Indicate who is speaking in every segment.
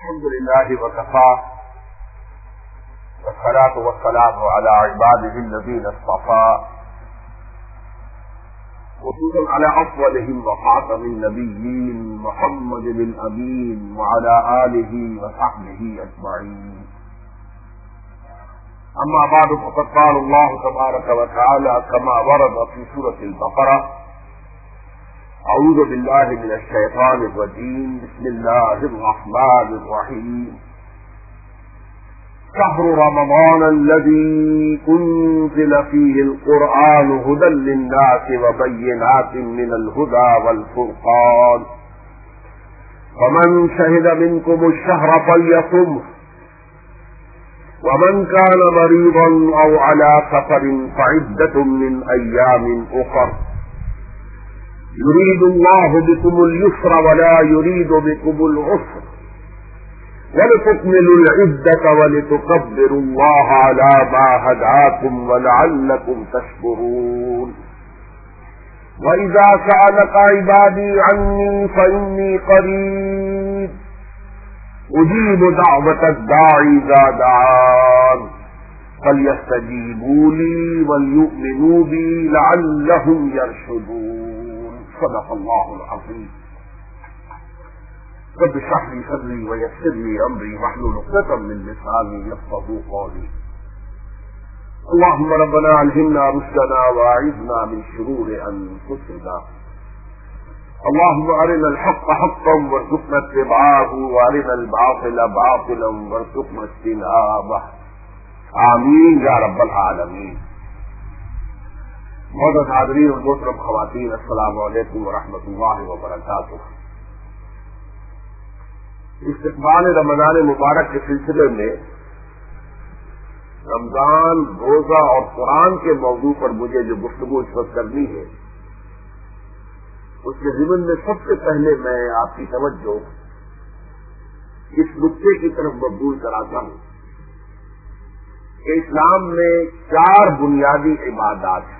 Speaker 1: الحمد لله وكفى والصلاة والسلام على عباده الذين اصطفى وصلى على أفضلهم وخاتم النبيين محمد الأمين وعلى آله وصحبه أجمعين. أما بعد فقد قال الله تبارك وتعالى كما ورد في سورة البقرة: أعوذ بالله من الشيطان الرجيم. بسم الله الرحمن الرحيم. شهر رمضان الذي أنزل فيه القرآن هدى للناس وبينات من الهدى والفرقان فمن شهد منكم الشهر فليصمه ومن كان مريضا أو على سفر فعدة من أيام أخر يريد الله بكم اليسر ولا يريد بكم العسر ولتكملوا العدة ولتكبروا الله على ما هداكم ولعلكم تشكرون. وإذا سألك عبادي عني فإني قريب أجيب دعوة الداعي إذا دعان فليستجيبوا لي وليؤمنوا بي لعلهم يرشدون. صدق الله العظيم. رب اشرح لي صدري ويسر لي امري واحلل عقدة من لساني يفقهوا قولي. اللهم ربنا الهمنا رشدنا واعذنا من شرور انفسنا. اللهم ارنا الحق حقا وارزقنا اتباعه وارنا الباطل باطلا وارزقنا اجتنابه. آمین یا رب العالمین. معزز حاضرین اور محترم خواتین، السلام علیکم ورحمۃ اللہ وبرکاتہ. استقبال رمضان مبارک کے سلسلے میں رمضان، روزہ اور قرآن کے موضوع پر مجھے جو گفتگو اس وقت کرنی ہے، اس کے ضمن میں سب سے پہلے میں آپ کی توجہ اس نقطے کی طرف مبذول کراتا ہوں کہ اسلام میں 4 بنیادی عبادات ہیں.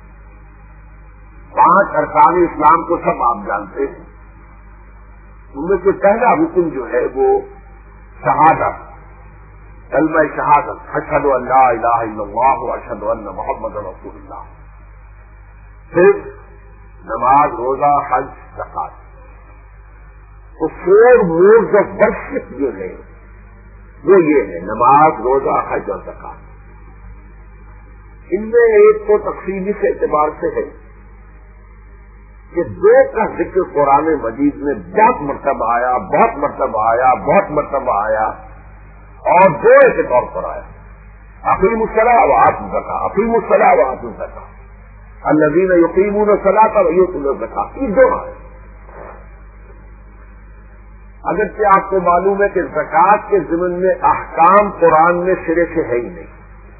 Speaker 1: 5 ارکان اسلام کو سب آپ جانتے ہیں. ان میں سے پہلا حکم جو ہے وہ شہادت، کلمہ شہادت، اشہد ان لا الہ الا اللہ واشہد ان محمد رسول اللہ. پھر نماز، روزہ، حج، زکات. تو 4 موڈز آف ورشپ جو ہے وہ یہ ہے: نماز، روزہ، حج اور زکات. ان میں ایک تو تقسیم اس اعتبار سے ہے کہ 2 کا ذکر قرآن مجید میں بہت مرتبہ آیا، بہت مرتبہ آیا، بہت مرتبہ آیا، اور 2 کے طور پر آیا: اقیموا الصلاۃ وآتوا الزکاۃ. اقیموا الصلاۃ وآتوا الزکاۃ، الذین یقیمون الصلاۃ ویؤتون الزکاۃ. یہ 2 آئے. اگرچہ آپ کو معلوم ہے کہ زکوٰۃ کے ضمن میں احکام قرآن میں سرے سے ہے ہی نہیں.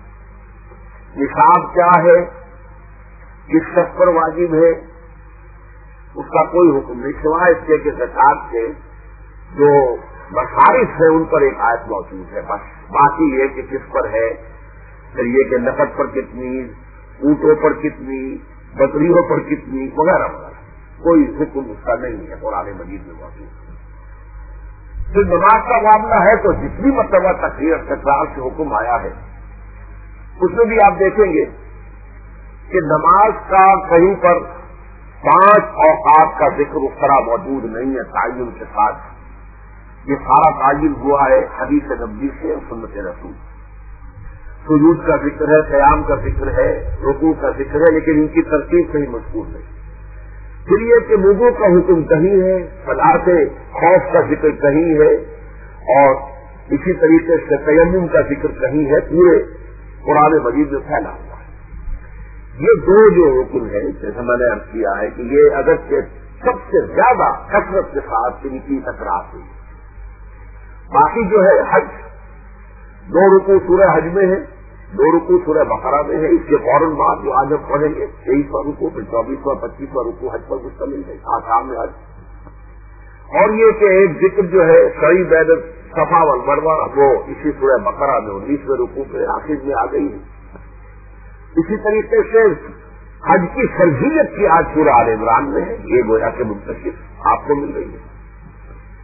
Speaker 1: نصاب کیا ہے، کس شخص پر واجب ہے، اس کا کوئی حکم نہیں، سوائے اس کے کہ زکوٰۃ کے جو مصارف ہیں ان پر ایک آیت موجود ہے بس. باقی یہ کہ کس پر ہے، پھر یہ کہ نقد پر کتنی، اونٹوں پر کتنی، بکریوں پر کتنی، وغیرہ وغیرہ. کوئی حکم اس کا نہیں ہے قرآن مجید میں موجود. پھر نماز کا معاملہ ہے تو جتنی مرتبہ تکبیر تکرار سے حکم آیا ہے اس میں بھی آپ دیکھیں گے کہ نماز کا کہیں پر 5 اوقات کا ذکر اس طرح موجود نہیں ہے تعین کے ساتھ. یہ سارا تعین ہوا ہے حدیث نبوی سے، سنت رسول. سجود کا ذکر ہے، قیام کا ذکر ہے، رکوع کا ذکر ہے، لیکن ان کی ترتیب کہیں مذکور نہیں. پھر یہ کہ وضو کا حکم کہیں ہے، صلاۃ خوف کا ذکر کہیں ہے، اور اسی طریقے سے تیمم کا ذکر کہیں ہے. پورے قرآن مجید میں پھیلا ہوا ہے. یہ 2 جو حکم ہے، جیسے میں نے عرض کیا ہے کہ یہ اگرچہ سب سے زیادہ کثرت کے ساتھ ان کی تکرار ہوئی. باقی جو ہے حج، 2 رکوع سورہ حج میں ہے، 2 رکوع سورہ بقرہ میں ہے. اس کے فوراً بعد جو آج ہم پڑھیں گے 23واں رکوع، پھر 24واں 25واں رکوع حج پر مشتمل ہے، آسام میں حج. اور یہ کہ ایک ذکر جو ہے سعی بین صفا والمروہ، وہ اسی سورہ بقرہ میں 19ویں رکوع کے آخر میں آ گئی ہے. اسی طریقے سے حج کی فرضیت کی آج سورہ آل عمران میں ہے. یہ گویا کہ منتشر آپ کو مل رہی ہے.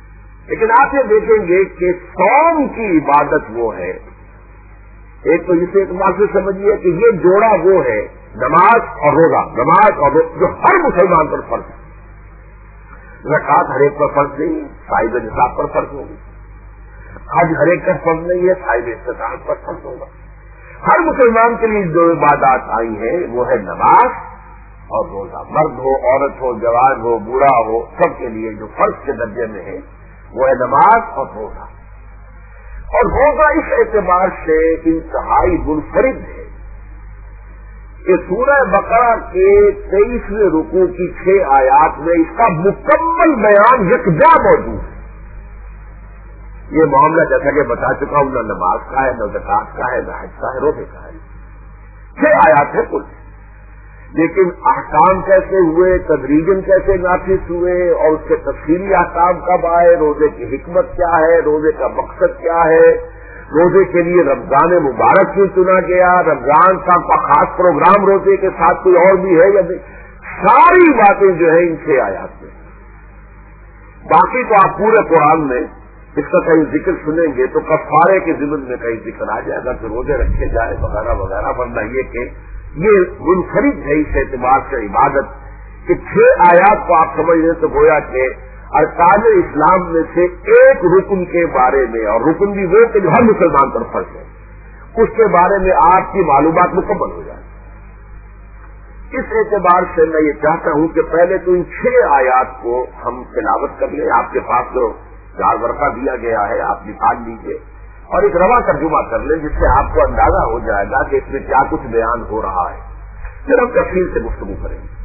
Speaker 1: لیکن آپ یہ دیکھیں گے کہ صوم کی عبادت وہ ہے، ایک تو اسے اعتبار سے سمجھیے کہ یہ جوڑا وہ ہے نماز اور روزہ، نماز اور روزہ جو ہر مسلمان پر فرض ہے۔ زکوٰۃ ہر ایک پر فرض نہیں ہے، صاحب نصاب پر فرض ہوگی۔ حج ہر ایک کا فرض نہیں ہے، صاحب استطاعت پر فرض ہوگا۔ ہر مسلمان کے لیے جو عبادات آئی ہیں وہ ہے نماز اور روزہ، مرد ہو، عورت ہو، جوان ہو، بوڑھا ہو، سب کے لیے جو فرض کے درجے میں ہے وہ ہے نماز اور روزہ۔ اور روزہ اس اعتبار سے انتہائی منفرد ہے کہ سورہ بقرہ کے 23ویں رکوع کی 6 آیات میں اس کا مکمل بیان یکجا موجود ہے۔ یہ معاملہ جیسا کہ بتا چکا ہوں، نہ نماز کا ہے، نہ زکوٰۃ کا ہے، نہ حج کا ہے، روزے کا ہے، 6 آیات ہے کل۔ لیکن احکام کیسے ہوئے، تدریجن کیسے نافذ ہوئے، اور اس کے تفصیلی احکام کب آئے، روزے کی حکمت کیا ہے، روزے کا مقصد کیا ہے، روزے کے لیے رمضان مبارک کیوں چنا گیا، رمضان کا خاص پروگرام روزے کے ساتھ کوئی اور بھی ہے یا نہیں، ساری باتیں جو ہے ان 6 آیات میں۔ باقی تو آپ پورے قرآن میں اس کا کہیں ذکر سنیں گے تو کفارے کے ضمن میں کہیں ذکر آ جائے گا کہ روزے رکھے جائے وغیرہ وغیرہ، ورنہ یہ کہ یہ منفرد ہے اس اعتبار سے عبادت کہ 6 آیات کو آپ سمجھ لیں تو گویا کہ ارکان اسلام میں سے ایک رکن کے بارے میں، اور رکن بھی وہ کہ جو ہر مسلمان پر فرض ہے، اس کے بارے میں آپ کی معلومات مکمل ہو جائے۔ اس اعتبار سے میں یہ چاہتا ہوں کہ پہلے تو ان 6 آیات کو ہم تلاوت کر لیں۔ آپ کے پاس جو 4 ورقہ دیا گیا ہے آپ نکال لیجیے اور ایک رواں ترجمہ کر لیں، جس سے آپ کو اندازہ ہو جائے گا کہ اس میں کیا کچھ بیان ہو رہا ہے۔ پھر ہم تفصیل سے گفتگو کریں گے۔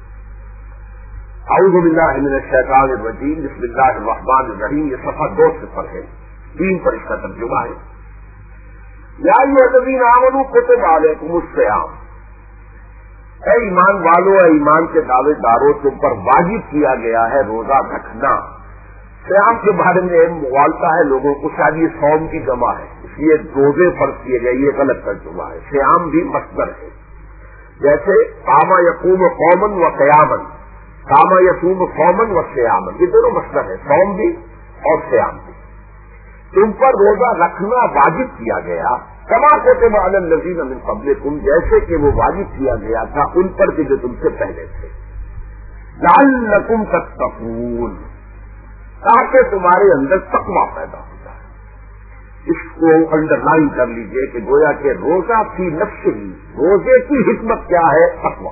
Speaker 1: اعوذ باللہ من الشیطان الرجیم، بسم اللہ الرحمن الرحیم، یہ صفحہ 2 ہے، 3 پر اس کا ترجمہ ہے۔ یا ایھا الذین آمنوا کتب علیکم الصیام، اے ایمان والو، اے ایمان کے دعوے داروں، تم پر واجب کیا گیا ہے روزہ رکھنا۔ صیام کے بارے میں مغالطہ ہے لوگوں کو، شاید یہ صوم کی جمع ہے اس لیے روزے فرض کیے گئے، یہ غلط ترجمہ ہے۔ صیام بھی مصدر ہے، جیسے قام یقوم قوما و قیاما، قام یصوم قوما و صیاما، یہ دونوں مصدر ہے، صوم بھی اور صیام بھی۔ تم پر روزہ رکھنا واجب کیا گیا، کما کتب علی الذین من قبلکم، جیسے کہ وہ واجب کیا گیا تھا ان پر کہ جو تم سے پہلے تھے، لعلکم تتقون، تاکہ تمہارے اندر تقویٰ پیدا ہو جائے۔ اس کو انڈر لائن کر لیجئے کہ گویا کہ روزہ فی نفس ہی، روزے کی حکمت کیا ہے؟ تقویٰ۔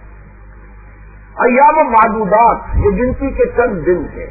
Speaker 1: ایام معدودات، یہ گنتی کے چند دن ہیں۔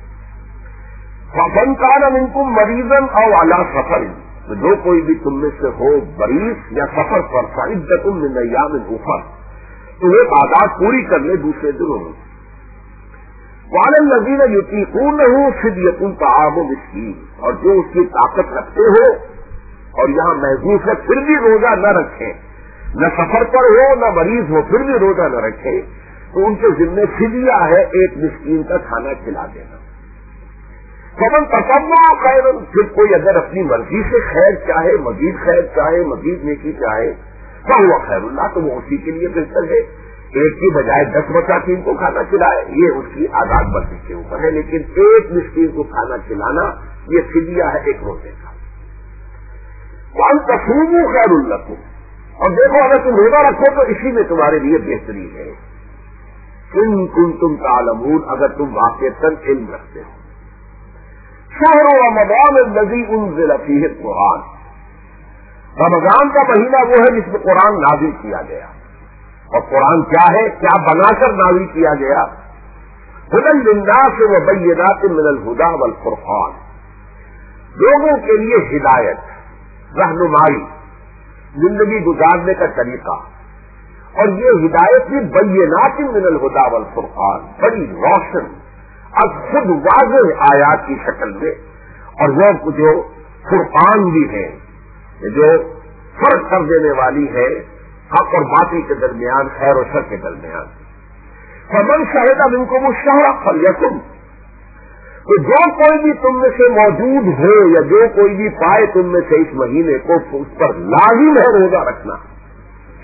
Speaker 1: فمن کان منکم مریضا او علی سفر، تو جو کوئی بھی تم میں سے ہو مریض یا سفر پر، فعدۃ من ایام اخر، تو ایک عادات پوری کر لے دوسرے دنوں میں۔ وعلی الذین یطیقونہ فدیۃ طعام مسکین، اور جو اس کی طاقت رکھتے ہو اور یہاں محظوظ ہے پھر بھی روزہ نہ رکھیں، نہ سفر پر ہو نہ مریض ہو پھر بھی روزہ نہ رکھیں، تو ان کے ذمہ فدیہ ہے ایک مسکین کا کھانا کھلا دینا۔ فمن تطوع خیرا، پھر کوئی اگر اپنی مرضی سے خیر چاہے، مزید خیر چاہے، مزید نیکی چاہے، فہو خیر اللہ، تو وہ اسی کے لیے بہتر ہے۔ ایک کی بجائے 10 مساکین کو کھانا کھلائے، یہ اس کی آزاد مرضی کے اوپر ہے، لیکن ایک مسکین کو کھانا کھلانا یہ فدیہ ہے ایک روزے کا۔ وان تصوموا خیر لکم، اور دیکھو اگر تم روزہ رکھو تو اسی میں تمہارے لیے بہتری ہے۔ ان کنتم تعلمون، اگر تم واقعتاً علم رکھتے ہو۔ شہر رمضان الذی انزل فیہ القرآن، رمضان کا مہینہ وہ ہے جس میں قرآن نازل کیا گیا، اور قرآن کیا ہے، کیا بنا کر نازل کیا گیا؟ ھدی للناس وبینات من الہدی والفرقان، لوگوں کے لیے ہدایت، رہنمائی، زندگی گزارنے کا طریقہ، اور یہ ہدایت بھی بینات من الہدی والفرقان، بڑی روشن اب خود واضح آیات کی شکل میں، اور وہ جو فرقان بھی ہے، جو فرق کر دینے والی ہے حق اور باطل کے درمیان، خیر و شر کے درمیان۔ فمن شہد منکم الشہر فلیصم، تو جو کوئی بھی تم میں سے موجود ہو یا جو کوئی بھی پائے تم میں سے اس مہینے کو، اس پر لازم ہے روزہ رکھنا۔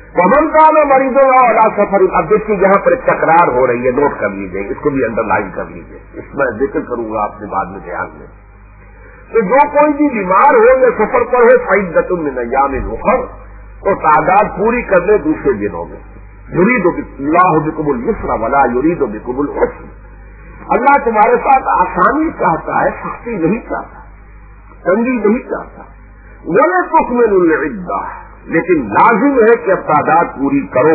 Speaker 1: پمن کا میں مریضوں اور سفر. اب دیکھیے یہاں پر ایک تکرار ہو رہی ہے، نوٹ کر لیجیے، اس کو بھی انڈر لائن کر لیجیے، اس میں ذکر کروں گا آپ نے بعد میں دھیان میں. تو جو کوئی بھی بیمار ہو یا سفر پر ہو فعدۃ من ایام اخر، تو تعداد پوری کر لے دوسرے دنوں میں. یرید اللہ بکم الیسر ولا یرید بکم العسر. اللہ تمہارے ساتھ آسانی چاہتا ہے، سختی نہیں چاہتا، تنگی نہیں چاہتا. وَلَتُكْمِلُوا الْعِدَّةَ، لیکن لازم ہے کہ اب تعداد پوری کرو.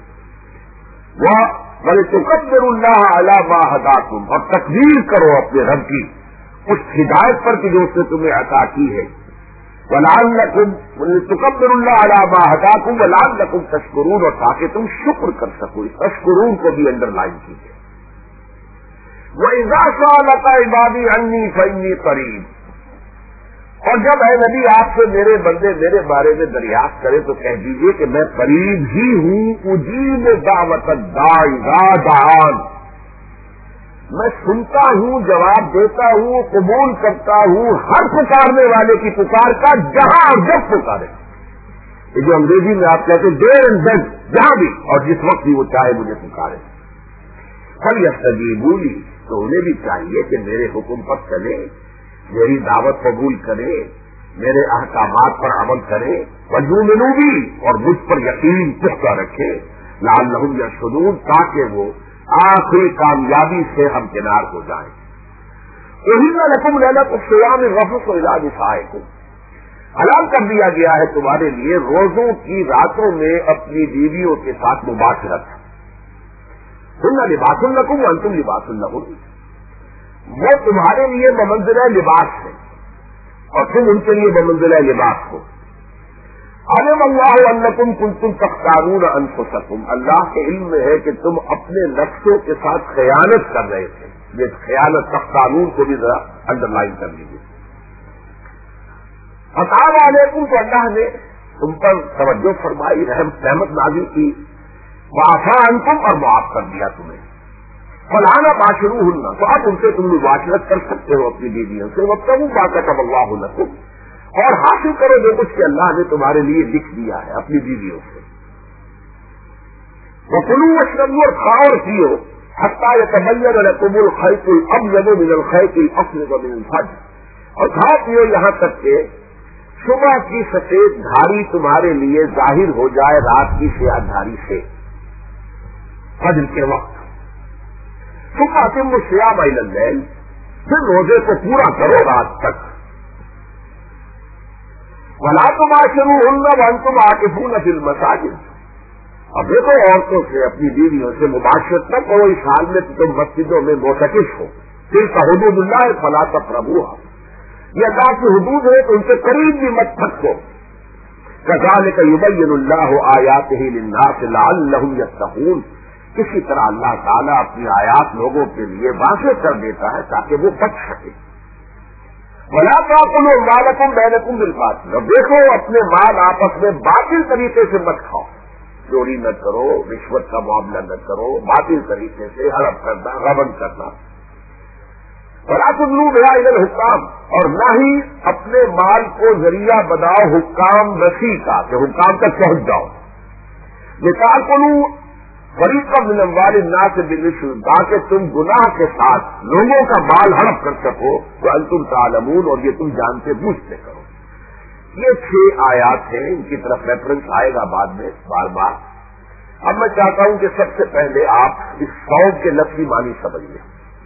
Speaker 1: وَلِتُكَبِّرُوا اللَّهَ عَلَى مَا هَدَاكُمْ، اور تکبیر کرو اپنے رب کی اس ہدایت پر کہ جو اس نے تمہیں عطا کی ہے. وَلِتُكَبِّرُوا اللَّهَ عَلَى مَا هَدَاكُمْ وَلَعَلَّكُمْ تَشْكُرُونَ، اور تاکہ تم شکر کر سکو. تشکرون کو بھی انڈر لائن کیجیے. وَإِذَا سَأَلَكَ عِبَادِي عَنِّي فَإِنِّي قَرِيبٌ، اور جب اے نبی آپ سے میرے بندے میرے بارے میں دریافت کرے تو کہہ دیجیے کہ میں قریب ہی ہوں. اجیب دعوت الداعی اذا دعان، میں سنتا ہوں، جواب دیتا ہوں، قبول کرتا ہوں ہر پکارنے والے کی پکار کا، جہاں اور جب پکارے. یہ جو انگریزی میں آپ کہتے ہیں دیر اینڈ دین، جہاں بھی اور جس وقت بھی وہ چاہے مجھے پکارے. فَلْيَسْتَجِيبُوا لِي، تو انہیں بھی چاہیے کہ میرے حکم پر چلے، میری دعوت قبول کرے، میرے احکامات پر عمل کرے. وَيُؤْمِنُوا بِي، اور مجھ پر یقین پختہ رکھے. لَعَلَّهُمْ يَرْشُدُونَ، تاکہ وہ آخری کامیابی سے ہمکنار ہو جائیں. أُحِلَّ لَكُمْ لَيْلَةُ الصِّيَامِ الرَّفَثُ إِلَىٰ نِسَائِكُمْ، حلال کر دیا گیا ہے تمہارے لیے روزوں کی راتوں میں اپنی بیویوں کے ساتھ مباشرت. هُنَّ لِبَاسٌ لَكُمْ وَأَنتُمْ لِبَاسٌ لَهُنَّ، وہ تمہارے لیے بمنزلہ لباس ہے اور تم ان کے لیے بمنزلہ لباس ہو. علم اللہ انکم کنتم تختارون انفسکم، اللہ کے علم میں ہے کہ تم اپنے نفسوں کے ساتھ خیانت کر رہے تھے. یہ خیانت تختارون کو بھی ذرا انڈر لائن کر لیجیے. فتاب علیکم، تو اللہ نے تم پر توجہ فرمائی، رحمت نازل کی. وعفا عنکم، اور معاف کر دیا تمہیں. فلانا باشروہن، تو اب ان سے تم مباشرت کر سکتے ہو اپنی بیویوں سے. وابتغوا ما كتب اللہ لکم، اور حاصل کرو جو کچھ کہ اللہ نے تمہارے لیے لکھ دیا ہے اپنی بیویوں سے. وکلوا واشربوا، اور کھاؤ اور پیو. حتی یتبین لکم الخیط الابیض من الخیط الاسود من الفجر، اور کھاؤ پیو یہاں تک کہ صبح کی سفید دھاری تمہارے لیے ظاہر ہو جائے رات کی سیاہ دھاری سے، فجر کے وقت. ثم اتموا الصیام الی اللیل، پھر روزے کو پورا کرو رات تک. ولا تباشروہن وانتم عاکفون فی المساجد، اب دیکھو عورتوں سے اپنی بیویوں سے مباشرت نہ کرو اس حال میں کہ تم مسجدوں میں معتکف ہو. تلک حدود اللہ فلا تقربوها، یہ اللہ کی حدود ہے تو ان سے قریب بھی مت تھکو. کذالک یبین اللہ آیاتہ للناس لعلہم یتقون، اسی طرح اللہ تعالیٰ اپنی آیات لوگوں کے لیے واضح کر دیتا ہے تاکہ وہ بچ سکے. وَلَا تَأْكُلُوا أَمْوَالَكُمْ بَيْنَكُمْ بِالْبَاطِلِ، اور دیکھو اپنے مال آپس میں باطل طریقے سے مت کھاؤ. چوری نہ کرو، رشوت کا معاملہ نہ کرو، باطل طریقے سے حلف کرنا، غبن کرنا. وَلَا تُدْلُوا بِهَا إِلَى الْحُكَّامِ، اور نہ ہی اپنے مال کو ذریعہ بناؤ حکام رسی کا کہ حکام تک پہنچ جاؤ. لِتَأْكُلُوا فریقا من اموال الناس بالرشوہ، تاکہ تم گناہ کے ساتھ لوگوں کا مال ہڑپ کر سکو. وانتم تعلمون، اور یہ تم جانتے بوجھتے کرو. یہ 6 آیات ہیں، ان کی طرف ریفرنس آئے گا بعد میں بار بار. اب میں چاہتا ہوں کہ سب سے پہلے آپ اس صوم کے لفظی معنی سمجھ لیں.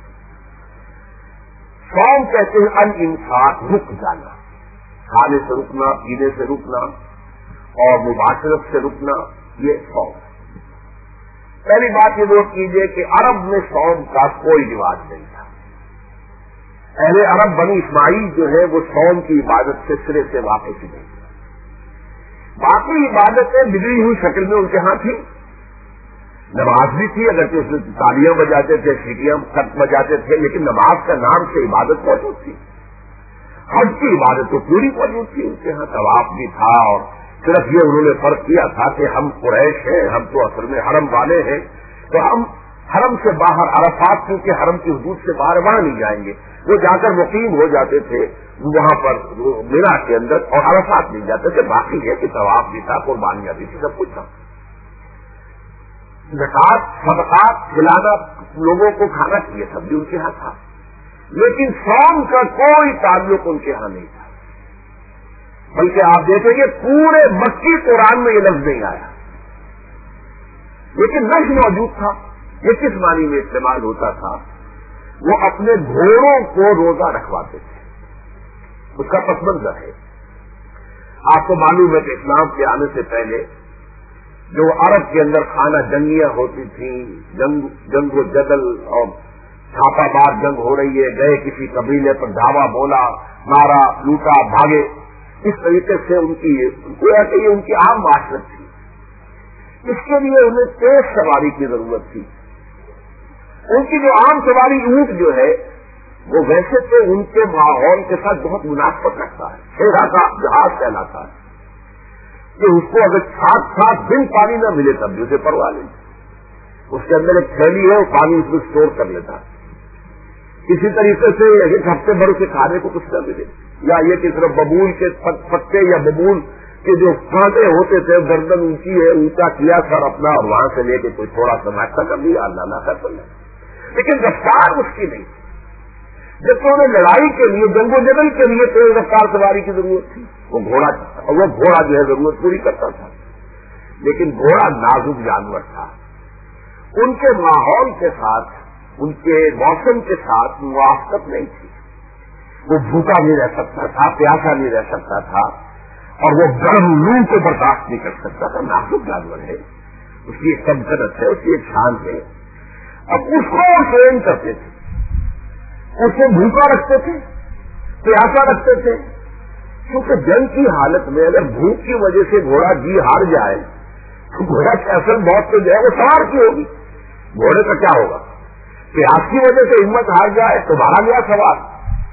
Speaker 1: صوم کہتے ہیں الانفاق، رک جانا، کھانے سے رکنا، پینے سے رکنا اور مباشرت سے رکنا، یہ صوم. پہلی بات یہ نوٹ کیجئے کہ عرب میں صوم کا کوئی رواج نہیں تھا. اہل عرب بنی اسماعیل جو ہے وہ صوم کی عبادت سے سرے سے واقف ہی نہیں تھے. باقی عبادتیں بگڑی ہوئی شکل میں ان کے ہاں تھی. نماز بھی تھی، اگرچہ اس میں تالیاں بجاتے تھے، سیٹیاں خط بجاتے تھے، لیکن نماز کا نام سے عبادت موجود تھی. حج کی عبادت تو پوری موجود تھی ان کے ہاں. طواف بھی تھا، اور صرف یہ انہوں نے فرق کیا تھا کہ ہم قریش ہیں، ہم تو اصل میں حرم والے ہیں، تو ہم حرم سے باہر عرفات، کیونکہ حرم کی حدود سے باہر وہاں نہیں جائیں گے. وہ جا کر مقیم ہو جاتے تھے وہاں پر مینا کے اندر، اور عرفات نہیں جاتے تھے. باقی ہے کہ طواف بھی تھا، قربانیاں بھی تھی، سب کچھ تھا. زکات صدقات کھلانا لوگوں کو کھانا چاہیے، سب بھی ان کے ہاں تھا، لیکن صوم کا کوئی تعلق ان کے ہاں نہیں تھا، بلکہ آپ دیکھیں گے پورے مکی قرآن میں یہ لفظ نہیں آیا، لیکن لفظ موجود تھا۔ یہ کس معنی میں استعمال ہوتا تھا؟ وہ اپنے گھوڑوں کو روزہ رکھواتے تھے، اس کا پس منظر ہے۔ آپ کو معلوم ہے کہ اسلام کے آنے سے پہلے جو عرب کے اندر خانہ جنگیاں ہوتی تھیں، جنگ و جدل اور چھاپا مار جنگ ہو رہی ہے، گئے کسی قبیلے پر دھاوا بولا، مارا، لوٹا، بھاگے، اس طریقے سے ان کی عام معاشرت تھی۔ اس کے لیے انہیں تیز سواری کی ضرورت تھی۔ ان کی جو عام سواری اونٹ جو ہے وہ ویسے تو ان کے ماحول کے ساتھ بہت مناسبت رکھتا ہے، شیرا کا جہاز کہلاتا ہے کہ اس کو اگر 7 دن پانی نہ ملے تب بھی اسے پرواہ نہیں، اس کے اندر ایک تھیلی ہے، وہ پانی اس میں اسٹور کر لیتا ہے، کسی طریقے سے ایک ہفتے بھر اسے کھانے کو کچھ نہ ملے، یا یہ کہ صرف ببول کے پتے یا ببول کے جو کانٹے ہوتے تھے، گردن اونچی ہے، اونچا کیا سر اپنا اور وہاں سے لے کے کوئی تھوڑا سا ناشتہ کر لیا، اللہ نہ کر لیا، لیکن رفتار اس کی نہیں تھی۔ جب تو انہیں لڑائی کے لیے، جنگ و جدل کے لیے تیز رفتار سواری کی ضرورت تھی، وہ گھوڑا جو ہے ضرورت پوری کرتا تھا، لیکن گھوڑا نازک جانور تھا، ان کے ماحول کے ساتھ، ان کے موسم کے ساتھ موافقت نہیں تھی، وہ بھوکا نہیں رہ سکتا تھا، پیاسا نہیں رہ سکتا تھا، اور وہ گرم لو کو برداشت نہیں کر سکتا تھا۔ نازک جانور ہے، اس کی ایک سمکنت ہے، اس کی ایک شان ہے۔ اب اس کو ٹرین کرتے تھے، اسے بھوکا رکھتے تھے، پیاسا رکھتے تھے، کیونکہ جنگ کی حالت میں اگر بھوک کی وجہ سے گھوڑا جی ہار جائے تو گھوڑا کی اصل موت تو جو ہے وہ سوار کی ہوگی، گھوڑے کا کیا ہوگا؟ پیاس کی وجہ سے ہمت ہار جائے تو مارا گیا سوار۔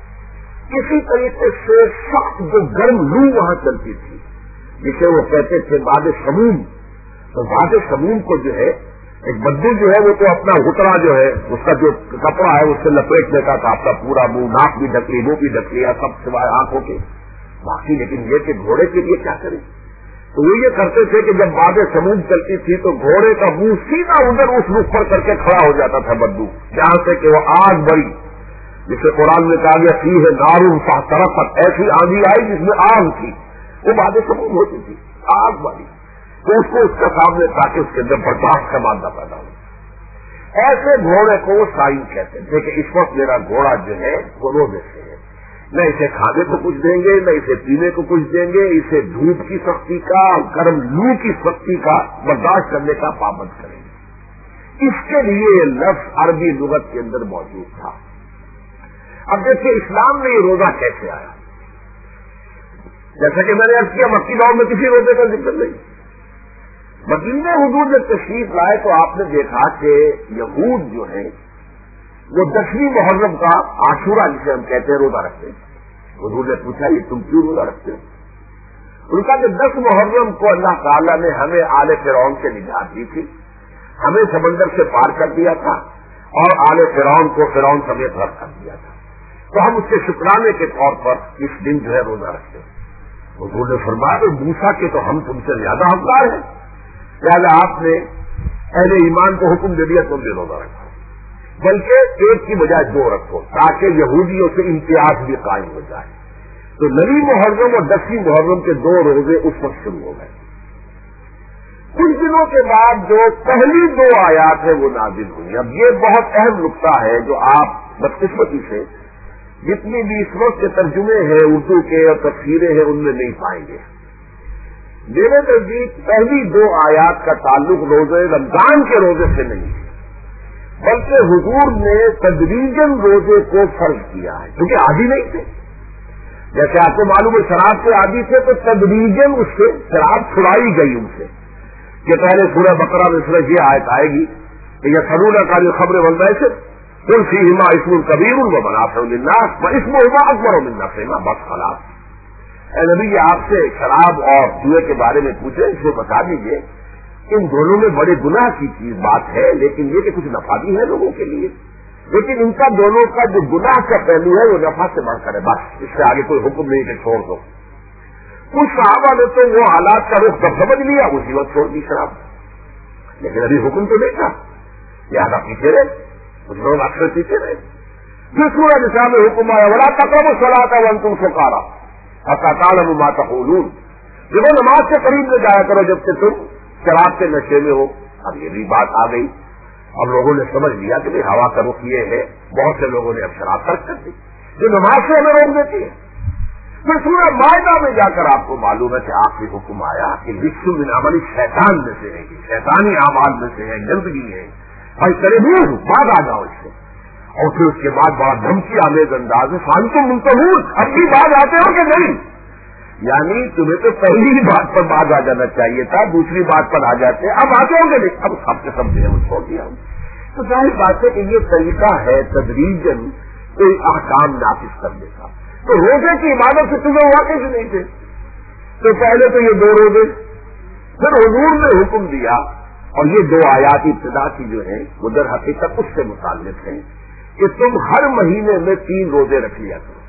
Speaker 1: کسی طریقے سے سخت جو گرم لو وہاں چلتی تھی، جسے وہ کہتے تھے باد سموم، تو باد سموم کو جو ہے ایک بدو جو ہے وہ تو اپنا گھٹنا جو ہے اس کا جو کپڑا ہے اس سے لپیٹ لیتا تھا، اپنا پورا منہ، ناک بھی ڈھک لی، منہ بھی ڈھک لیا، سب سوائے آنکھوں کے باقی، لیکن یہ کہ گھوڑے کے لیے کیا کریں؟ تو وہ یہ کرتے تھے کہ جب باد سموم چلتی تھی تو گھوڑے کا منہ سیدھا ادھر اس رخ پر کر کے کھڑا ہو جاتا تھا بدو، جہاں سے کہ وہ آگ بڑی، جسے قرآن میں کہا گیا فی ہے نارون فاحترقت، ایسی آندھی آئی جس میں آگ تھی، وہ باد سموم ہوتی تھی، آگ بڑی، تو اس کو اس کا سامنے تاکہ اس کے اندر برداشت کا مادہ پیدا ہو۔ ایسے گھوڑے کو وہ سائن کہتے تھے کہ اس وقت میرا گھوڑا جو ہے وہ روزے سے ہے، نہ اسے کھانے کو کچھ دیں گے، نہ اسے پینے کو کچھ دیں گے، اسے دھوپ کی سختی کا، گرم لو کی سختی کا برداشت کرنے کا پابند کریں گے۔ اس کے لیے یہ لفظ عربی لغت کے اندر موجود تھا۔ اب دیکھیے اسلام میں یہ روزہ کیسے آیا؟ جیسا کہ میں نے عرض کیا مکی دور میں کسی روزے کا ذکر نہیں، مدینہ حضور جب تشریف لائے تو آپ نے دیکھا کہ یہود جو ہے وہ 10ویں محرم کا عاشورہ جسے ہم کہتے ہیں روزہ رکھتے ہیں۔ حضور نے پوچھا یہ تم کیوں روزہ رکھتے ہو؟ ان کا کہ 10 محرم کو اللہ تعالیٰ نے ہمیں آل فرعون سے نجات دی تھی، ہمیں سمندر سے پار کر دیا تھا اور آل فرعون کو فرعون سمیت رد کر دیا تھا، تو ہم اس کے شکرانے کے طور پر اس دن جو ہے روزہ رکھتے ہیں۔ حضور نے فرمایا کہ موسیٰ کے تو ہم تم سے زیادہ حقدار ہیں، لہٰذا آپ نے اہل ایمان کو حکم دے دیا تم بھی روزہ رکھو، بلکہ ایک کی بجائے 2 رکھو تاکہ یہودیوں سے امتیاز بھی قائم ہو جائے۔ تو 9ویں محرم اور 10ویں محرم کے 2 روزے اس وقت شروع ہو گئے۔ کچھ دنوں کے بعد جو پہلی 2 آیات ہیں وہ نازل ہوئی۔ اب یہ بہت اہم نقطہ ہے جو آپ بدقسمتی سے جتنی بھی اس وقت کے ترجمے ہیں اردو کے اور تفسیریں ہیں ان میں نہیں پائیں گے۔ میرے نزدیک پہلی 2 آیات کا تعلق روزے رمضان کے روزے سے نہیں ہے، بلکہ حضور نے تدریجاً روزے کو فرض کیا ہے، کیونکہ عادی نہیں تھے۔ جیسے آپ کو معلوم ہے شراب کے عادی تھے تو تدریجاً اس سے شراب چھڑائی گئی ان سے، کہ پہلے سورہ بقرہ میں صرف یہ آیت آئے گی کہ یہ سرولہ کا جو خبر بن رہے تھے قل فیہما اسم کبیر ومنافع للناس واسمہما اکبر من نفعہما، بس خلاص۔ اے نبی یہ آپ سے شراب اور جوئے کے بارے میں پوچھے، اسے بتا دیجئے ان دونوں میں بڑے گناہ کی چیز بات ہے، لیکن یہ کہ کچھ نفع بھی ہے لوگوں کے لیے، لیکن ان کا دونوں کا جو گناہ کا پہلو ہے وہ نفع سے بڑھ کر ہے، بس اس سے آگے کوئی حکم نہیں کہ چھوڑ دو۔ کچھ صحابہ نے تو وہ حالات کا رخ جب سمجھ لیا اسی وقت چھوڑ دی شراب۔ لیکن ابھی حکم تو نہیں تھا، لہٰذا پیچھے رہے، کچھ لوگ اکثر پیچھے رہے. پھر سورہ نساء میں حکم آیا ولا تقربوا الصلاۃ وانتم سکارى حتى تعلموا ما تقولون. دیکھو نماز کے قریب نہ جایا کرو جب کہ تم شراب کے نشے میں ہو. اب یہ بھی بات آ گئی، اب لوگوں نے سمجھ لیا کہ ہوا کا رخ یہ ہے، بہت سے لوگوں نے اب شراب ترک کر دی جو نماز سے ہمیں روک دیتی ہے. پھر سورہ مائدہ میں جا کر آپ کو معلوم ہے کہ آخری حکم آیا کہ رجس من عمل شیطان میں سے ہے، شیطانی اعمال میں سے ہے، گندگی ہے، بھائی کرے بعد آ جاؤ اس سے. اور پھر اس کے بعد بڑا دھمکی آمیز انداز ہے فانتم منتہون، اب بھی بعد آتے ہو کہ نہیں؟ یعنی تمہیں تو پہلی بات پر بعد آ جانا چاہیے تھا، دوسری بات پر آ جاتے، اب آتے ہوں گے نہیں. اب سب کے سب جو ہے وہ چھوڑ دیا. تو ظاہر بات ہے کہ یہ طریقہ ہے تدریجاً کوئی احکام نافذ کرنے کا. تو روزے کی عبادت سے تمہیں واقف نہیں تھے، تو پہلے تو یہ 2 روزے، پھر حضور نے حکم دیا، اور یہ 2 آیات ابتدا کی جو ہے وہ در حقیقت اس سے متعلق ہیں کہ تم ہر مہینے میں 3 روزے رکھ لیا کرو.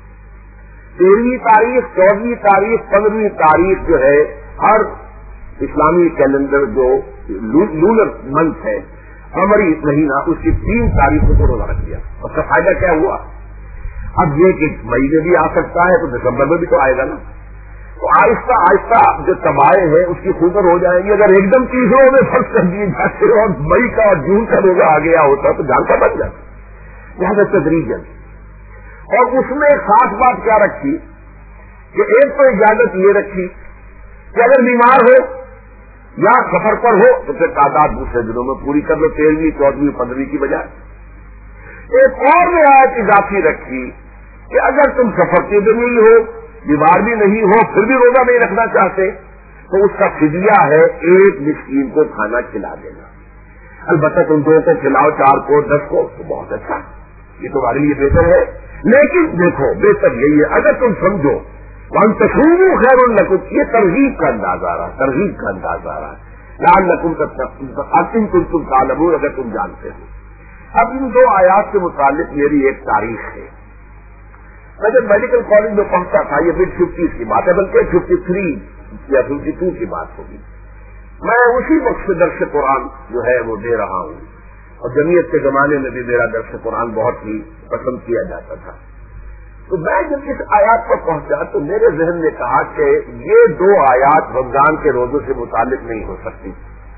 Speaker 1: 13ویں تاریخ، 14ویں تاریخ، 15ویں تاریخ جو ہے ہر اسلامی کیلنڈر جو لونر منتھ ہے، قمری مہینہ، اس کی 3 تاریخوں کو روزہ رکھ لیا. اس کا فائدہ کیا ہوا؟ اب یہ کہ مئی میں بھی آ سکتا ہے تو دسمبر میں بھی تو آئے گا نا. تو آہستہ آہستہ جو تباہیں ہیں اس کی خبر ہو جائیں گی. اگر ایک دم 30 میں فرض کر دیے جاتے اور مئی کا اور جون کا روزہ آ گیا ہوتا تو جان کا بن جاتا. لہٰذا تدریجاً. اور اس میں خاص بات کیا رکھی کہ ایک تو اجازت یہ رکھی کہ اگر بیمار ہو یا سفر پر ہو تو پھر تعداد دوسرے دنوں میں پوری کر لو، 13ویں، 14ویں، 15ویں کی بجائے. ایک اور رعایت اضافی رکھی کہ اگر تم سفر کے بھی نہیں ہو، بیمار بھی نہیں ہو، پھر بھی روزہ نہیں رکھنا چاہتے تو اس کا فدیہ ہے 1 مسکین کو کھانا کھلا دینا. البتہ تم 2 کو کھلاؤ، 4 کو، 10 کو تو بہت اچھا، یہ تمہارے لیے بہتر ہے. لیکن دیکھو بہتر یہی ہے اگر تم سمجھو وان تشومو خیر لکم، یہ ترغیب کا انداز آ رہا، ترغیب کا انداز آ رہا ہے. لعل لکم تتقون کنتم تعلمون، اگر تم جانتے ہو. اب ان 2 آیات سے متعلق میری ایک تاریخ ہے. میں جب میڈیکل کالج میں پڑھتا تھا، یہ mid 50s کی بات ہے، بلکہ 53 یا 52 کی بات ہوگی. میں اسی وقت سے درس قرآن جو ہے وہ دے رہا ہوں، اور جمعیت کے زمانے میں بھی میرا درس قرآن بہت ہی پسند کیا جاتا تھا. تو میں جب اس آیات پر پہنچا تو میرے ذہن نے کہا کہ یہ 2 آیات رمضان کے روزوں سے متعلق نہیں ہو سکتی،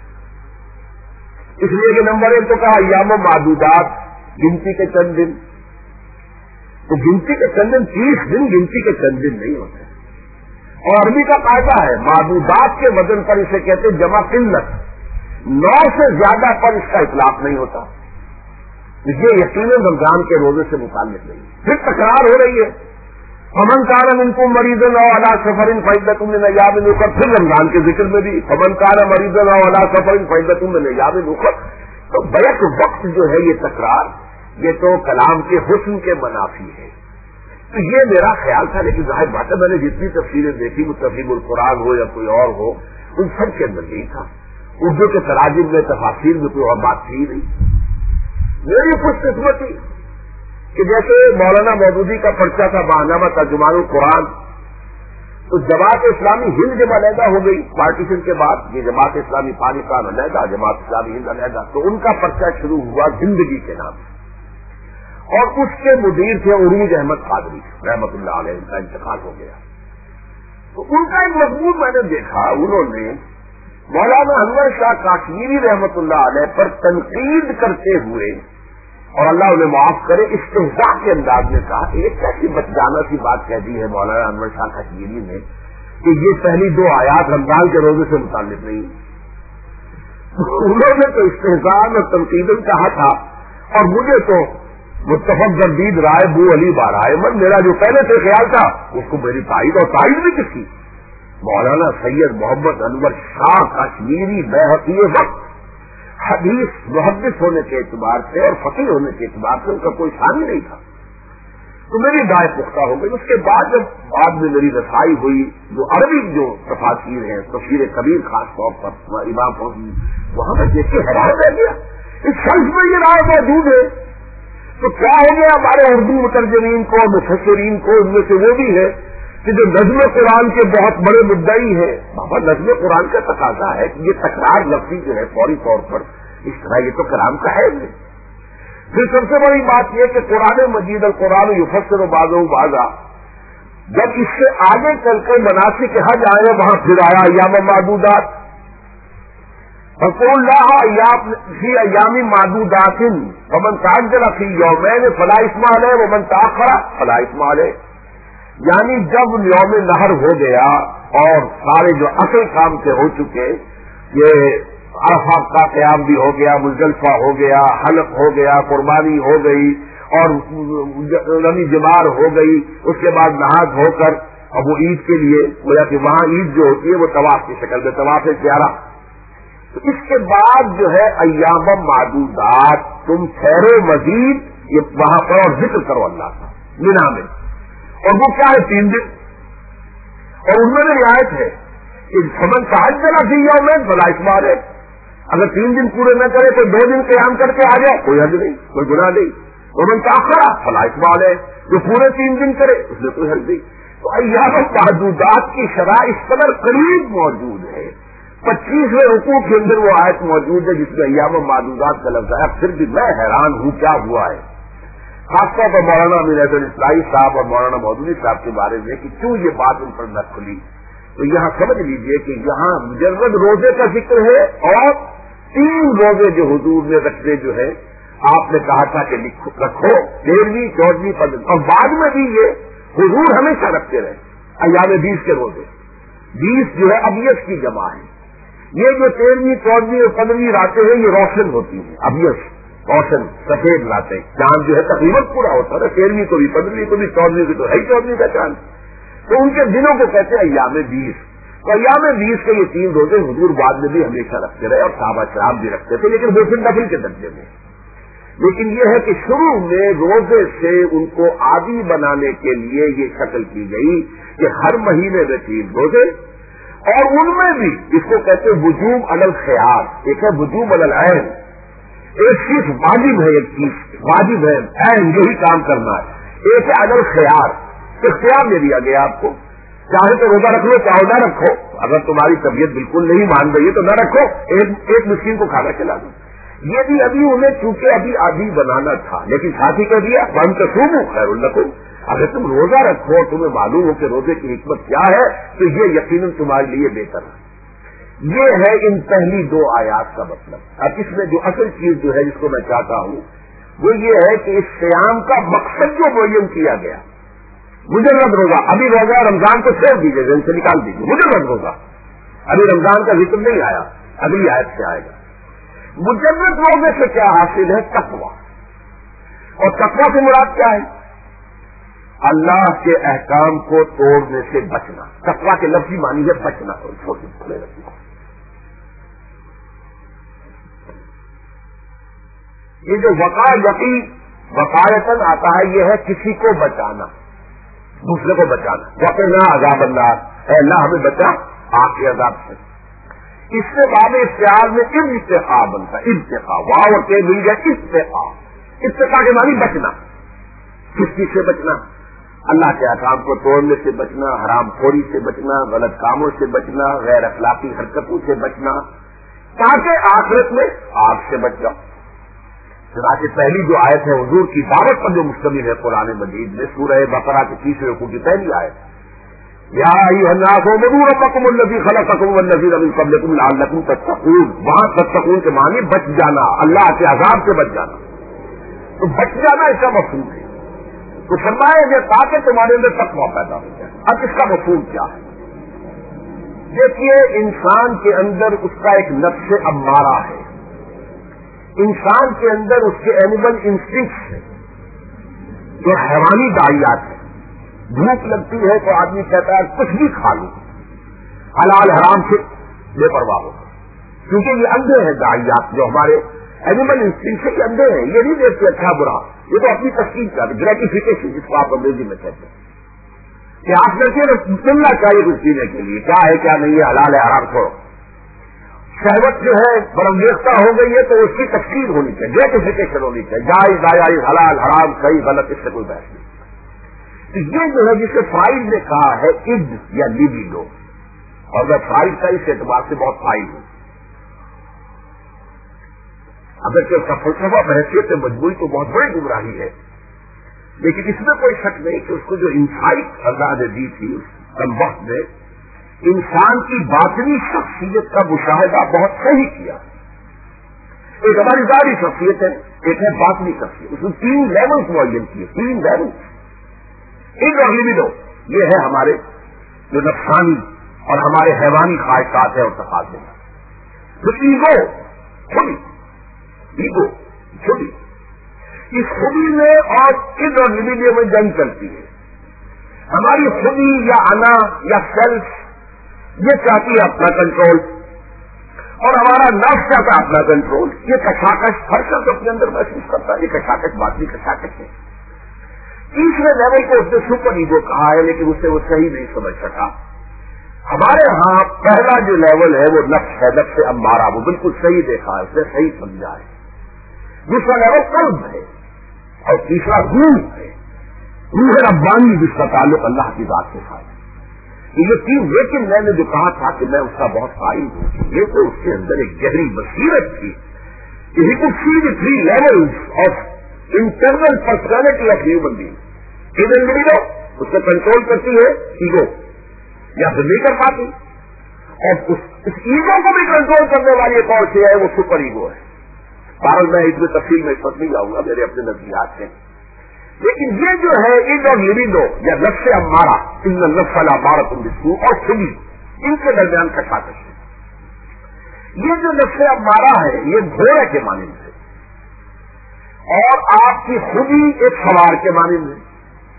Speaker 1: اس لیے کہ نمبر 1 تو کہا ایام معدودات، گنتی کے چند دن. تو گنتی کے چند دن 30 دن گنتی کے چند دن نہیں ہوتے. اور عربی کا قاعدہ ہے معدودات کے وزن پر اسے کہتے جمع قلت، 9 سے زیادہ پر اس کا اطلاق نہیں ہوتا. یہ یقیناً رمضان کے روزے سے متعلق نہیں. پھر تکرار ہو رہی ہے، فمن کان منکم مریضا او علی سفر فعدۃ من ایام اخر. پھر رمضان کے ذکر میں بھی فمن کان مریضا او علی سفر فعدۃ من ایام اخر. تو بیک وقت جو ہے یہ تکرار، یہ تو کلام کے حسن کے منافی ہے. تو یہ میرا خیال تھا، لیکن ظاہر بات ہے میں نے جتنی تفسیریں دیکھی وہ تفسیر القرآن ہو یا کوئی اور ہو، ان سب کے اندر یہی تھا. اردو کے تراجم میں تفاسیر میں کوئی اور بات تھی نہیں. میری خوش قسمتی کہ جیسے مولانا مودودی کا پرچہ تھا بہانامہ ترجمان القرآن، تو جماعت اسلامی ہند جب علیحدہ ہو گئی پارٹیشن کے بعد، یہ جماعت اسلامی پاکستان علیحدہ، جماعت اسلامی ہند علیحدہ، تو ان کا پرچہ شروع ہوا زندگی کے نام سے. اور اس کے مدیر تھے عروج احمد قادری رحمت اللہ علیہ، ان کا انتقال ہو گیا. تو ان کا ایک مضمون میں نے دیکھا، انہوں نے مولانا انور شاہ کاشمیری رحمت اللہ علیہ پر تنقید کرتے ہوئے، اور اللہ انہیں معاف کرے، استہزاء کے انداز میں کہا کہ یہ کیسی بچگانہ سی بات کہہ دی ہے مولانا انور شاہ کاشمیری نے کہ یہ پہلی 2 آیات رمضان کے روزے سے متعلق نہیں. انہوں نے تو استہزاء اور تنقید کہا تھا، اور مجھے تو متفق گردید رائے بو علی بارائے من، میرا جو پہلے سے خیال تھا اس کو میری تائید اور تائید بھی کس کی. مولانا سید محمد انور شاہ کاشمیری بیہقی وقت حدیث محدث ہونے کے اعتبار سے اور فقیہ ہونے کے اعتبار سے ان کا کوئی ثانی نہیں تھا. تو میری دائیں پختہ ہو گئی. اس کے بعد جب بعد میں میری رسائی ہوئی جو عربی جو تفاسیر ہیں، تفسیر کبیر خاص طور پر امام پہنچی، وہاں میں دیکھ کے حیران رہ گیا. اس شخص میں یہ رائے موجود ہے تو کیا ہو گیا ہمارے اردو مترجمین کو، مفسرین کو، ان میں سے وہ بھی ہے کہ جو نظم قرآن کے بہت بڑے مدعی ہیں، بابا نظم قرآن کا تقاضا ہے کہ یہ تکرار لفظی جو ہے فوری طور پر اس طرح یہ تو کلام کا ہے نہیں۔ پھر سب سے بڑی بات یہ کہ قرآن مجید القرآن یفسر بعضہ بعضا، جب اس سے آگے چل کر مناسک حج آئے وہاں پھر آیا ایام معدودات، فَاذْكُرُوا اللَّهَ فِي أَيَّامٍ مَّعْدُودَاتٍ وَمَن تَعَجَّلَ فِي يَوْمَيْنِ فَلَا إِثْمَ عَلَيْهِ وَمَن تَأَخَّرَ فَلَا إِثْمَ عَلَيْهِ۔ یعنی جب یوم نحر ہو گیا اور سارے جو اصل کام سے ہو چکے، یہ عرفات کا قیام بھی ہو گیا، مزدلفہ ہو گیا، حلق ہو گیا، قربانی ہو گئی اور رمی جمار ہو گئی، اس کے بعد نہاد ہو کر اب وہ عید کے لیے گویا کہ وہاں عید جو ہوتی ہے وہ طواف کی شکل میں طواف زیارہ، تو اس کے بعد جو ہے ایام معدودات، تم ٹھہرو مزید یہ وہاں پر اور ذکر کرو اللہ کا مینا میں، اور وہ کیا ہے 3 دن، اور ان میں رعایت ہے کہ فمن تعجل فی یومین فلا اثم علیہ، اگر 3 دن پورے نہ کرے تو 2 دن قیام کر کے آ جائے، کوئی حرج نہیں، کوئی گناہ نہیں، ومن تأخر فلا اثم علیہ، جو پورے 3 دن کرے اس میں کوئی حرج نہیں۔ تو ایام معدودات کی شرح اس قدر قریب موجود ہے، 25ویں رکوع کے اندر وہ آیت موجود ہے جس میں ایام معدودات کا لفظ ہے، پھر بھی میں حیران ہوں کیا ہوا ہے، خاص طور پر مولانا امین حسن اسلائی صاحب اور مولانا مودودی صاحب کے بارے میں کہ کیوں یہ بات ان پر نہ کھلی۔ تو یہاں سمجھ لیجئے کہ یہاں مجرد روزے کا ذکر ہے اور 3 روزے جو حضور نے رکھنے جو ہے آپ نے کہا تھا کہ رکھو 13ویں 14ویں 15 اور بعد میں بھی یہ حضور ہمیشہ رکھتے رہے ایام 20 کے روزے، 20 جو ہے ابیس کی جمع ہے، یہ جو 13ویں 14ویں اور 15ویں راتیں ہیں یہ روشن ہوتی ہیں، ابیس روشن سفید راتیں، چاند جو ہے تقریباً پورا ہوتا ہے، 13ویں کو بھی 15ویں کو بھی 14ویں کو تو ہے 14ویں کا چاند، تو ان کے دنوں کو کہتے ہیں ایام 20۔ تو ایام 20 کے یہ 3 روزے حضور بعد میں بھی ہمیشہ رکھتے رہے اور صحابہ کرام بھی رکھتے تھے، لیکن وہ پھر نفل کے درجے میں، لیکن یہ ہے کہ شروع میں روزے سے ان کو عادی بنانے کے لیے یہ شکل کی گئی کہ ہر مہینے میں 3 روزے، اور ان میں بھی اس کو کہتے ہیں وجوب علی الخیار، ایک ہے وجوب علی العین، ایک چیز واجب ہے، ایک چیز واجب ہے عین یہی کام کرنا ہے، ایک ہے علی الخیار، اختیار دے دیا گیا آپ کو، چاہے تو روزہ رکھ لو چاہے نہ رکھو، اگر تمہاری طبیعت بالکل نہیں مان رہی ہے تو نہ رکھو، ایک مسکین کو کھانا کھلا دو۔ یہ بھی ابھی انہیں چونکہ ابھی عادی بنانا تھا، لیکن ساتھ ہی کہہ دیا وان تصوموا خیر لکم، اگر تم روزہ رکھو اور تمہیں معلوم ہو کہ روزے کی حکمت کیا ہے تو یہ یقیناً تمہارے لیے بہتر ہے۔ یہ ہے ان پہلی 2 آیات کا مطلب۔ اب اس میں جو اصل چیز جو ہے جس کو میں چاہتا ہوں وہ یہ ہے کہ اس قیام کا مقصد جو معین کیا گیا، مجرد روزہ، ابھی روزہ رمضان کو چھوڑ دیجیے، دن سے نکال دیجیے، مجرد روزہ، ابھی رمضان کا ذکر نہیں آیا، اگلی آیت سے آئے گا۔ مجرد روزے سے کیا حاصل ہے؟ تقویٰ، اور تقویٰ سے مراد کیا ہے؟ اللہ کے احکام کو توڑنے سے بچنا، تقویٰ کے لفظی معنی ہے بچنا، یہ جو وقایتی وقایتن آتا ہے یہ ہے کسی کو بچانا، دوسرے کو بچانا، وقنا عذاب اللہ، اے اللہ ہمیں بچا آگ کے عذاب سے۔ اس سے باب اختیار میں ارتقاء بنتا ہے، ارتقاء واو اور کے مل گیا ارتقاء، ارتقاء کے معنی بچنا، کس چیز سے بچنا؟ اللہ کے احکام کو توڑنے سے بچنا، حرام خوری سے بچنا، غلط کاموں سے بچنا، غیر اخلاقی حرکتوں سے بچنا، تاکہ آخرت میں آگ سے بچ جاؤ۔ چنانچہ پہلی جو آیت ہے حضور کی دعوت پر جو مشتمل ہے قرآن مجید میں، سورہ بقرہ کے 30ویں رکوع کی پہلی آیت، یا ایھا الناس اعبدوا ربکم الذی خلقکم والذین من قبلکم لعلکم تتقون، وہاں تتقون کے معنی بچ جانا، اللہ کے عذاب سے بچ جانا، تو بچ جانا اس کا مفہوم ہے، تو فرمایا گیا تاکہ تمہارے اندر تقویٰ پیدا ہو جائے۔ اب اس کا مفہوم کیا ہے؟ دیکھیے انسان کے اندر اس کا ایک نفس امارہ ہے، انسان کے اندر اس کے اینیمل انسٹنکٹس ہیں جو حیوانی داعیات ہیں، بھوک لگتی ہے تو آدمی کہتا ہے کچھ بھی کھا لوں، حلال حرام سے بے پرواہ ہو، کیونکہ یہ اندھے ہیں داعیات جو ہمارے اینیمل انسٹنکٹ سے اندھے ہیں، یہ نہیں دیکھتے اچھا برا، یہ تو اپنی تسکین کا گریٹیفیکیشن جس کو آپ انگریزی میں کہتے ہیں کہ آپ لڑکے سننا چاہیے کچھ پینے کے لیے، کیا ہے کیا نہیں ہے، حلال ہے حرام چھوڑو، شہوت جو ہے برانگیختہ ہو گئی ہے تو اس کی تفصیل ہونی چاہیے، گریٹیفیکیشن ہونی چاہیے، جائز ناجائز حلال حرام صحیح غلط اس سے کوئی بحث نہیں، تو یہ جو ہے جسے فرائڈ نے کہا ہے اڈ یا لیبیڈو، اور میں فرائڈ کا اس اعتبار سے بہت قائل ہوں. اگر کہ اس کا فلسفہ بحیثیت مجموعی تو بہت بڑی گمراہی ہے، لیکن اس میں کوئی شک نہیں کہ اس کو جو انسائٹ اللہ نے دی تھی اس کم وقت میں انسان کی باطنی شخصیت کا مشاہدہ بہت صحیح کیا. ایک ہماری ظاہری شخصیت ہے، ایک ہے باطنی شخصیت. اس میں 3 لیولز معین کیے، 3 لیولز. ایک اور لیبیڈو یہ ہے ہمارے جو نفسانی اور ہمارے حیوانی خواہشات ہیں اور تقاضے ہیں. پھر ایگو، خودی، ایگو خودی. اس خودی میں اور ایک اور لیبیڈو میں جنگ چلتی ہے. ہماری خودی یا انا یا سیلف یہ چاہتی ہے اپنا کنٹرول، اور ہمارا نفس چاہتا ہے اپنا کنٹرول. یہ کشاکش ہر شخص اپنے اندر محسوس کرتا ہے. یہ کشاکش باطنی کشاکش ہے. تیسرے لیول کو اس نے سپر ایگو کہا ہے، لیکن اسے وہ صحیح نہیں سمجھ سکا. ہمارے ہاں پہلا جو لیول ہے وہ نفس ہے، نفس امارہ، وہ بالکل صحیح دیکھا ہے، اسے صحیح سمجھا ہے. دوسرا لیول قلب ہے، اور تیسرا روح ہے، روح ربانی جس کا تعلق اللہ کی ذات کے ساتھ. یہ تین، لیکن میں نے جو کہا تھا کہ میں اس کا بہت قائل ہوں، یہ تو اس کے اندر ایک گہری بصیرت تھی. He could see the 3 levels of internal personality of human being. Even libido اس سے کنٹرول کرتی ہے ایگو، یا پھر نہیں کر پاتی. اور اس ایگو کو بھی کنٹرول کرنے والی ایک اور چیز ہے، وہ سپر ایگو ہے. بہرحال میں اس میں تفصیل میں اس وقت نہیں جاؤں گا، میرے اپنے نظریات ہیں. لیکن یہ جو ہے ایگ اور لیبیڈو یا نفس امارہ، ان نفس الامارۃ بالسوء اور خودی، ان کے درمیان کشاکش ہے. یہ جو نفس امارہ ہے یہ گھوڑے کے مانند ہے، اور آپ کی خودی ایک سوار کے مانند ہے.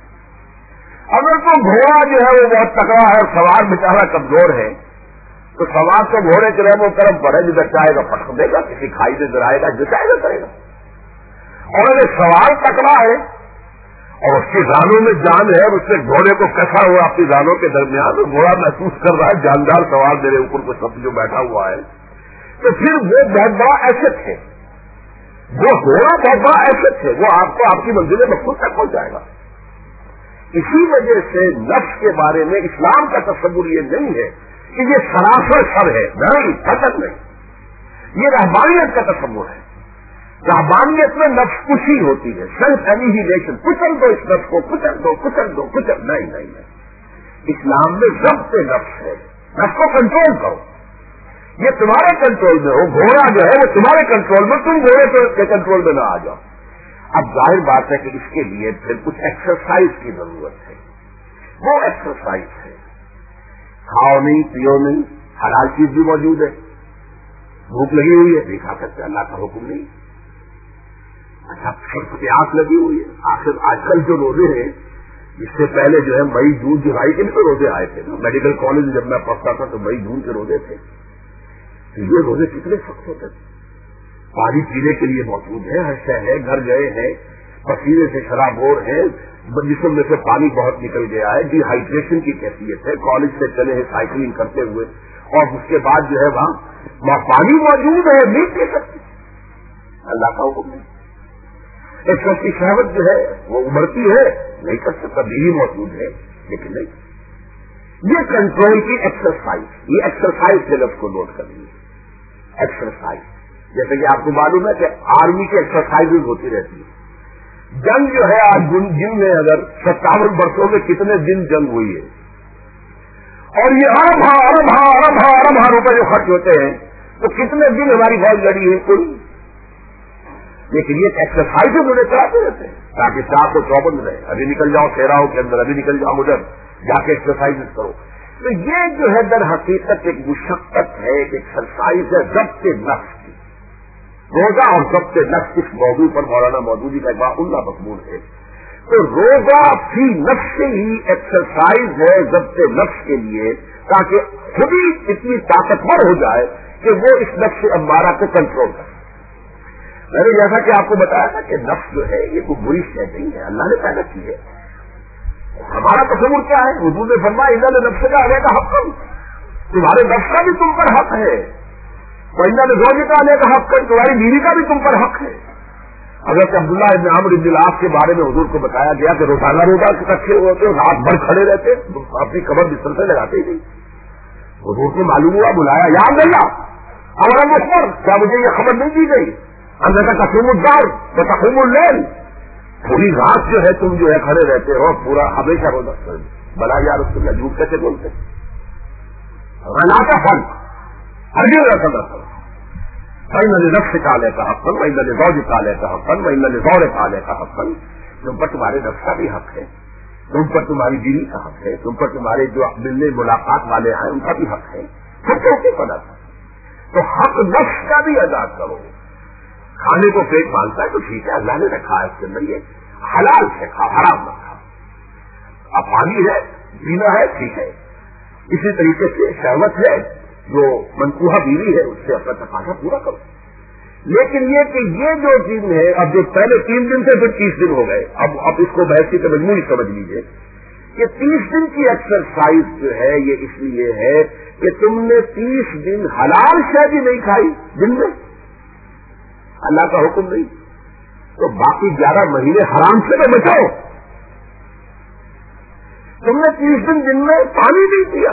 Speaker 1: اگر تو گھوڑا جو ہے وہ بہت تکڑا ہے اور سوار بیچارہ کمزور ہے، تو سوار تو گھوڑے کے رحم و کرم پر ہے، جدھر چاہے گا پٹک دے گا، کسی کھائی سے گرائے گا، جو چاہے گا کرے گا. اور اگر سوار تکڑا ہے اور اس کی زانوں میں جان ہے، اس نے گھوڑے کو کسا ہوا اپنی زانوں کے درمیان، تو گھوڑا محسوس کر رہا ہے جاندار سوار میرے اوپر کو سب جو بیٹھا ہوا ہے، تو پھر وہ بہت بڑا ایسٹ ہے. وہ گھوڑا بہت بڑا ایسٹ ہے، وہ آپ کو آپ کی منزل مقصود تک پہنچ جائے گا. اسی وجہ سے نفس کے بارے میں اسلام کا تصور یہ نہیں ہے کہ یہ سراسر سر ہے، نہیں، فقط نہیں. یہ رہبانیت کا تصور ہے. رہبانیت میں نفس کشی ہوتی ہے، سیلف اینیہیلیشن. کچل دو اس نفس کو، کچل دو، کچل دو، کچل. نہیں. اسلام میں ضبط نفس ہے. نفس کو کنٹرول کرو، یہ تمہارے کنٹرول میں ہو. گھوڑا جو ہے وہ تمہارے کنٹرول میں، تم گھوڑے کے کنٹرول میں نہ آ جاؤ. اب ظاہر بات ہے کہ اس کے لیے پھر کچھ ایکسرسائز کی ضرورت ہے. وہ ایکسرسائز ہے، کھاؤ نہیں، پیو نہیں، حلال چیز بھی موجود ہے. بھوک لگی ہوئی ہے، نہیں کھا سکتے، اللہ کا حکم نہیں. اچھا، سب پیاس لگی ہوئی ہے. آخر آج کل جو روزے ہیں، اس سے پہلے جو ہے مئی جون جولائی کے بھی تو روزے آئے تھے نا. میڈیکل کالج جب میں پڑھتا تھا تو مئی جون کے روزے تھے. تو یہ روزے کتنے سخت ہوتے تھے. پانی پینے کے لیے موجود ہے، ہر شے ہے، گھر گئے ہیں، پسینے سے شرابور ہے، جسم میں سے پانی بہت نکل گیا ہے، ڈی ہائیڈریشن کی کیفیت ہے. کالج سے چلے ہیں سائیکلنگ کرتے ہوئے، اور اس کے بعد جو ہے وہاں پانی موجود ہے، نہیں پی سکتے، اللہ کا حکم نہیں. ایک شخص کی شہوت جو ہے وہ ابھرتی ہے، نہیں کر سکتا، بیوی موجود ہے لیکن نہیں. یہ کنٹرول کی ایکسرسائز، یہ ایکسرسائز کے لفظ کو نوٹ کر لیجیے. ایکسرسائز جیسے کہ آپ کو معلوم ہے کہ آرمی کی ایکسرسائز ہوتی رہتی ہے. جنگ جو ہے آج جن میں اگر 57 برسوں میں کتنے دن جنگ ہوئی ہے، اور یہ ارب روپے جو خرچ ہوتے ہیں، تو کتنے دن ہماری فوج لڑی ہے کوئی. لیکن یہ ایکسرسائز انہیں چلاتے رہتے ہیں تاکہ چار کو چوبند رہے. ابھی نکل جاؤ سیراؤں کے اندر، ابھی نکل جاؤ ادھر، جا کے ایکسرسائز کرو. تو یہ جو ہے در حقیقت ایک مشقت ہے، ایک ایکسرسائز ہے ضبط نفس کی. روزہ اور ضبط نفس اس موضوع پر مولانا مودودی کا اقبال اللہ مقبول ہے. تو روزہ فی نفس سے ہی ایکسرسائز ہے ضبط نفس کے لیے، تاکہ خود ہی اتنی طاقتور ہو جائے کہ وہ اس نفس امارہ کو کنٹرول کرے. میں نے جیسا کہ آپ کو بتایا تھا کہ نفس جو ہے یہ کوئی بری شے نہیں ہے، اللہ نے پیدا کی ہے. ہمارا تصور کیا ہے؟ حضور نے فرمایا انہوں نے نفس کا آنے کا حق کم، تمہارے نفس کا بھی تم پر حق ہے. انہوں نے روزے کا آنے کا حق کم، تمہاری بیوی کا بھی تم پر حق ہے. حضرت عبداللہ ابن عمرو ابن العاص کے بارے میں حضور کو بتایا گیا کہ روزانہ روزہ رکھے ہوتے، رات بھر کھڑے رہتے، اپنی کمر بستر سے لگاتے ہی نہیں. حضور کو معلوم ہوا، بلایا، یا اللہ ہمارا مشور، کیا مجھے یہ خبر نہیں دی گئی؟ اندر کا تقوم الدار و تقوم اللیل، پوری رات جو ہے تم جو ہے کھڑے رہتے ہو، پورا ہمیشہ روزہ. بلا یا رسول اللہ، جھوٹ کیسے بولتے؟ غلاطہ فرق ہرگز ایسا نہ کرو. فإن لنفسك عليك حقا وإن لزوجك عليك حقا وإن لزوجك عليك حقا. تم پر تمہارے نفس کا بھی حق ہے، تم پر تمہاری بیوی کا حق ہے، تم پر تمہارے جو ملنے ملاقات والے ہیں ان کا بھی حق ہے. پھر کیسے پڑا تھا؟ تو حق نفس کا بھی ادا کرو. کھانے کو پیٹ مانگتا ہے تو ٹھیک ہے، اللہ نے رکھا ہے اس کے اندر، یہ حلال سے کھا، حرام نہ کھا. اب پانی ہے، پینا ہے، ٹھیک ہے. اسی طریقے سے شہوت ہے، جو منقوہ بیوی ہے اس سے اپنا تقاضا پورا کرو. لیکن یہ کہ یہ جو چیز ہے، اب جو پہلے 3 دن سے پھر 30 دن ہو گئے، اب اس کو بحث کی تو مجموعی سمجھ لیجیے کہ 30 دن کی ایکسرسائز جو ہے یہ اس لیے ہے کہ تم نے 30 دن حلال شے بھی نہیں کھائی دن میں، اللہ کا حکم نہیں، تو باقی 11 مہینے حرام سے تو بچو. تم نے 30 دن میں پانی نہیں پیا،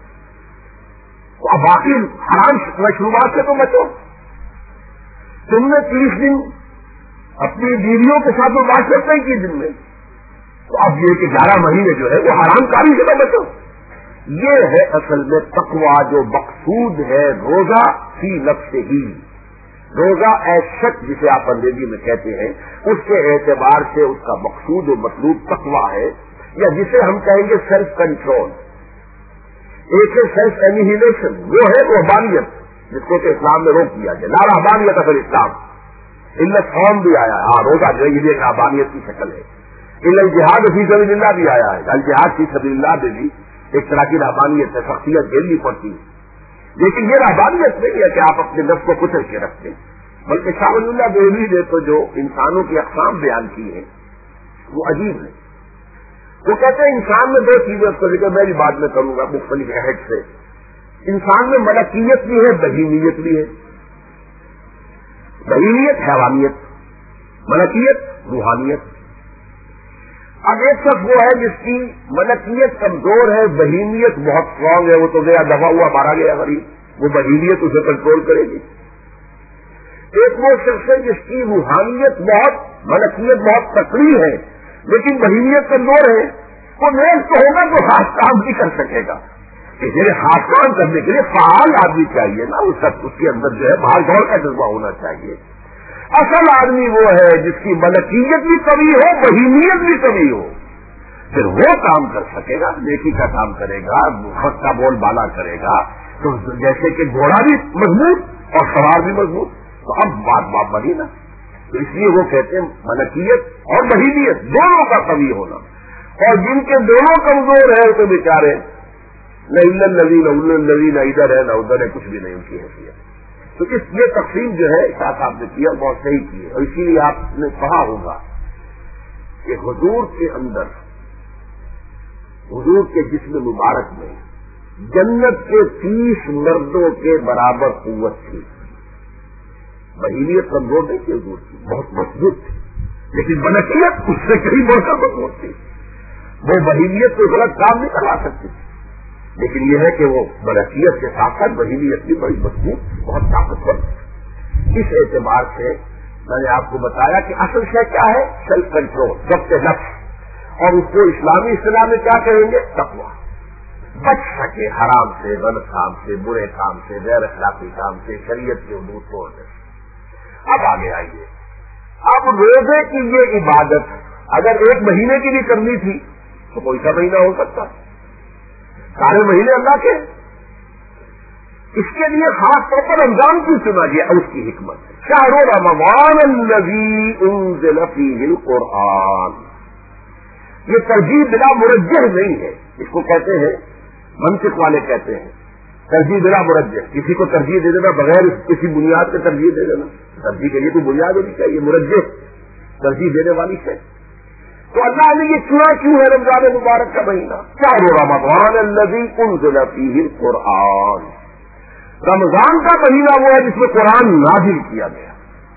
Speaker 1: اب باقی حرام مشروبات سے تو بچو. تم نے 30 دن اپنی بیویوں کے ساتھ مباشرت نہیں کی دن میں، تو اب یہ کہ 11 مہینے جو ہے وہ حرام کاری سے تو بچو. یہ ہے اصل میں تقویٰ، جو مقصود ہے روزہ فی نفسہ ہی. روزہ ایشک جسے آپ انگریزی میں کہتے ہیں، اس کے اعتبار سے اس کا مقصود و مطلوب تقویٰ ہے، یا جسے ہم کہیں گے سیلف کنٹرول. ایک ہے سیلف اینیہیلیشن، وہ ہے رہبانیت، جس کو کہ اسلام میں روک دیا گیا. لا رہبانیت اصل اسلام، علت قوم بھی آیا ہے، ہاں روزہ جو یہ ایک رہبانیت کی شکل ہے. علت جہاد فی سبیل اللہ بھی آیا ہے، الجہاد فی سبیل اللہ میں بھی ایک طرح کی رہبانیت ہے، شخصیت جھیلنی پڑتی ہے. لیکن یہ رہبانیت نہیں ہے کہ آپ اپنے نفس کو کچل کے رکھتے، بلکہ شاہ ولی اللہ دہلوی نے تو جو انسانوں کی اقسام بیان کی ہے وہ عجیب ہے. وہ کہتے ہیں انسان میں 2 چیزیں، اس کو لے کر میں بھی بعد میں کروں گا مختلف عہد سے. انسان میں ملکیت بھی ہے، بہیمیت بھی ہے. بہیمیت حیوانیت، ملکیت روحانیت. اب ایک شخص وہ ہے جس کی ملکیت کمزور ہے، بہیمیت بہت اسٹرانگ ہے، وہ تو گیا دفاع ہوا مارا گیا غریب، وہ بہیمیت اسے کنٹرول کرے گی. ایک وہ شخص ہے جس کی روحانیت بہت، ملکیت بہت تکڑی ہے لیکن بہیمیت کمزور ہے، وہ نیک تو ہوگا تو خاص کام بھی کر سکے گا. میرے خاص کام کرنے کے لیے فعال آدمی چاہیے نا، اس کے اندر جو ہے بھاگ دوڑ کا جذبہ ہونا چاہیے. اصل آدمی وہ ہے جس کی ملکیت بھی کمی ہو، بہیمیت بھی کمی ہو، پھر وہ کام کر سکے گا، نیکی کا کام کرے گا، حق کا بول بالا کرے گا. تو جیسے کہ گھوڑا بھی مضبوط اور سوار بھی مضبوط، تو اب بات بنی نا. تو اس لیے وہ کہتے ہیں ملکیت اور بہیمیت دونوں کا قوی ہونا. اور جن کے دونوں کمزور ہیں تو بیچارے نہ ادھر ہے نہ ادھر ہے، کچھ بھی نہیں ان کی حیثیت. تو اس یہ تقسیم جو ہے ساتھ آپ نے کیا بہت صحیح کی ہے. اور اسی لیے آپ نے کہا ہوگا کہ حضور کے اندر، حضور کے جسم مبارک میں جنت کے 30 مردوں کے برابر قوت تھی. بہیمیت کمزور نہیں تھی حضور کی، بہت مضبوط تھی، لیکن ملکیت اس سے کہیں بڑھ کر مضبوط تھی. وہ بہیمیت کو غلط کام نہیں کروا سکتی تھی، لیکن یہ ہے کہ وہ ملکیت کے ساتھ ساتھ بہیمیت بھی بڑی مضبوط، بہت طاقتور. اس اعتبار سے میں نے آپ کو بتایا کہ اصل شے کیا ہے، سیلف کنٹرول، ضبط نفس. اور اس کو اسلامی اصطلاح میں کیا کہیں گے، تقویٰ. بچ سکے حرام سے، غلط کام سے، برے کام سے، غیر اخلاقی کام سے، شریعت کے حدود توڑنے سے. اب آگے آئیے. اب روزے کی یہ عبادت اگر 1 مہینے کی بھی کرنی تھی تو کوئی سا مہینہ ہو سکتا، سارے مہینے اللہ کے. اس کے لیے خاص طور پر رمضان کی چنا گیا، اور اس کی حکمت ہے شہر رمضان الذی انزل فیہ القرآن. یہ ترجیح بلا مرجح نہیں ہے، اس کو کہتے ہیں منطق والے کہتے ہیں ترجیح بلا مرجح. کسی کو ترجیح دے دینا بغیر کسی بنیاد کے ترجیح دے دینا. ترجیح کے لیے کوئی بنیاد ہونی چاہیے، مرجح ترجیح دینے والی ہے. تو اللہ نے یہ چنا کیوں ہے رمضان مبارک کا مہینہ؟ شہر رمضان الذی انزل فیہ القرآن. رمضان کا مہینہ وہ ہے جس میں قرآن نازل کیا گیا.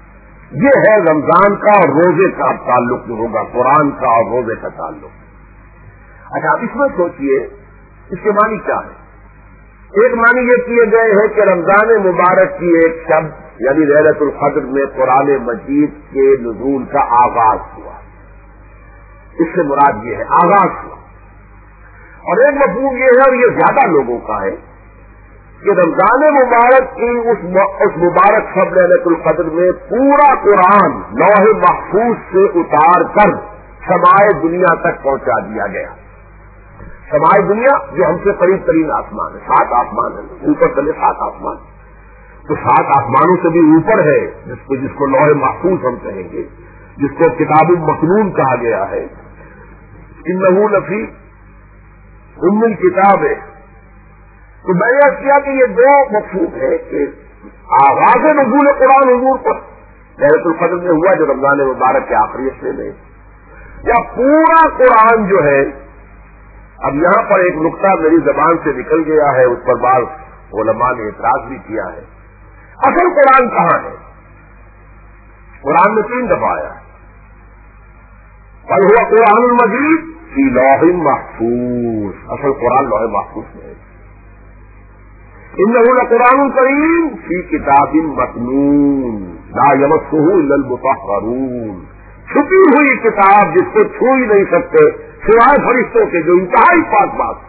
Speaker 1: یہ ہے رمضان کا اور روزے کا تعلق جو ہوگا، قرآن کا اور روزے کا تعلق۔ اچھا آپ اس میں سوچئے اس کے معنی کیا ہے؟ ایک معنی یہ کیے گئے ہیں کہ رمضان مبارک کی ایک شب یعنی لیلۃ القدر میں قرآن مجید کے نزول کا آغاز ہوا، اس سے مراد یہ ہے آغاز ہوا۔ اور ایک مفہوم یہ ہے اور یہ زیادہ لوگوں کا ہے کہ رمضان مبارک کی اس مبارک شب لیلۃ القدر میں پورا قرآن لوح محفوظ سے اتار کر سمائے دنیا تک پہنچا دیا گیا۔ سمائے دنیا جو ہم سے قریب ترین آسمان ہے، 7 آسمان ہے، اوپر چلے 7 آسمان، تو 7 آسمانوں سے بھی اوپر ہے جس کو لوح محفوظ ہم کہیں گے، جس کو کتاب مکنون کہا گیا ہے۔ انہ لفی ام الکتاب ہے۔ تو میں نے کیا کہ یہ 2 مقصود ہے کہ آغاز نزول قرآن حضور پر لیلۃ القدر میں ہوا جو رمضان مبارک کے آخری حصے میں، یا پورا قرآن جو ہے۔ اب یہاں پر ایک نقطہ میری زبان سے نکل گیا ہے، اس پر بعض علماء نے اعتراض بھی کیا ہے۔ اصل قرآن کہاں ہے؟ قرآن میں 3 دفعہ آیا ہے، بل ہوا قرآن المجید فی لوح محفوظ، اصل قرآن لوح محفوظ میں ہے۔ انہ لقرآن کریم فی کتاب مکنون لا یمسہ الا المطہرون، چھپی ہوئی کتاب جس کو چھو ہی نہیں سکتے سوائے فرشتوں کے، جو انتہائی پاک بات۔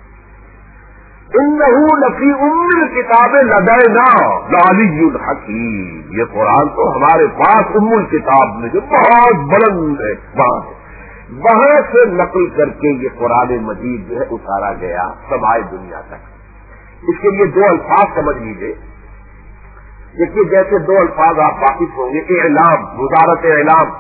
Speaker 1: انہ لفی ام الکتاب لدینا لعلی الحکیم، یہ قرآن تو ہمارے پاس ام الکتاب میں جو بہت بلند ہے وہاں سے نقل کر کے یہ قرآن مجید جو ہے اتارا گیا سمائے دنیا تک۔ اس کے لیے 2 الفاظ سمجھ لیجیے۔ دیکھیے جیسے 2 الفاظ آپ واقف ہوں گے، اعلام، وزارت اعلام،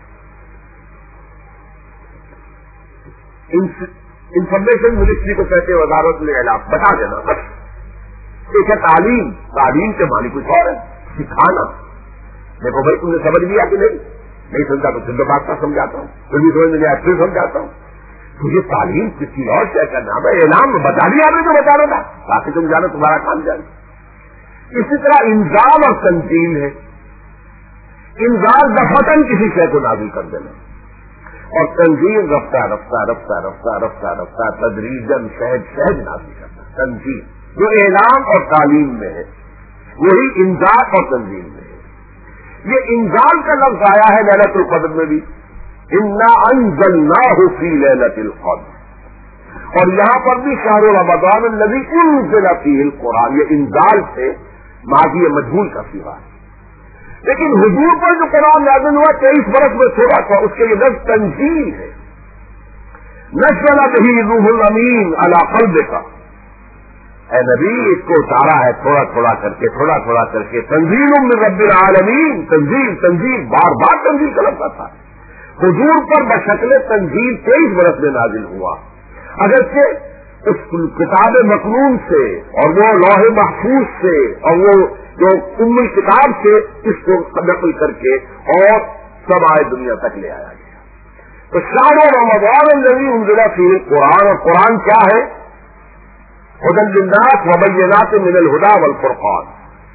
Speaker 1: انفارمیشن منسٹری کو کہتے ہیں وزارت الاعلام، بتا دینا بس۔ ایک ہے تعلیم، تعلیم کے معنی کچھ اور ہے، سکھانا۔ دیکھو بھائی تم نے سمجھ لیا کہ نہیں سمجھا تو پھر بات کا سمجھاتا ہوں، پھر بھی سمجھ لیا پھر سمجھاتا ہوں۔ تو یہ تعلیم کسی اور کیا کرنا ہے، اعلام بتا دیا آپ نے تو بتا رہا تھا تاکہ تم جانا تمہارا کام جانے۔ اسی طرح انذار اور تنزیل ہے۔ انذار دفعتاً کسی شے کو نازل کر دینا، اور تنزیل رفتہ رفتہ رفتہ رفتہ رفتہ رفتہ تدریجاً شہد نازل کرنا۔ تنزیل جو اعلام اور تعلیم میں ہے وہی انذار اور تنزیل میں ہے۔ یہ انذار کا لفظ آیا ہے لیلۃ القدر میں بھی، انا انزلناہ فی لیلۃ القدر، اور یہاں پر بھی شہر رمضان الذی انزل فیہ القرآن، یہ انزال سے ماضی مجہول کا صیغہ ہے۔ لیکن حضور پر جو قرآن نازل ہوا 23 برس میں تھوڑا تھا، اس کے یہ لفظ تنزیل ہے۔ نزل بہ روح الامین علی قلبک، اے نبی اس کو اتارا ہے تھوڑا تھوڑا کر کے، تھوڑا تھوڑا کر کے، تنزیل من رب العالمین، تنزیل تنزیل، بار بار تنزیل کا لفظ تھا۔ حضور پر بشکل تنزیل 23 برس میں نازل ہوا، اگرچہ اس کتاب مکنون سے اور وہ لوح محفوظ سے اور وہ جو ام کتاب سے اس کو نقل کر کے اور سمائے دنیا تک لے آیا گیا۔ تو شہر رمضان الذی انزل فیہ القرآن، اور قرآن کیا ہے؟ ھدی للناس وبینات من الھدی والفرقان،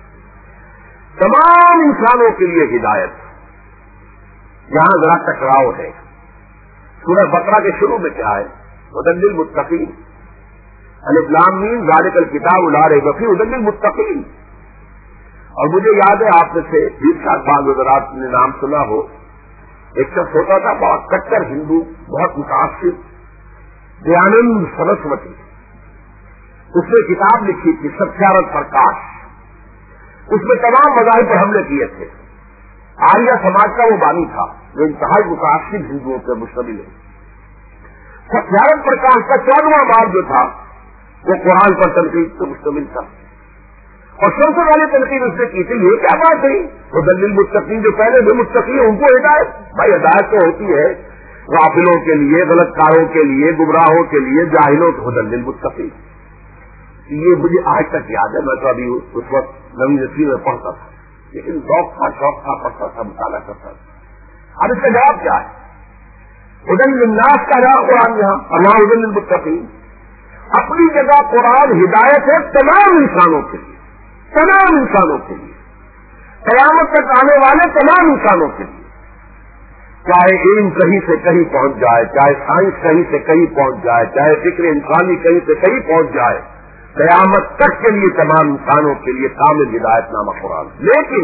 Speaker 1: تمام انسانوں کے لیے ہدایت۔ یہاں ذرا ٹکراؤ ہے، سورہ بقرہ کے شروع میں کیا ہے؟ ھدی للمتقین، الف لام میم ذالک الکتاب لا ریب فیہ ھدی للمتقین۔ اور مجھے یاد ہے آپ میں سے 20 بعض حضرات نے نام سنا ہو، ایک شخص ہوتا تھا بہت کٹر ہندو، بہت متاثر، دیانند سرسوتی، اس نے کتاب لکھی تھی ستیارتھ پرکاش، اس میں تمام مذاہب پر حملے کیے تھے۔ آریہ سماج کا وہ بانی تھا جو انتہائی متاثر ہندوؤں پر مشتمل ہے۔ ستیارتھ پرکاش کا 14واں باب جو تھا وہ قرآن پر تنقید پر مشتمل تھا، اور سب سے پہلے تنقید اس نے کی تھی یہ کیا بات ہے ھدی للمتقین، جو پہلے بھی متقی ہیں ان کو ہدایت۔ بھائی ہدایت تو ہوتی ہے غافلوں کے لیے، غلط کاروں کے لیے، گمراہوں کے لیے، جاہلوں کے، ھدی للمتقین۔ یہ مجھے آج تک یاد ہے، میں تو ابھی اس وقت نویں 10ویں میں پڑھتا تھا، لیکن ذوق تھا، شوق تھا، پڑھتا تھا، مطالعہ کرتا تھا۔ اب اس کا جواب کیا ہے؟ ھدی للناس کا جواب قرآن یہاں، اور وہاں ھدی للمتقین۔ اپنی جگہ قرآن ہدایت ہے تمام انسانوں کے لیے، تمام انسانوں کے لیے، قیامت تک آنے والے تمام انسانوں کے لیے، چاہے علم کہیں سے کہیں پہنچ جائے، چاہے سائنس کہیں سے کہیں پہنچ جائے، چاہے فکر انسانی کہیں سے کہیں پہنچ جائے، قیامت تک کے لیے تمام انسانوں کے لیے کامل ہدایت نامہ قرآن. لیکن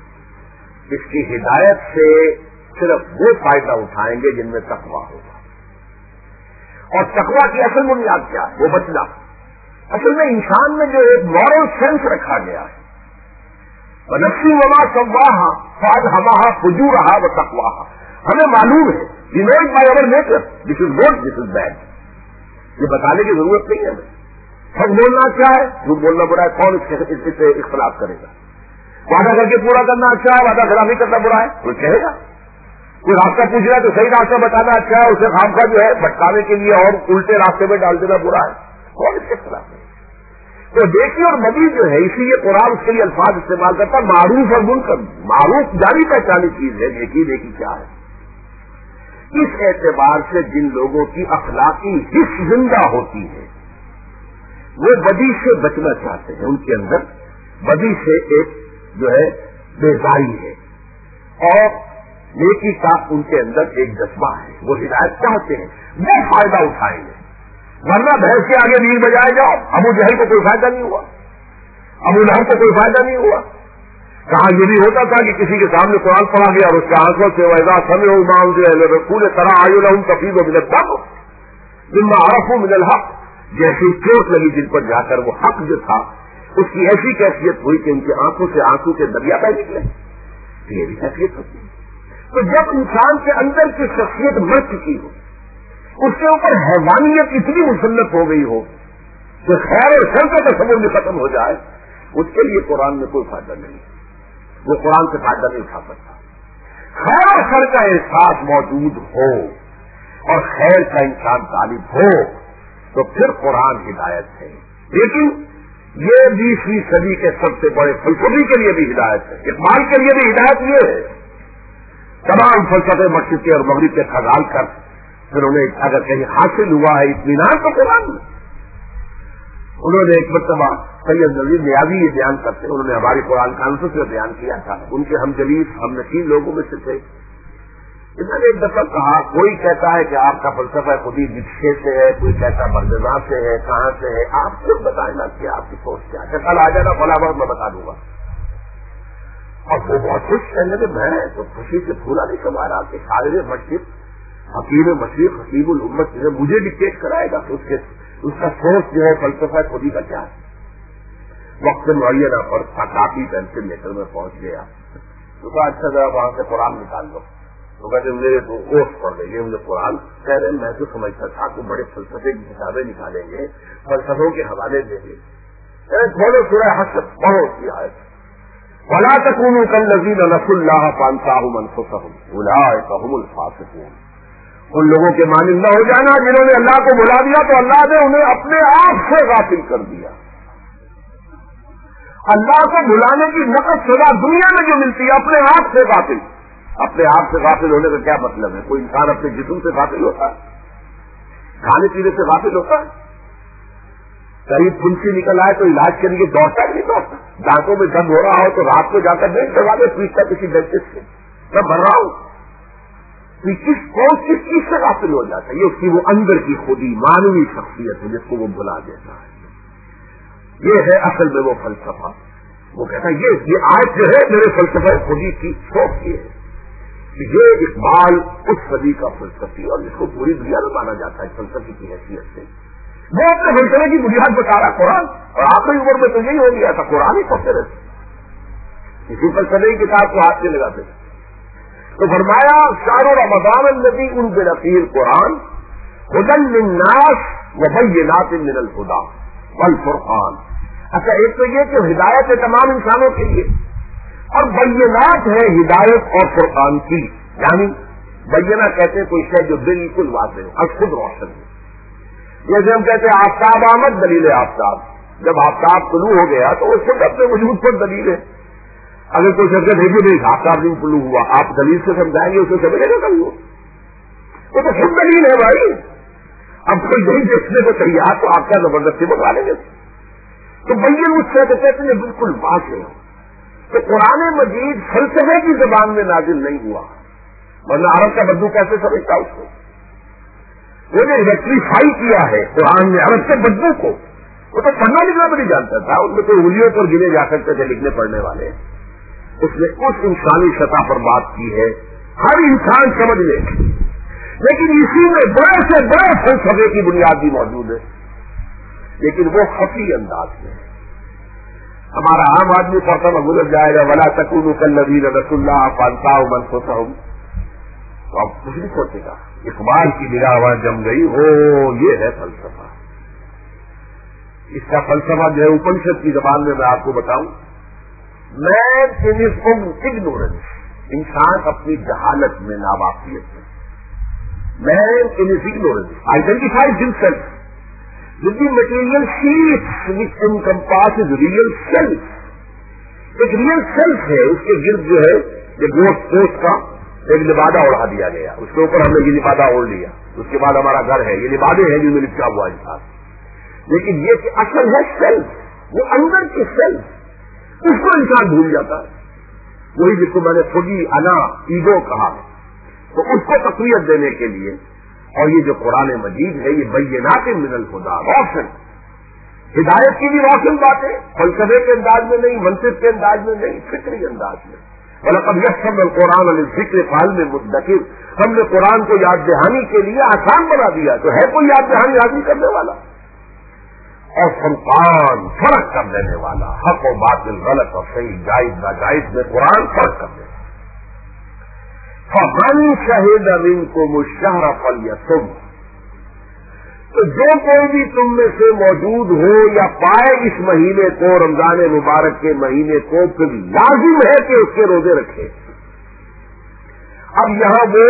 Speaker 1: اس کی ہدایت سے صرف وہ فائدہ اٹھائیں گے جن میں تقویٰ ہوگا. اور تقویٰ کی اصل بنیاد کیا ہے؟ وہ بچنا. اصل میں انسان میں جو ایک مورل سینس رکھا گیا ہے، نفسی وما سواہا فالہمہا فجورہا وتقواہا، ہمیں معلوم ہے یہ not by over nature this is good this is bad, یہ بتانے کی ضرورت نہیں ہے ہمیں. سچ بولنا اچھا ہے، جھوٹ بولنا برا ہے، کون اس سے اختلاف کرے گا؟ وعدہ کر کے پورا کرنا اچھا ہے، وعدہ خلافی کرنا برا ہے، کوئی کہے گا؟ کوئی راستہ پوچھ رہا ہے تو صحیح راستہ بتانا اچھا ہے، اسے خامخواہ جو ہے بھٹکانے کے لیے اور الٹے راستے میں ڈال دینا برا ہے، کون اس کے خلاف ہے؟ تو دیکھیے، اور بدی جو ہے اسی لیے قرآن اس کے لیے الفاظ استعمال کرتا ہے، معروف اور منکر. معروف جانی پہچانی چیز ہے، دیکھی کیا ہے. اس اعتبار سے جن لوگوں کی اخلاقی حص زندہ ہوتی ہے وہ بدی سے بچنا چاہتے ہیں، ان کے اندر بدی سے ایک جو ہے بیزاری ہے، اور نیکی کا ان کے اندر ایک جذبہ ہے، وہ ہدایت چاہتے ہیں، وہ فائدہ اٹھائیں گے. ورنہ بھینس کے آگے نیل بجائے جاؤ، ابو جہل کو کوئی فائدہ نہیں ہوا، ابو لہب کو کوئی فائدہ نہیں ہوا. کہاں یہ بھی ہوتا تھا کہ کسی کے سامنے قرآن پڑھا گیا اور اس کے آنکھوں سے ویزا سمے امام جو پورے طرح آئے لہم تفیض و ملت تب جن عرف و مل الحق، جیسی چوٹ لگی جن پر جا کر وہ حق جو تھا اس کی ایسی کیفیت ہوئی کہ ان کی آنکھوں سے آنسو کے دریا بہ نکلے. یہ بھی کیفیت ہوتی ہے. تو جب انسان کے اندر کی شخصیت مر چکی ہو، اس کے اوپر حیوانیت اتنی مسلط ہو گئی ہو کہ خیر اور شر کا تصور بھی ختم ہو جائے، اس کے لیے قرآن میں کوئی فائدہ نہیں، وہ قرآن سے فائدہ نہیں اٹھا سکتا. خیر اور شر کا احساس موجود ہو اور خیر کا انسان طالب ہو تو پھر قرآن ہدایت ہے. لیکن یہ 20ویں صدی کے سب سے بڑے فلسفی کے لیے بھی ہدایت ہے، اقبال کے لیے بھی ہدایت یہ ہے. تمام فلسفے مشرقی اور مغرب کے کھگال کر پھر انہیں اگر کہیں حاصل ہوا ہے اطمینان تو قرآن میں. انہوں نے ایک مرتبہ سید نذیر نیازی یہ بیان کرتے، انہوں نے ہماری قرآن کانفرنس میں بیان کیا تھا، ان کے ہم جلیس ہم نشین لوگوں میں سے تھے. انہوں نے ایک دفعہ کہا، کوئی کہتا ہے کہ آپ کا فلسفہ خودی نقشے سے ہے، کوئی کہتا بردزاں سے ہے، کہاں سے ہے، آپ خود بتائیں نا کہ آپ کی سوچ کیا ہے. کل آ جانا فلاں وقت میں بتا دوں گا. اور وہ بہت خوش کہنے کہ میں تو خوشی سے پھولا نہیں سما رہا کہ شاعر مشرق حکیم مشرق حکیم الامت جو ہے مجھے ڈکٹیٹ کرائے گا کہ اس کا سوچ جو ہے فلسفہ خودی کا کیا ہے. وقت معینہ پر کاپی پینسل لے کر میں پہنچ گیا تو کہا اچھا ذرا وہاں سے قرآن نکال دو. تو کہتے میرے تو اوش پڑ گئی، مجھے قرآن کہہ رہے میں تو سمجھتا تھا کہ بڑے فلسفے کی کتابیں نکالیں گے، فلسفوں کے حوالے دیں گے. تھوڑے سورہ حشر پڑھو کی آیت، وَلَا تَكُونُوا كَالَّذِينَ نَسُوا اللَّهَ فَأَنسَاهُمْ أَنفُسَهُمْ أُولَٰئِكَ هُمُ الْفَاسِقُونَ. ان لوگوں کے مانند نہ ہو جانا جنہوں نے اللہ کو بھلا دیا تو اللہ نے انہیں اپنے آپ سے غافل کر دیا. اللہ کو بلانے کی نقد سزا دنیا میں جو ملتی ہے اپنے آپ سے غافل. اپنے آپ سے غافل ہونے کا کیا مطلب ہے؟ کوئی انسان اپنے جسم سے غافل ہوتا ہے؟ کھانے پینے سے غافل ہوتا ہے؟ کہیں پھنسی نکل آئے تو علاج کے لیے دوڑتا نہیں دوڑتا؟ دانتوں میں درد ہو رہا ہو تو رات کو جا کر نہیں کروا دے پوچھتا کسی ڈینٹسٹ سے میں بھر رہا ہوں. کون کس چیز سے غافل ہو جاتا ہے؟ یہ اس کی وہ اندر کی خودی مانوی شخصیت ہے جس کو وہ بھلا دیتا ہے. یہ ہے اصل میں وہ فلسفہ. وہ کہتا ہے یہ آیت جو ہے میرے فلسفہ خودی کی سوچ یہ ہے. یہ اقبال اس صدی کا فلسفی اور جس کو پوری دنیا میں مانا جاتا ہے فلسفی کی حیثیت سے، وہ اپنے فلسفے کی بنیاد بتا رہا قرآن. اور آخری عمر میں تو یہی ہو گیا تھا، قرآن ہی پڑھتے رہتے، اسی فلسفے کی کتاب کو ہاتھ سے لگاتے. تو فرمایا شہر رمضان الذی انزل فیہ القرآن ھدی للناس وبینات من الھدی والفرقان. اچھا ایک تو یہ کہ ہدایت ہے تمام انسانوں کے لیے، اور بینات ہے ہدایت اور فرقان کی. یعنی بینہ کہتے ہیں کوئی شے جو بالکل واضح ہو اور خود روشن ہو. جیسے ہم کہتے ہیں آفتاب آمد دلیل آفتاب، جب آفتاب طلوع ہو گیا تو وہ خود اپنے وجود پر دلیل ہے. اگر کوئی شرکت ہے نہیں آفتاب نہیں طلوع ہوا، آپ دلیل سے سمجھائیں گے اسے سمجھے گا کبھی؟ وہ تو خود دلیل ہے بھائی. اب کوئی نہیں دیکھنے کو تیار تو آپ کا زبردستی بتا لیں گے. تو بین اس سے تو کہتے ہیں بالکل واضح ہو. تو قرآن مجید فلسفے کی زبان میں نازل نہیں ہوا، ورنہ عرب کا بدو کیسے سمجھتا اس کو؟ وہ جو الیکٹریفائی کیا ہے قرآن نے عرب کے بدو کو، وہ تو پڑھنا لکھنا بھی نہیں جانتا تھا، ان میں تو انگلیوں پر گنے جا سکتے تھے لکھنے پڑھنے والے. اس نے اس انسانی سطح پر بات کی ہے ہر انسان سمجھ لے، لیکن اسی میں بڑے سے بڑے فلسفے کی بنیاد بھی موجود ہے، لیکن وہ خفی انداز میں ہے. ہمارا عام آدمی پڑھتا میں گزر جائے گا ولا تکونوا کالذین نسوا اللہ فانساهم انفسهم، تو اب کچھ نہیں سوچے گا. اقبال کی نگاہ وہاں جم گئی، ہو یہ ہے فلسفہ. اس کا فلسفہ جو ہے اپنشد کی زبان میں آپ کو بتاؤں، مین ان ہز اگنورینس، انسان اپنی جہالت میں ناواقفیت میں، man in his ignorance identifies himself with the material sheets which encompasses real self. ایک ریئل سیلف ہے، اس کے گرد جو ہے یہ گوشت کا ایک لبادہ اڑا دیا گیا، اس کے اوپر ہم نے یہ لبادہ اوڑھ لیا، اس کے بعد ہمارا گھر ہے، یہ لبادے ہیں جن میں لپٹا ہوا انسان. لیکن یہ کہ اصل ہے سیلف، وہ اندر کی سیلف، اس کو انسان بھول جاتا ہے. وہی جس کو میں نے خودی انا ایگو کہا ہے، تو اس کو تقویت دینے کے لیے، اور یہ جو قرآن مجید ہے یہ بینات من الہدی، روشن ہدایت کی بھی روشن باتیں، فلسفے کے انداز میں نہیں، منطق کے انداز میں نہیں، فکری انداز میں. وَلَقَدْ يَسَّرْنَا الْقُرْآنَ لِلذِّكْرِ فَهَلْ مِن مُدَّكِرٍ، ہم نے قرآن کو یاد دہانی کے لیے آسان بنا دیا، تو ہے کوئی یاد دہانی حاصل کرنے والا؟ اور فرقان، فرق کر دینے والا، حق و باطل، غلط اور صحیح، جائز ناجائز میں قرآن فرق کر دینے. فَمَنْ شَهِدَ مِنْكُمُ الشَّهْرَ فَلْيَصُمْ، تو جو کوئی بھی تم میں سے موجود ہو یا پائے اس مہینے کو، رمضان مبارک کے مہینے کو، پھر لازم ہے کہ اس کے روزے رکھے. اب یہاں وہ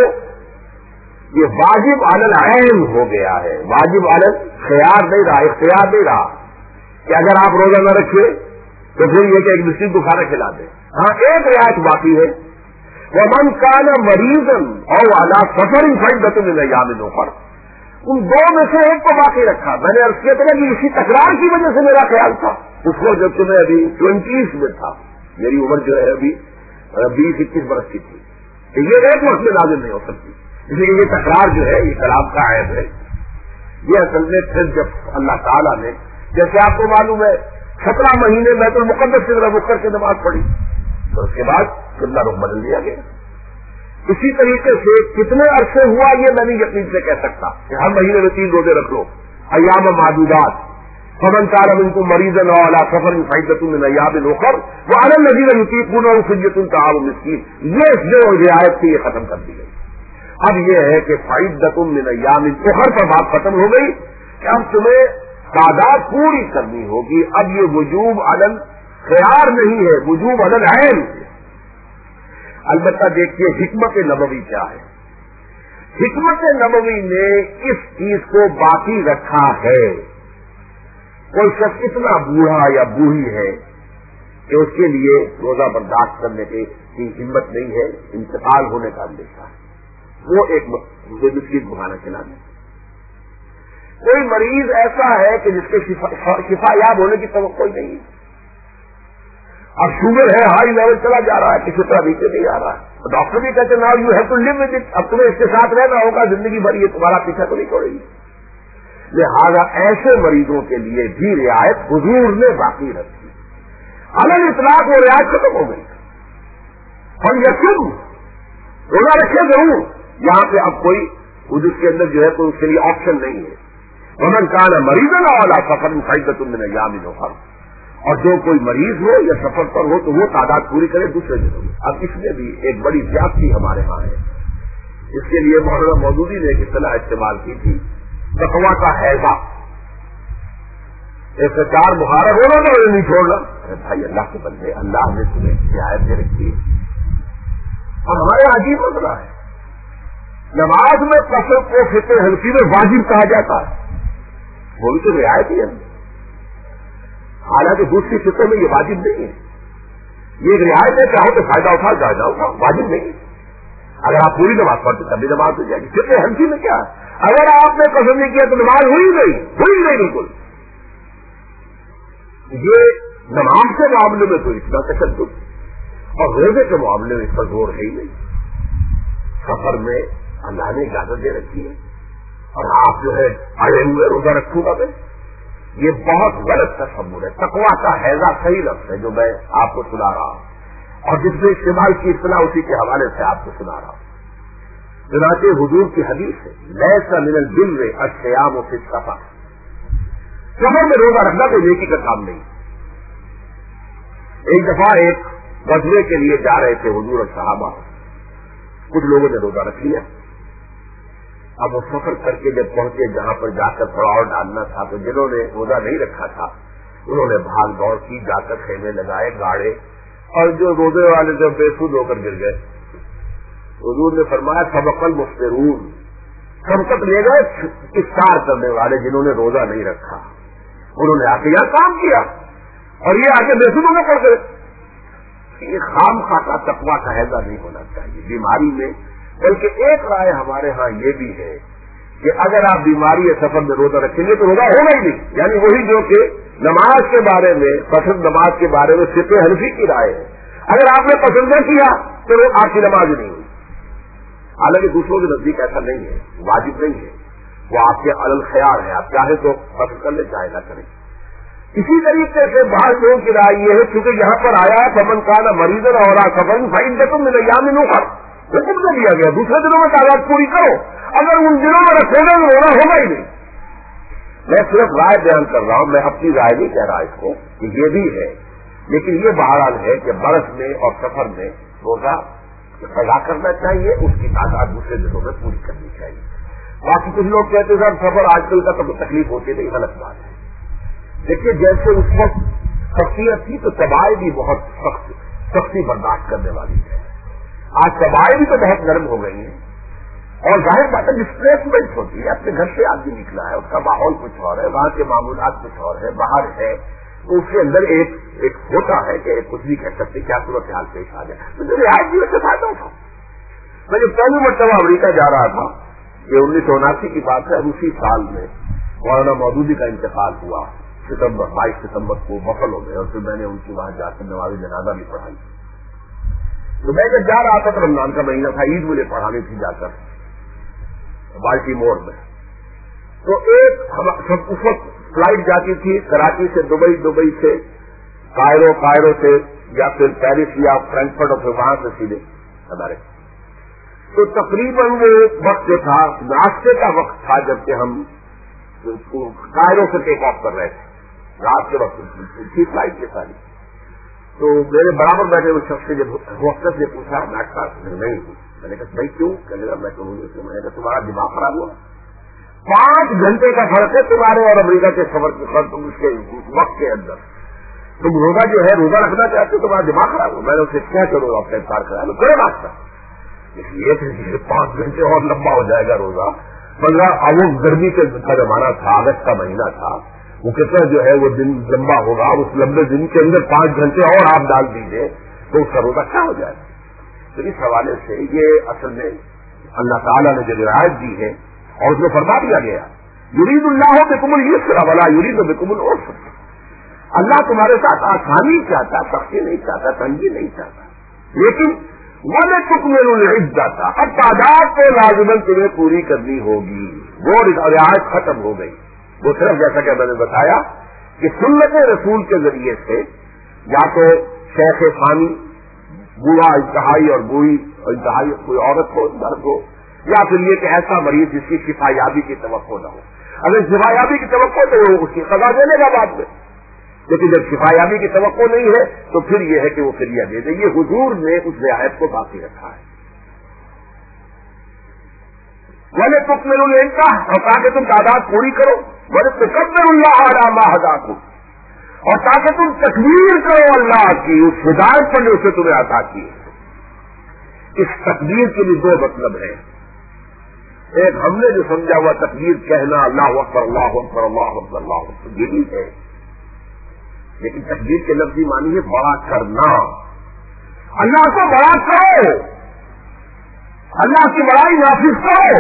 Speaker 1: یہ واجب علی العین ہو گیا ہے، واجب علی خیار نہیں رہا، اختیار نہیں رہا کہ اگر آپ روزہ نہ رکھے تو پھر یہ کہ ایک مسکین کو کھانا کھلا دیں. ہاں ایک رعایت باقی ہے، وَمَنْ كَانَ مَرِيضًا أَوْ عَلَى سَفَرٍ فَعِدَّةٌ مِنْ أَيَّامٍ أُخَرَ، ان دو میں سے ایک کو باقی رکھا. میں نے عرض کیا تھا کہ اسی تکرار کی وجہ سے میرا خیال تھا اس کو، جب کہ میں ابھی 20 میں تھا، میری عمر جو ہے ابھی 20-21 برس کی تھی، تو یہ ایک وقت میں لازم نہیں ہو سکتی، اس لیے یہ تکرار جو ہے یہ کلام کا عیب ہے. یہ اصل میں پھر جب اللہ تعالیٰ نے، جیسے آپ کو معلوم ہے 17 مہینے بیت المقدس سے رخ کر کے نماز پڑھی، تو اس کے بعد قبلہ رخ بدل دیا گیا. اسی طریقے سے کتنے عرصے ہوا یہ میں نہیں یقین سے کہہ سکتا کہ ہر مہینے میں 3 روزے رکھ لو، ایام معدودات. فمن كان منكم مريضا أو على سفر فعدة من أيام أخر وعلى الذين يطيقونه فدية طعام مسكين، یہ جو رعایت تھی یہ ختم کر دی گئی. اب یہ ہے کہ فعدة من أيام أخر پر بات ختم ہو گئی کہ اب تمہیں تعداد پوری کرنی ہوگی. اب یہ وجوب علی الخیار نہیں ہے، وجوب علی العین. البتہ دیکھیے حکمت نبوی کیا ہے. حکمت نبوی نے اس چیز کو باقی رکھا ہے. کوئی شخص اتنا بوڑھا یا بوڑھی ہے کہ اس کے لیے روزہ برداشت کرنے کی ہمت نہیں ہے، انتقال ہونے کا اندیشہ ہے، وہ ایک مسکین کو کھانا کھلا دیں. کوئی مریض ایسا ہے کہ جس کے شفا یاب ہونے کی توقع نہیں ہے، اب شوگر ہے، ہائی لیول چلا جا رہا ہے، کسی طرح نیچے نہیں آ رہا ہے، ڈاکٹر بھی کہتے ہیں now you have to live with it, اب تمہیں اس کے ساتھ رہنا ہوگا زندگی بھر، یہ تمہارا پیچھا تو نہیں چھوڑے گی. لہذا ایسے مریضوں کے لیے بھی رعایت حضور نے باقی رکھی. الگ اطلاق وہ رعایت ختم ہو گئی. اور یقین روزہ رکھے ضرور، یہاں پہ اب کوئی جس کے اندر جو ہے کوئی اس کے لیے آپشن نہیں ہے. ومن كان مريضا أو على سفر فعدة من أيام أخر، اور جو کوئی مریض ہو یا سفر پر ہو تو وہ تعداد پوری کرے دوسرے دنوں میں. اب اس میں بھی ایک بڑی زیادتی ہمارے ہاں ہے. اس کے لیے مولانا مودودی نے ایک اصطلاح استعمال کی تھی، تقویٰ کا حیضہ. 104 بخار ہونا تو نہیں چھوڑنا. ارے بھائی اللہ کے بندے، اللہ نے تمہیں رعایت دے رکھی ہے. اور ہمارے عجیب مسئلہ ہے، نماز میں قصر کو فقہ حنفی میں واجب کہا جاتا ہے، وہ بھی تو رعایت ہی ہے، حالانکہ دوسری فقہ میں یہ واجب نہیں ہے. یہ ایک رعایت ہے، چاہو تو فائدہ اٹھاؤ، فائدہ اٹھاؤ، واجب نہیں ہے. اگر آپ پوری نماز پڑھتے تب بھی نماز ہو جائے گی. فقہ حنفی میں کیا ہے، اگر آپ نے قسم نہیں کیا تو نماز ہوئی نہیں بالکل. یہ نماز کے معاملے میں تو اتنا تشدد اور روزے کے معاملے میں اس پر زور ہے ہی نہیں. سفر میں اللہ نے اجازت دے رکھی ہے اور آپ جو ہے اڑے ہوئے روزہ رکھوں گا میں, یہ بہت غلط تصور ہے. تقویٰ کا حیضہ صحیح لفظ ہے جو میں آپ کو سنا رہا ہوں, اور جس میں استعمال کی اصطلاح اسی کے حوالے سے آپ کو سنا رہا ہوں. چنانچہ حضور کی حدیث ہے, لیس من البر الصیام فی السفر, سفر میں روزہ رکھنا کوئی نیکی کا کام نہیں. ایک دفعہ ایک غزوے کے لیے جا رہے تھے حضور اور صحابہ, کچھ لوگوں نے روزہ رکھ لیا. اب وہ سفر کر کے جب پہنچے جہاں پر جا کر تھوڑا اور ڈالنا تھا, تو جنہوں نے روزہ نہیں رکھا تھا انہوں نے بھاگ دوڑ کی, جا کر خیمے لگائے, گاڑے, اور جو روزے والے جب بے سود ہو کر گر گئے. حضور نے فرمایا سبق المفطرون, سبقت لے گئے افطار کرنے والے جنہوں نے روزہ نہیں رکھا. انہوں نے آ کے یہاں کام کیا اور یہ آگے بے سودوں میں پڑ گئے. یہ خام خواہ کا تقویٰ کا حیضہ نہیں ہونا چاہیے بیماری میں. بلکہ ایک رائے ہمارے ہاں یہ بھی ہے کہ اگر آپ بیماری یا سفر میں روزہ رکھیں گے تو روزہ ہوگا ہی نہیں. یعنی وہی جو کہ نماز کے بارے میں, پسند نماز کے بارے میں فقہ حنفی کی رائے ہے, اگر آپ نے پسند نہ کیا تو وہ آپ کی نماز نہیں ہوئی. حالانکہ دوسروں کے نزدیک ایسا نہیں ہے, واجب نہیں ہے, وہ آپ کے علل خیال ہے, آپ چاہے تو پسند کر لیں چاہے نہ کریں. اسی طریقے سے بعض لوگوں کی رائے یہ ہے کیونکہ یہاں پر آیا فمن کان مریضا اور سفر فعدۃ من ایام اخر, حکم دے دیا گیا دوسرے دنوں میں تعداد پوری کرو. اگر ان دنوں میں رکھو گے تو رونا ہوگا ہی نہیں. میں صرف رائے بیان کر رہا ہوں, میں اپنی رائے نہیں کہہ رہا اس کو کہ یہ بھی ہے, لیکن یہ بہرحال ہے کہ برس میں اور سفر میں روزہ ادا کرنا چاہیے, اس کی تعداد دوسرے دنوں میں پوری کرنی چاہیے. باقی کچھ لوگ کہتے ہیں سر سفر آج کل کا تو تکلیف ہوتی نہیں, غلط بات ہے. دیکھیے جیسے اس وقت سختیاں تھی تو تباہی بھی بہت سختی برداشت کرنے والی ہے. آج تباہی بھی تو بہت نرم ہو گئی ہیں, اور ظاہر بات ہے ڈسپلیسمنٹ ہوتی ہے. اپنے گھر سے آدمی نکلا ہے, اس کا ماحول کچھ اور ہے, وہاں کے معمولات کچھ اور ہے, باہر ہے, تو اس کے اندر ایک ہوتا ہے کہ کچھ بھی کہہ سکتے کیا صورت حال پیش آ جائے. تو رعایت بھی سے فائدہ تھا. میں جب پہلی مرتبہ امریکہ جا رہا تھا, یہ 1979 کی بات ہے, اسی سال میں مولانا مودودی کا انتقال ہوا, 22 ستمبر کو بفلو میں, اور پھر میں نے ان کی وہاں جا کر نماز جنازہ بھی پڑھائی. تو میں جب جا رہا تھا تو رمضان کا مہینہ تھا, عید مجھے پڑھانی تھی جا کر بالٹی مور میں. تو ایک اس وقت فلائٹ جاتی تھی کراچی سے دبئی, دبئی سے کائرو, کائرو سے یا پھر پیرس یا فرینکفرٹ, اور پھر وہاں سے سیدھے ہمارے. تو تقریباً وہ وقت جو تھا راستے کا وقت تھا جبکہ ہم کائرو سے ٹیک آف کر رہے تھے, رات کے وقت تھی فلائٹ کے ساری. تو میرے برابر بیٹھے اس شخص سے جب وقت نے پوچھا, نہیں ہوں. میں نے کہا بھائی کیوں؟ کہنے لگا میں کہوں گی. میں نے کہا تمہارا دماغ خراب ہوا, 5 گھنٹے کا فرق ہے تمہارے اور امریکہ کے سفر کے فرق, اس کے وقت کے اندر تم روزہ جو ہے روزہ رکھنا چاہتے ہو, تمہارا دماغ خراب ہو. میں نے اسے کیا کروں آپ کا انتظار کرا لو, کرے بات کر. یہ 5 گھنٹے اور لمبا ہو جائے گا روزہ. اب وہ گرمی کا زمانہ تھا, اگست کا مہینہ تھا, وہ کتنا جو ہے وہ دن لمبا ہوگا, اس لمبے دن کے اندر 5 گھنٹے اور آپ ڈال دیجیے تو اس کا روزہ کیا ہو جائے. تو اس حوالے سے یہ اصل میں اللہ تعالیٰ نے جو رعایت دی ہے اور اس میں فرما دیا گیا, یرید اللہ بکم اليسر ولا یرید بکم العسر, اللہ تمہارے ساتھ آسانی چاہتا, سختی نہیں چاہتا, تنگی نہیں چاہتا, لیکن وَلَتُكْمِلُوا الْعِدَّةَ, اب تعداد کو لازماً تمہیں پوری کرنی ہوگی. وہ رعایت ختم ہو گئی. وہ صرف جیسا کہ میں نے بتایا کہ سنت رسول کے ذریعے سے یا تو شیخ ثانی, بوڑھا انتہائی اور بوڑھی انتہائی کوئی عورت ہو, مرد ہو, یا پھر یہ کہ ایسا مریض جس کی شفا یابی کی توقع نہ ہو. اگر شفا یابی کی توقع تو وہ اس کی قضا دے لے گا بعد میں, لیکن جب شفا یابی کی توقع نہیں ہے تو پھر یہ ہے کہ وہ فدیہ دے دے. یہ حضور نے اس رعایت کو باقی رکھا ہے. وَلَتُكْمِلُوا الْعِدَّةَ, اور تاکہ تم تعداد پوری کرو, وَلِتُكَبِّرُوا اللَّهَ عَلَىٰ مَا هَدَاكُمْ, اور تاکہ تم تکبیر کرو اللہ کی اس ہدایت پر جو اسے تمہیں عطا کی. اس تکبیر کے لیے 2 مطلب ہیں. ایک ہم نے جو سمجھا ہوا تکبیر کہنا, اللہ اکبر اللہ اکبر اللہ اکبر اللہ اکبر, یہ بھی ہے, لیکن تکبیر کے لفظی معنی ہے بڑا کرنا. اللہ کو بڑا کرو, اللہ کی بڑائی نافذ کرو.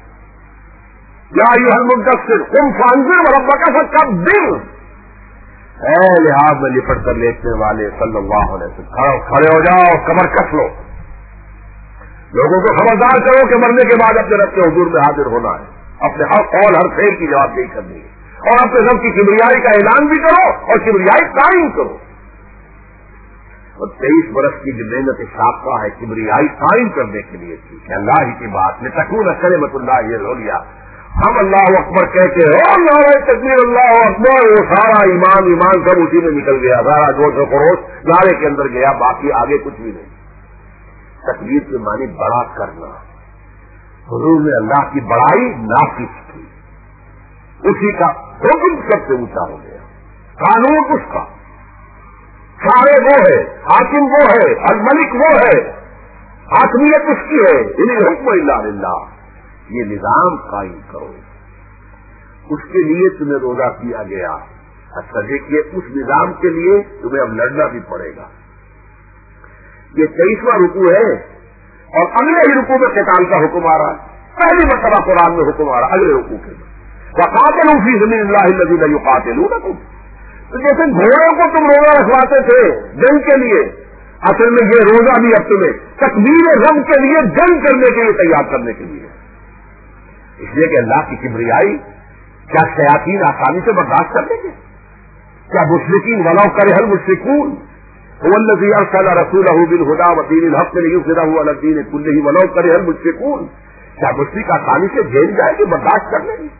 Speaker 1: یا ایھا المدثر قم فانذر وربک فکبر, اے لحاظ میں لپٹ کر لیٹنے والے صلی اللہ علیہ وسلم کھڑے ہو جاؤ، کمر کس لو، لوگوں کو خبردار کرو کہ مرنے کے بعد اپنے رب کے حضور میں حاضر ہونا ہے، اپنے ہر قول ہر فعل کی جواب دہی کرنی ہے، اور اپنے رب کی کبریائی کا اعلان بھی کرو اور کبریائی قائم کرو۔ اور 23 برس کی جو محنت سابقہ ہے کبریائی قائم کرنے کے لیے تھی کہ اللہ ہی کی بات میں تکون کلمۃ اللہ یہ لیا، ہم اللہ اکبر کہتے ہیں اور نعرہ تکبیر اللہ اکبر، وہ سارا ایمان سب اسی میں نکل گیا، سارا جوش و خروش نعرے کے اندر گیا، باقی آگے کچھ بھی نہیں۔ تکبیر کے معنی بڑا کرنا، حضور نے اللہ کی بڑائی نافذ کی، اسی کا حکم سب سے اونچا ہو گیا، قانون اس کا، سارے وہ ہے، حاکم وہ ہے، الملک وہ ہے، حاکمیت اس کی ہے، انہیں حکم الا للہ، یہ نظام قائم کرو، اس کے لیے تمہیں روزہ کیا گیا۔ اچھا دیکھیے، اس نظام کے لیے تمہیں اب لڑنا بھی پڑے گا۔ یہ 23واں رکوع ہے اور اگلے ہی رکوع میں قتال کا حکم آ رہا ہے، پہلی مرتبہ قرآن میں حکم آ رہا ہے اگلے رکوع کے میں، وقاتلوا فی سبیل اللہ الذین یقاتلونکم۔ تو جیسے گھوڑوں کو تم روزہ رکھواتے تھے جنگ کے لیے، اصل میں یہ روزہ بھی اب تمہیں تکبیر رب کے لیے جنگ کرنے کے لیے تیار کرنے کے لیے، اس لیے کہ اللہ کی کبریائی کیا شیاطین آسانی سے برداشت کر لیں گے؟ کیا مشرکین ولو کرہ المشرکون هو الذی ارسل رسولہ بالہدی ودین الحق لیظہرہ علی الدین کلہ ولو کرہ المشرکون، کیا مشرک آسانی سے جھیل جائے گی، برداشت کر لیں گے؟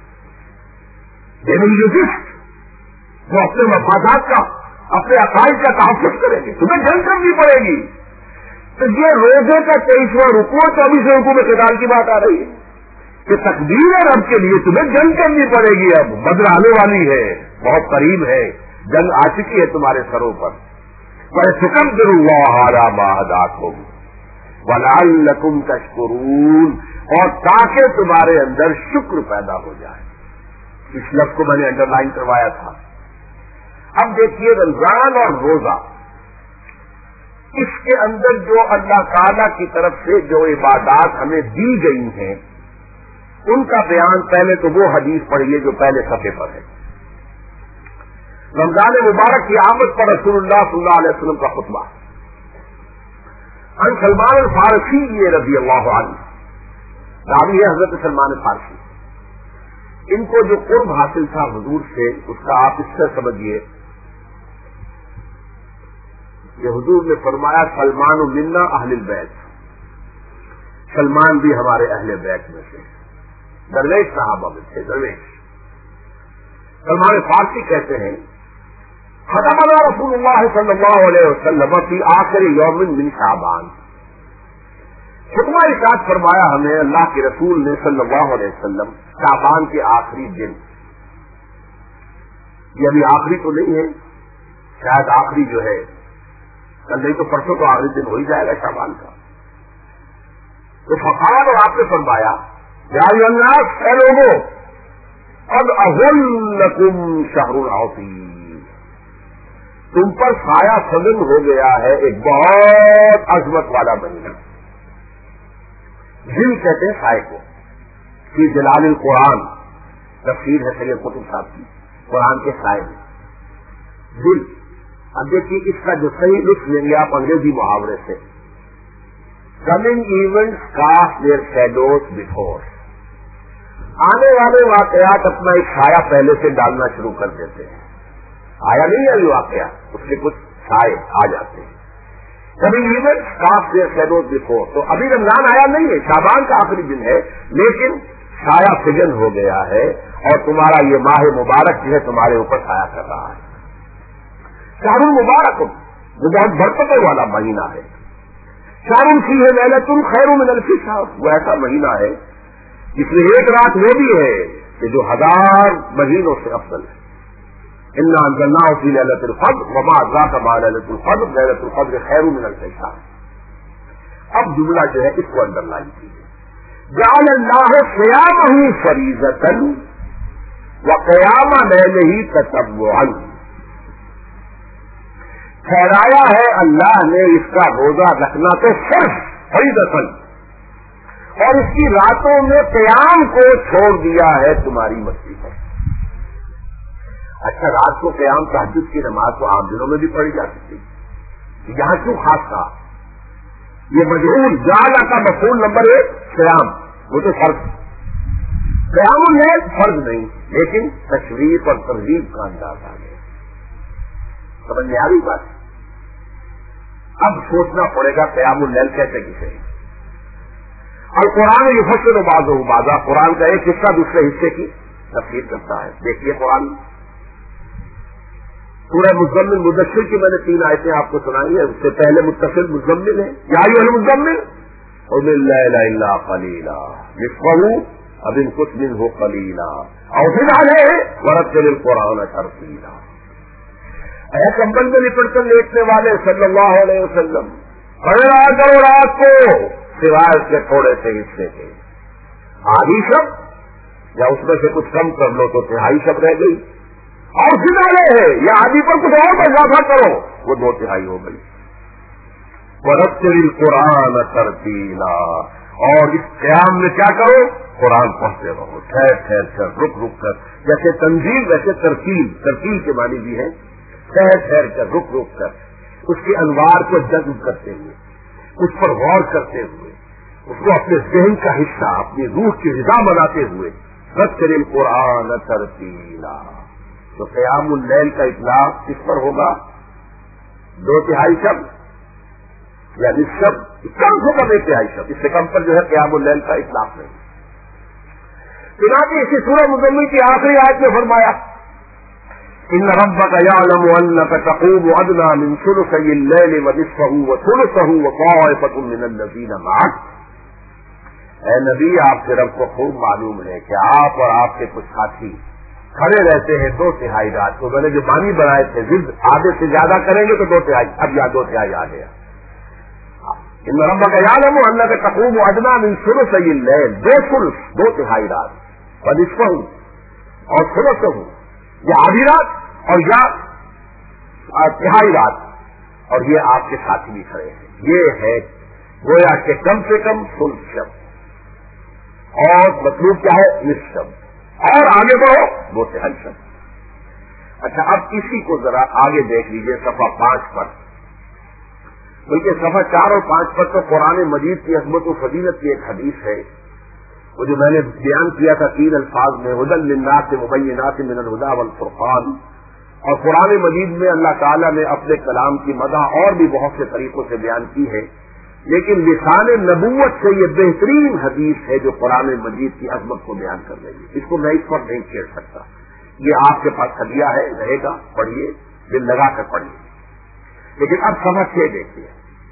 Speaker 1: وہ اپنے مفادات کا، اپنے عقائد کا تحفظ کریں گے، تمہیں جنگ کرنی پڑے گی۔ تو یہ روزے کا 23واں رکوع 24ویں رکوع میں قتال کی بات آ رہی ہے کہ تقدیر رب کے لیے تمہیں جنگ کرنی پڑے گی، اب بدر آنے والی ہے، بہت قریب ہے، جنگ آ چکی ہے تمہارے سروں پر۔ وَلَتُكَبِّرُوا اللَّهَ عَلَىٰ مَا هَدَاكُمْ وَلَعَلَّكُمْ تَشْكُرُونَ، اور تاکہ تمہارے اندر شکر پیدا ہو جائے۔ اس لفظ کو میں نے انڈر لائن کروایا تھا۔ اب دیکھیے، رمضان اور روزہ، اس کے اندر جو اللہ تعالی کی طرف سے جو عبادات ہمیں دی گئی ہیں ان کا بیان پہلے تو وہ حدیث پڑھیے جو پہلے صفحے پر ہے۔ رمضان مبارک کی آمد پر رسول اللہ صلی اللہ علیہ وسلم کا خطبہ، ان سلمان الفارسی یہ رضی اللہ عنہ، راوی ہے حضرت سلمان الفارسی، ان کو جو قرب حاصل تھا حضور سے، اس کا آپ اس سے سمجھیے کہ حضور نے فرمایا سلمان منا اہل البیت، سلمان بھی ہمارے اہل بیت میں سے، درویش صحابہ میں تھے، درویش۔ سلمان فارسی کہتے ہیں ختمنا رسول اللہ صلی اللہ علیہ وسلم فی آخر یوم من شعبان، خطبہ ارشاد فرمایا ہمیں اللہ کے رسول نے صلی اللہ علیہ وسلم شعبان کے آخری دن، یہ ابھی آخری تو نہیں ہے، شاید آخری جو ہے کل نہیں تو پرسوں تو آخری دن ہو ہی جائے گا شعبان کا، تو فقال اور آپ نے فرمایا یا ایھا الناس، اے لوگوں، قد احل لکم شہر العظیم، تم پر سایہ سدن ہو گیا ہے ایک بہت عظمت والا مہینہ، ذل کہتے ہیں سائے کو، فی ظلال القرآن، تفسیر ہے سید قطب صاحب کی، قرآن کے سائے میں ذل۔ اب دیکھیے اس کا جو صحیح لطف لیں گے آپ انگریزی محاورے سے، coming events cast their shadows before, آنے والے واقعات اپنا ایک سایہ پہلے سے ڈالنا شروع کر دیتے ہیں، آیا نہیں ابھی واقعہ، اس کے کچھ سائے آ جاتے ہیں، coming events cast their shadows before, تو ابھی رمضان آیا نہیں ہے، شعبان کا آخری دن ہے، لیکن سایہ فجن ہو گیا ہے اور تمہارا یہ ماہ مبارک جو ہے تمہارے اوپر سایہ کر رہا ہے۔ شہر المبارک وہ بہت برکتوں والا مہینہ ہے، شہر فیہ لیلۃ خیر من الف شہر، وہ ایسا مہینہ ہے جس میں ایک رات وہ بھی ہے کہ جو 1000 مہینوں سے افضل ہے۔ انا انزلناہ فی لیلۃ القدر وما ادراک ما لیلۃ القدر لیلۃ القدر خیر من الف شہر۔ اب جملہ جو ہے اس کو انڈر لائن کیجیے، جعل اللہ صیامہ فریضۃ وقیام لیلہ تطوعا، ٹھہرایا ہے اللہ نے اس کا روزہ رکھنا تو فرض فریضۃ، اور اس کی راتوں میں قیام کو چھوڑ دیا ہے تمہاری مرضی پر، اچھا رات کو قیام تہجد کی نماز تو عام دنوں میں بھی پڑھی جا سکتی، یہاں کیوں خاص کہا؟ یہ مجہول جعل کا مفعول نمبر 1 قیام، وہ تو فرض، قیام اللیل فرض نہیں، لیکن تشریف اور ترغیب کا انداز آ گیا، سمجھ میں آ رہی بات؟ اب سوچنا پڑے گا قیام اللیل کیسے کسے، اور قرآن یفصل بعضہ بعضا، قرآن کا ایک حصہ دوسرے حصے کی تفسیر کرتا ہے۔ دیکھیے قرآن سورہ مزمل مدثر کی میں نے 3 آیتیں آپ کو سنائی ہیں، اس سے پہلے متصل مزمل ہے، یا ایھا المزمل قم اللیل الا قلیلا نصفہ اب انقص منہ قلیلا او زد علیہ ورتل القرآن ترتیلا۔ اے کمبل میں لپٹ کر لیٹنے والے صلی اللہ علیہ وسلم، پڑھ رہا کرو رات کو سوائے اس کے تھوڑے سے حصے کے، آدھی شب یا اس میں سے کچھ کم کر لو تو تہائی شب رہ گئی، اور سنالے ہے یا آدھی پر کچھ اور اضافہ کرو وہ 2/3 ہو گئی۔ ورتل القرآن ترتیلا، اور اس قیام میں کیا کرو؟ قرآن پڑھتے رہو ٹھہر ٹھہر کر، رک رک کر، جیسے تنزیل ویسے ترتیل، ترتیل کے معنی بھی ہے ٹھہر ٹھہر کر، رک رک کر، اس کے انوار کو جذب کرتے ہوئے، اس پر غور کرتے ہوئے، اس کو اپنے ذہن کا حصہ، اپنی روح کی غذا بناتے ہوئے، رتل القرآن ترتیلا۔ تو قیام اللیل کا اطلاق کس پر ہوگا؟ 2/3 شب یا نصف شب، کم سے کم 1/3 شب، اس سے کم پر جو ہے قیام اللیل کا اطلاق نہیں۔ چنانچہ اسی سورہ مزمل کی آخری آیت میں فرمایا ان ربک یعلم انک تقوم ادنی من ثلثی اللیل ونصفہ وثلثہ وطائفۃ من الذین معک۔ اے نبی، آپ کے رب کو خوب معلوم ہے کہ آپ اور آپ کے کچھ ساتھی کھڑے رہتے ہیں 2/3 رات کو، میں نے جو بانی بنائے تھے ضد آدھے سے زیادہ کریں گے تو 2/3، اب یا 2/3 آ گیا۔ ان ربک یعلم انک تقوم ادنی من ثلثی اللیل، 2/3 رات، ونصفہ اور ثلثہ یا آدھی رات اور یا 1/3 رات، اور یہ آپ کے ساتھی بھی کھڑے ہیں، یہ ہے گویا کہ کم سے کم ثلث شب، اور مطلوب کیا ہے؟ نصف شب، اور آگے بڑھو 2/3 شب۔ اچھا اب اسی کو ذرا آگے دیکھ لیجئے صفحہ 5 پر، بلکہ صفحہ 4 اور 5 پر تو قرآن مجید کی عظمت و فضیلت کی ایک حدیث ہے، وہ جو میں نے بیان کیا تھا 3 الفاظ میں، ھدی للناس مبینات من الھدی والفرقان، اور قرآن مجید میں اللہ تعالیٰ نے اپنے کلام کی مدح اور بھی بہت سے طریقوں سے بیان کی ہے، لیکن لسان نبوت سے یہ بہترین حدیث ہے جو قرآن مجید کی عظمت کو بیان کر رہی ہے، اس کو میں اس پر نہیں چھیڑ سکتا، یہ آپ کے پاس ہدیہ ہے، رہے گا، پڑھیے، دل لگا کر پڑھیے۔ لیکن اب سمجھ کے دیکھیے،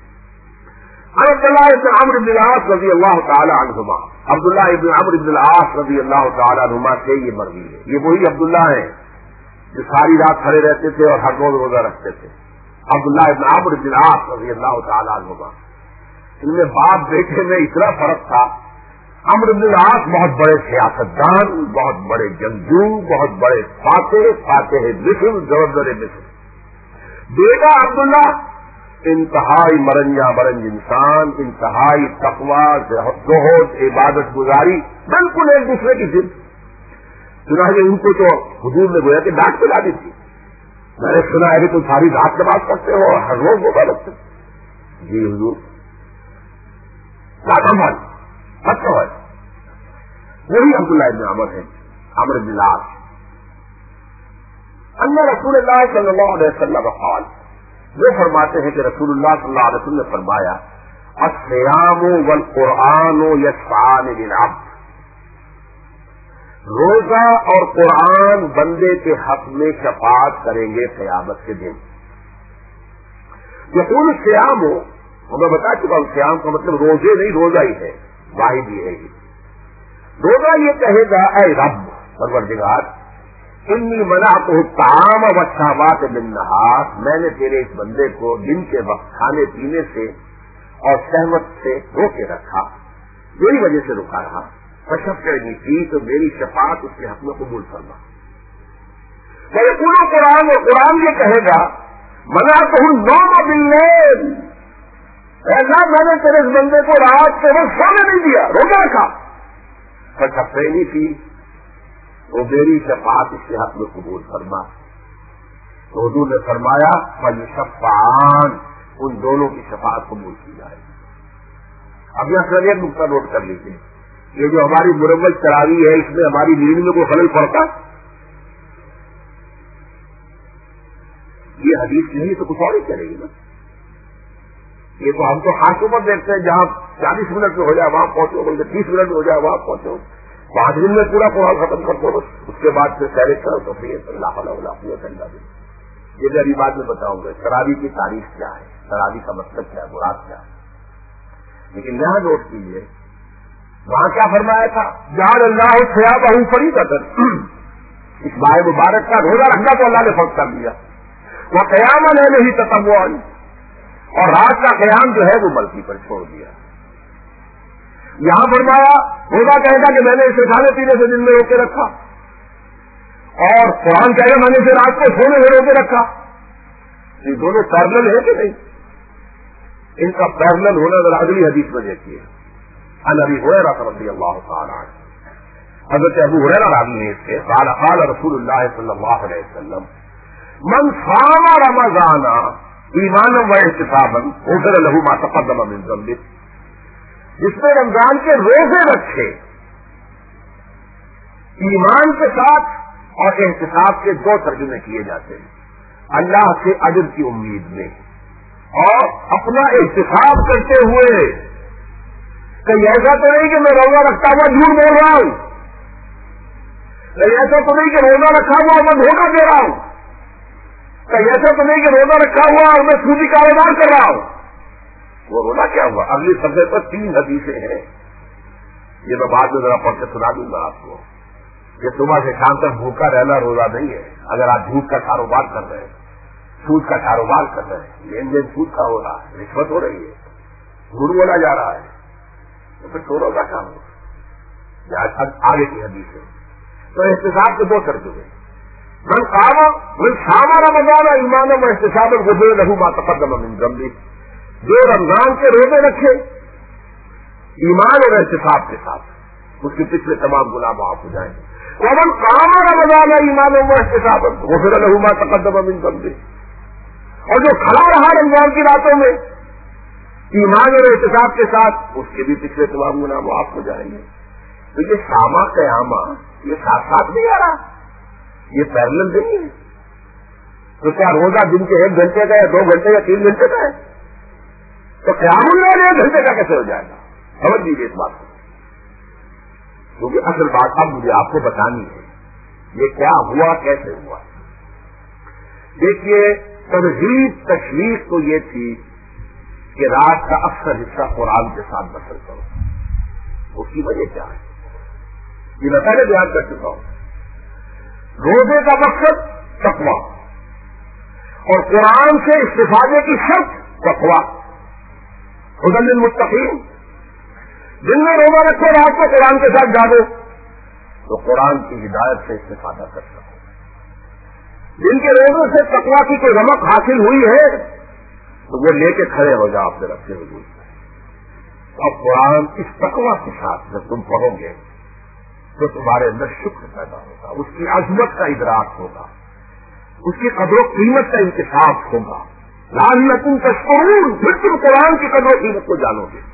Speaker 1: عبداللہ ابن عمرو بن العاص رضی اللہ تعالی عنہما، عبداللہ ابن عمرو بن العاص رضی اللہ تعالی عنہما سے یہ مروی ہے، یہ وہی عبداللہ ہیں جو ساری رات کھڑے رہتے تھے اور ہر روز روزہ رکھتے تھے، عبداللہ ابن عمرو بن العاص رضی اللہ تعالی عنہما۔ ان میں باپ بیٹے میں اتنا فرق تھا، عمرو بن العاص بہت بڑے سیاستدان، بہت بڑے جنگجو، بہت بڑے فاتح مصر، زبردر مصر، بیٹا عبداللہ انتہائی مرنجا برنج انسان، انتہائی تقویٰ، زہد، عبادت گزاری، بالکل ایک دوسرے کی ضد۔ چنانچہ ان کو تو حضور نے گویا کہ ڈانٹ پلا دی تھی، میں نے سنا ہے کہ تم ساری رات نماز پڑھتے ہو اور ہر روز روزہ رکھتے ہو۔ جی حضور، اچھا ہے، وہی عبداللہ ابن عمر ہے، عمرو بن العاص۔ ان رسول اللہ صلی اللہ علیہ وسلم قال، وہ فرماتے ہیں کہ رسول اللہ صلی اللہ علیہ وسلم نے فرمایا الصیام والقرآن یشفعان للعبد، روزہ اور قرآن بندے کے حق میں شفاعت کریں گے قیامت کے دن۔ یقول الصیام، میں بتا چکا ہوں صیام کا مطلب روزے نہیں، روزہ ہی ہے، واحد ہی ہے۔ روزہ یہ کہے گا اے رب پروردگار، انی منعتہ الطعام والشہوات بالنہار، میں نے تیرے اس بندے کو دن کے وقت کھانے پینے سے اور شہوت سے روکے رکھا، میری وجہ سے رکا رہا، فشفعنی فیہ، تو میری شفاعت اس کے حق میں قبول فرما۔ ویقول قرآن، اور قرآن یہ کہے گا منعتہ النوم باللیل، اے اللہ میں نے تیرے اس بندے کو رات کے وقت سونے نہیں دیا، روکا رکھا، فشفعنی فیہ، وہ میری شفاعت اس کے حق میں قبول فرما۔ تو حضور نے فرمایا فَلْيُشَفَّعَانِ، ان دونوں کی شفاعت قبول کی جائے گی۔ اب یہاں سے ایک نقطہ نوٹ کر لیجیے، یہ جو ہماری مرمت تراویح ہے، اس میں ہماری نیند میں کوئی خلل پڑتا؟ یہ حدیث نہیں تو کچھ اور ہی چلے گی نا۔ یہ تو ہم تو خاص پر دیکھتے ہیں، جہاں 40 منٹ میں ہو جائے وہاں پہنچو، بلکہ 30 منٹ میں ہو جائے وہاں پہنچو، 5 دن میں پورا قرآن ختم کر دو، اس کے بعد پھر سیر کرو تو پھر اللہ علیہ قوت الا باللہ۔ یہ میں ابھی بعد میں بتاؤں گا تراویح کی تاریخ کیا ہے، تراویح کا مطلب کیا ہے، مراد کیا ہے۔ لیکن یہاں نوٹ کیجیے وہاں کیا فرمایا تھا، جعل اللہ ثیابہ فریضۃ، اس ماہ مبارک کا روزہ رکھنا تو اللہ نے فرض کر دیا، وہ قیام لیلہ تطوعا، اور رات کا قیام جو ہے وہ مرضی پر چھوڑ دیا۔ یہاں فرمایا روزہ کہے گا کہ میں نے اسے کھانے پینے سے دن میں روکے رکھا، اور قرآن کہے گا میں نے اسے رات کو سونے سے روکے رکھا۔ یہ دونوں پیرلل ہے کہ نہیں؟ ان کا پیرلل ہونا ذرا اگلی حدیث میں دیکھیے، عن ابی ہریرہ رضی اللہ تعالی عنہ، حضرت ابو ہریرہ راوی ہیں اس کے، قال قال رسول اللہ صلی اللہ علیہ وسلم من صام رمضان ایمانا و احتسابا غفر له ما تقدم من ذنبه، جس نے رمضان کے روزے رکھے ایمان کے ساتھ، اور احتساب کے دو ترجمے کیے جاتے ہیں، اللہ سے اجر کی امید میں اور اپنا احتساب کرتے ہوئے، کہیں ایسا تو نہیں کہ میں روزہ رکھتا ہوا جھوٹ بول رہا ہوں، کہیں ایسا تو نہیں کہ روزہ رکھا ہوا میں دھوکہ دے رہا ہوں، کہیں ایسا تو نہیں کہ روزہ رکھا ہوا اور میں سودی کاروبار کر رہا ہوں۔ وہ روزہ کیا ہوا؟ اگلی صفحے پر 3 حدیثیں ہیں، یہ میں بعد میں ذرا پڑھ کے سنا دوں گا آپ کو۔ یہ صبح سے شام تک بھوکا رہنا روزہ نہیں ہے۔ اگر آپ جھوٹ کا کاروبار کر رہے ہیں، سود کا کاروبار کر رہے ہیں، لین دین سود کا ہو رہا ہے، رشوت ہو رہی ہے، جھوٹ بولا جا رہا ہے، تو پھر تو روزہ کام ہوگا۔ آگے کی حدیث ہے تو احتساب کے 2 ترجمے، من صام رمضان ایمانا و احتسابا غفر له ما تقدم من ذنبه، جو رمضان کے روزے رکھے ایمان اور احتساب کے ساتھ، اس کے پچھلے تمام گناہ معاف ہو جائیں گے۔ ومن قام رمضان ایمانا و احتسابا غفر له ما تقدم من ذنبه، اور جو کھڑا رہا رمضان کی راتوں میں ایمان اور احتساب کے ساتھ، اس کے بھی پچھلے تمام گناہ معاف ہو جائیں گے۔ تو یہ سامہ قیامہ یہ ساتھ ساتھ نہیں آ رہا، یہ پیرلل نہیں ہے۔ تو کیا روزہ دن کے 1 گھنٹے کا یا 2 گھنٹے یا 3 گھنٹے کا ہے؟ تو قیام الليل 1 گھنٹے کا کیسے ہو جائے گا؟ سمجھ لیجیے اس بات کو، کیونکہ اصل بات اب مجھے آپ کو بتانی ہے یہ کیا ہوا، کیسے ہوا۔ دیکھیے ترغیب تشویق تو یہ تھی کہ رات کا اکثر حصہ قرآن کے ساتھ بسر کرو۔ اس کی وجہ کیا ہے یہ میں پہلے بیان کر چکا ہوں۔ روزے کا مقصد تقویٰ، اور قرآن سے استفادے کی شرط تقویٰ، ہدی للمتقین۔ دن میں روزہ رکھو، رات کو قرآن کے ساتھ جاگو تو قرآن کی ہدایت سے استفادہ کر سکو۔ جن کے روزوں سے تقویٰ کی کوئی رمق حاصل ہوئی ہے تو وہ لے کے کھڑے ہو جاؤ اپنے رب کے حضور میں۔ اب قرآن اس تقویٰ کے ساتھ جب تم پڑھو گے تو تمہارے اندر شکر پیدا ہوگا، اس کی عظمت کا ادراک ہوگا، اس کی قدر و قیمت کا انکشاف ہوگا۔ لعلکم تشکرون، پھر تم قرآن کی قدر و قیمت کو جانو گے۔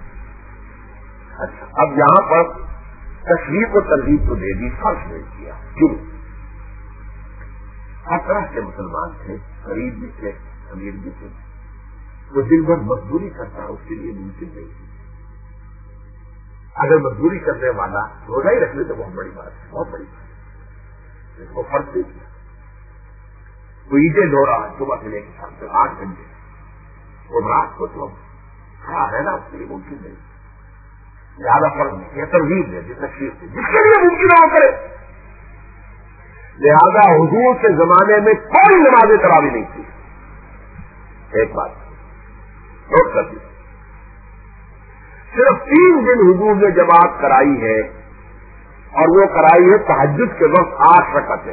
Speaker 1: اچھا، اب یہاں پر تشریف و ترغیب تو دے دی، فرض نہیں کیا، کیوں؟ ہر طرح کے مسلمان تھے، غریب بھی تھے، امیر بھی تھے، وہ دن بھر مزدوری کرتا ہے، اس کے لیے ممکن نہیں تھی۔ اگر مزدوری کرنے والا روزہ ہی رکھ لے تو بہت بڑی بات ہے، بہت بڑی بات ہے، اس کو فرض نہیں کیا۔ وہ عیدیں دھو رہا ہے صبح سے لے کے شام تک 8 گھنٹے، وہ رات کو تو کھڑا رہنا اس کے لیے ممکن نہیں، زیادہ فرض نہیں کیا، ترغیب دے دی، تشریف دے، جس کے لیے ممکن ہے وہ کرے۔ لہذا حضور کے زمانے میں کوئی نماز تراویح نہیں تھی۔ ایک بات نوٹ کر دی، صرف 3 دن حضور نے جماعت کرائی ہے، اور وہ کرائی ہے تہجد کے وقت 8 رکعتیں۔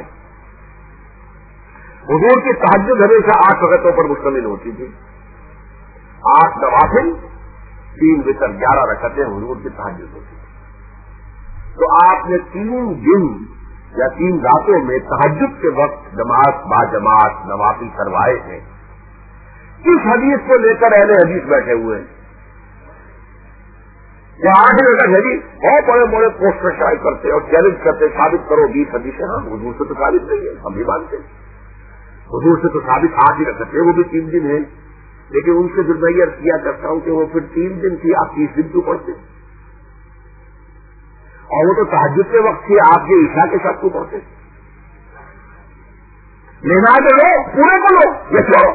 Speaker 1: حضور کی تہجد ہمیشہ 8 رکعتوں پر مشتمل ہوتی تھی، 8 نوافل، 3 وتر، 11 رکعتیں حضور کی تہجد ہوتی تھی۔ تو آپ نے 3 دن یا 3 راتوں میں تہجد کے وقت جماعت با جماعت نوافل کروائے ہیں، اس حدیث کو لے کر اہل حدیث بیٹھے ہوئے ہیں. وہ 8 گھنٹہ حدیث بہت بڑے بڑے پوسٹر شائع کرتے اور چیلنج کرتے، ثابت کرو 20 حدیثیں. ہاں حضور سے تو ثابت نہیں ہے، ہم بھی مانتے ہیں. حضور سے تو ثابت 8 ہی رکھ سکتے، وہ بھی 3 دن ہے. لیکن ان سے پھر میں یہ کیا کرتا ہوں کہ وہ پھر 3 دن تھی، آپ 30 دن کیوں پڑھتے؟ اور وہ تو تہجد کے وقت تھی، آپ کے عشاء کے ساتھ کیوں پڑھتے؟ لینا تو لو، پورے کو لو، یہ چھوڑو.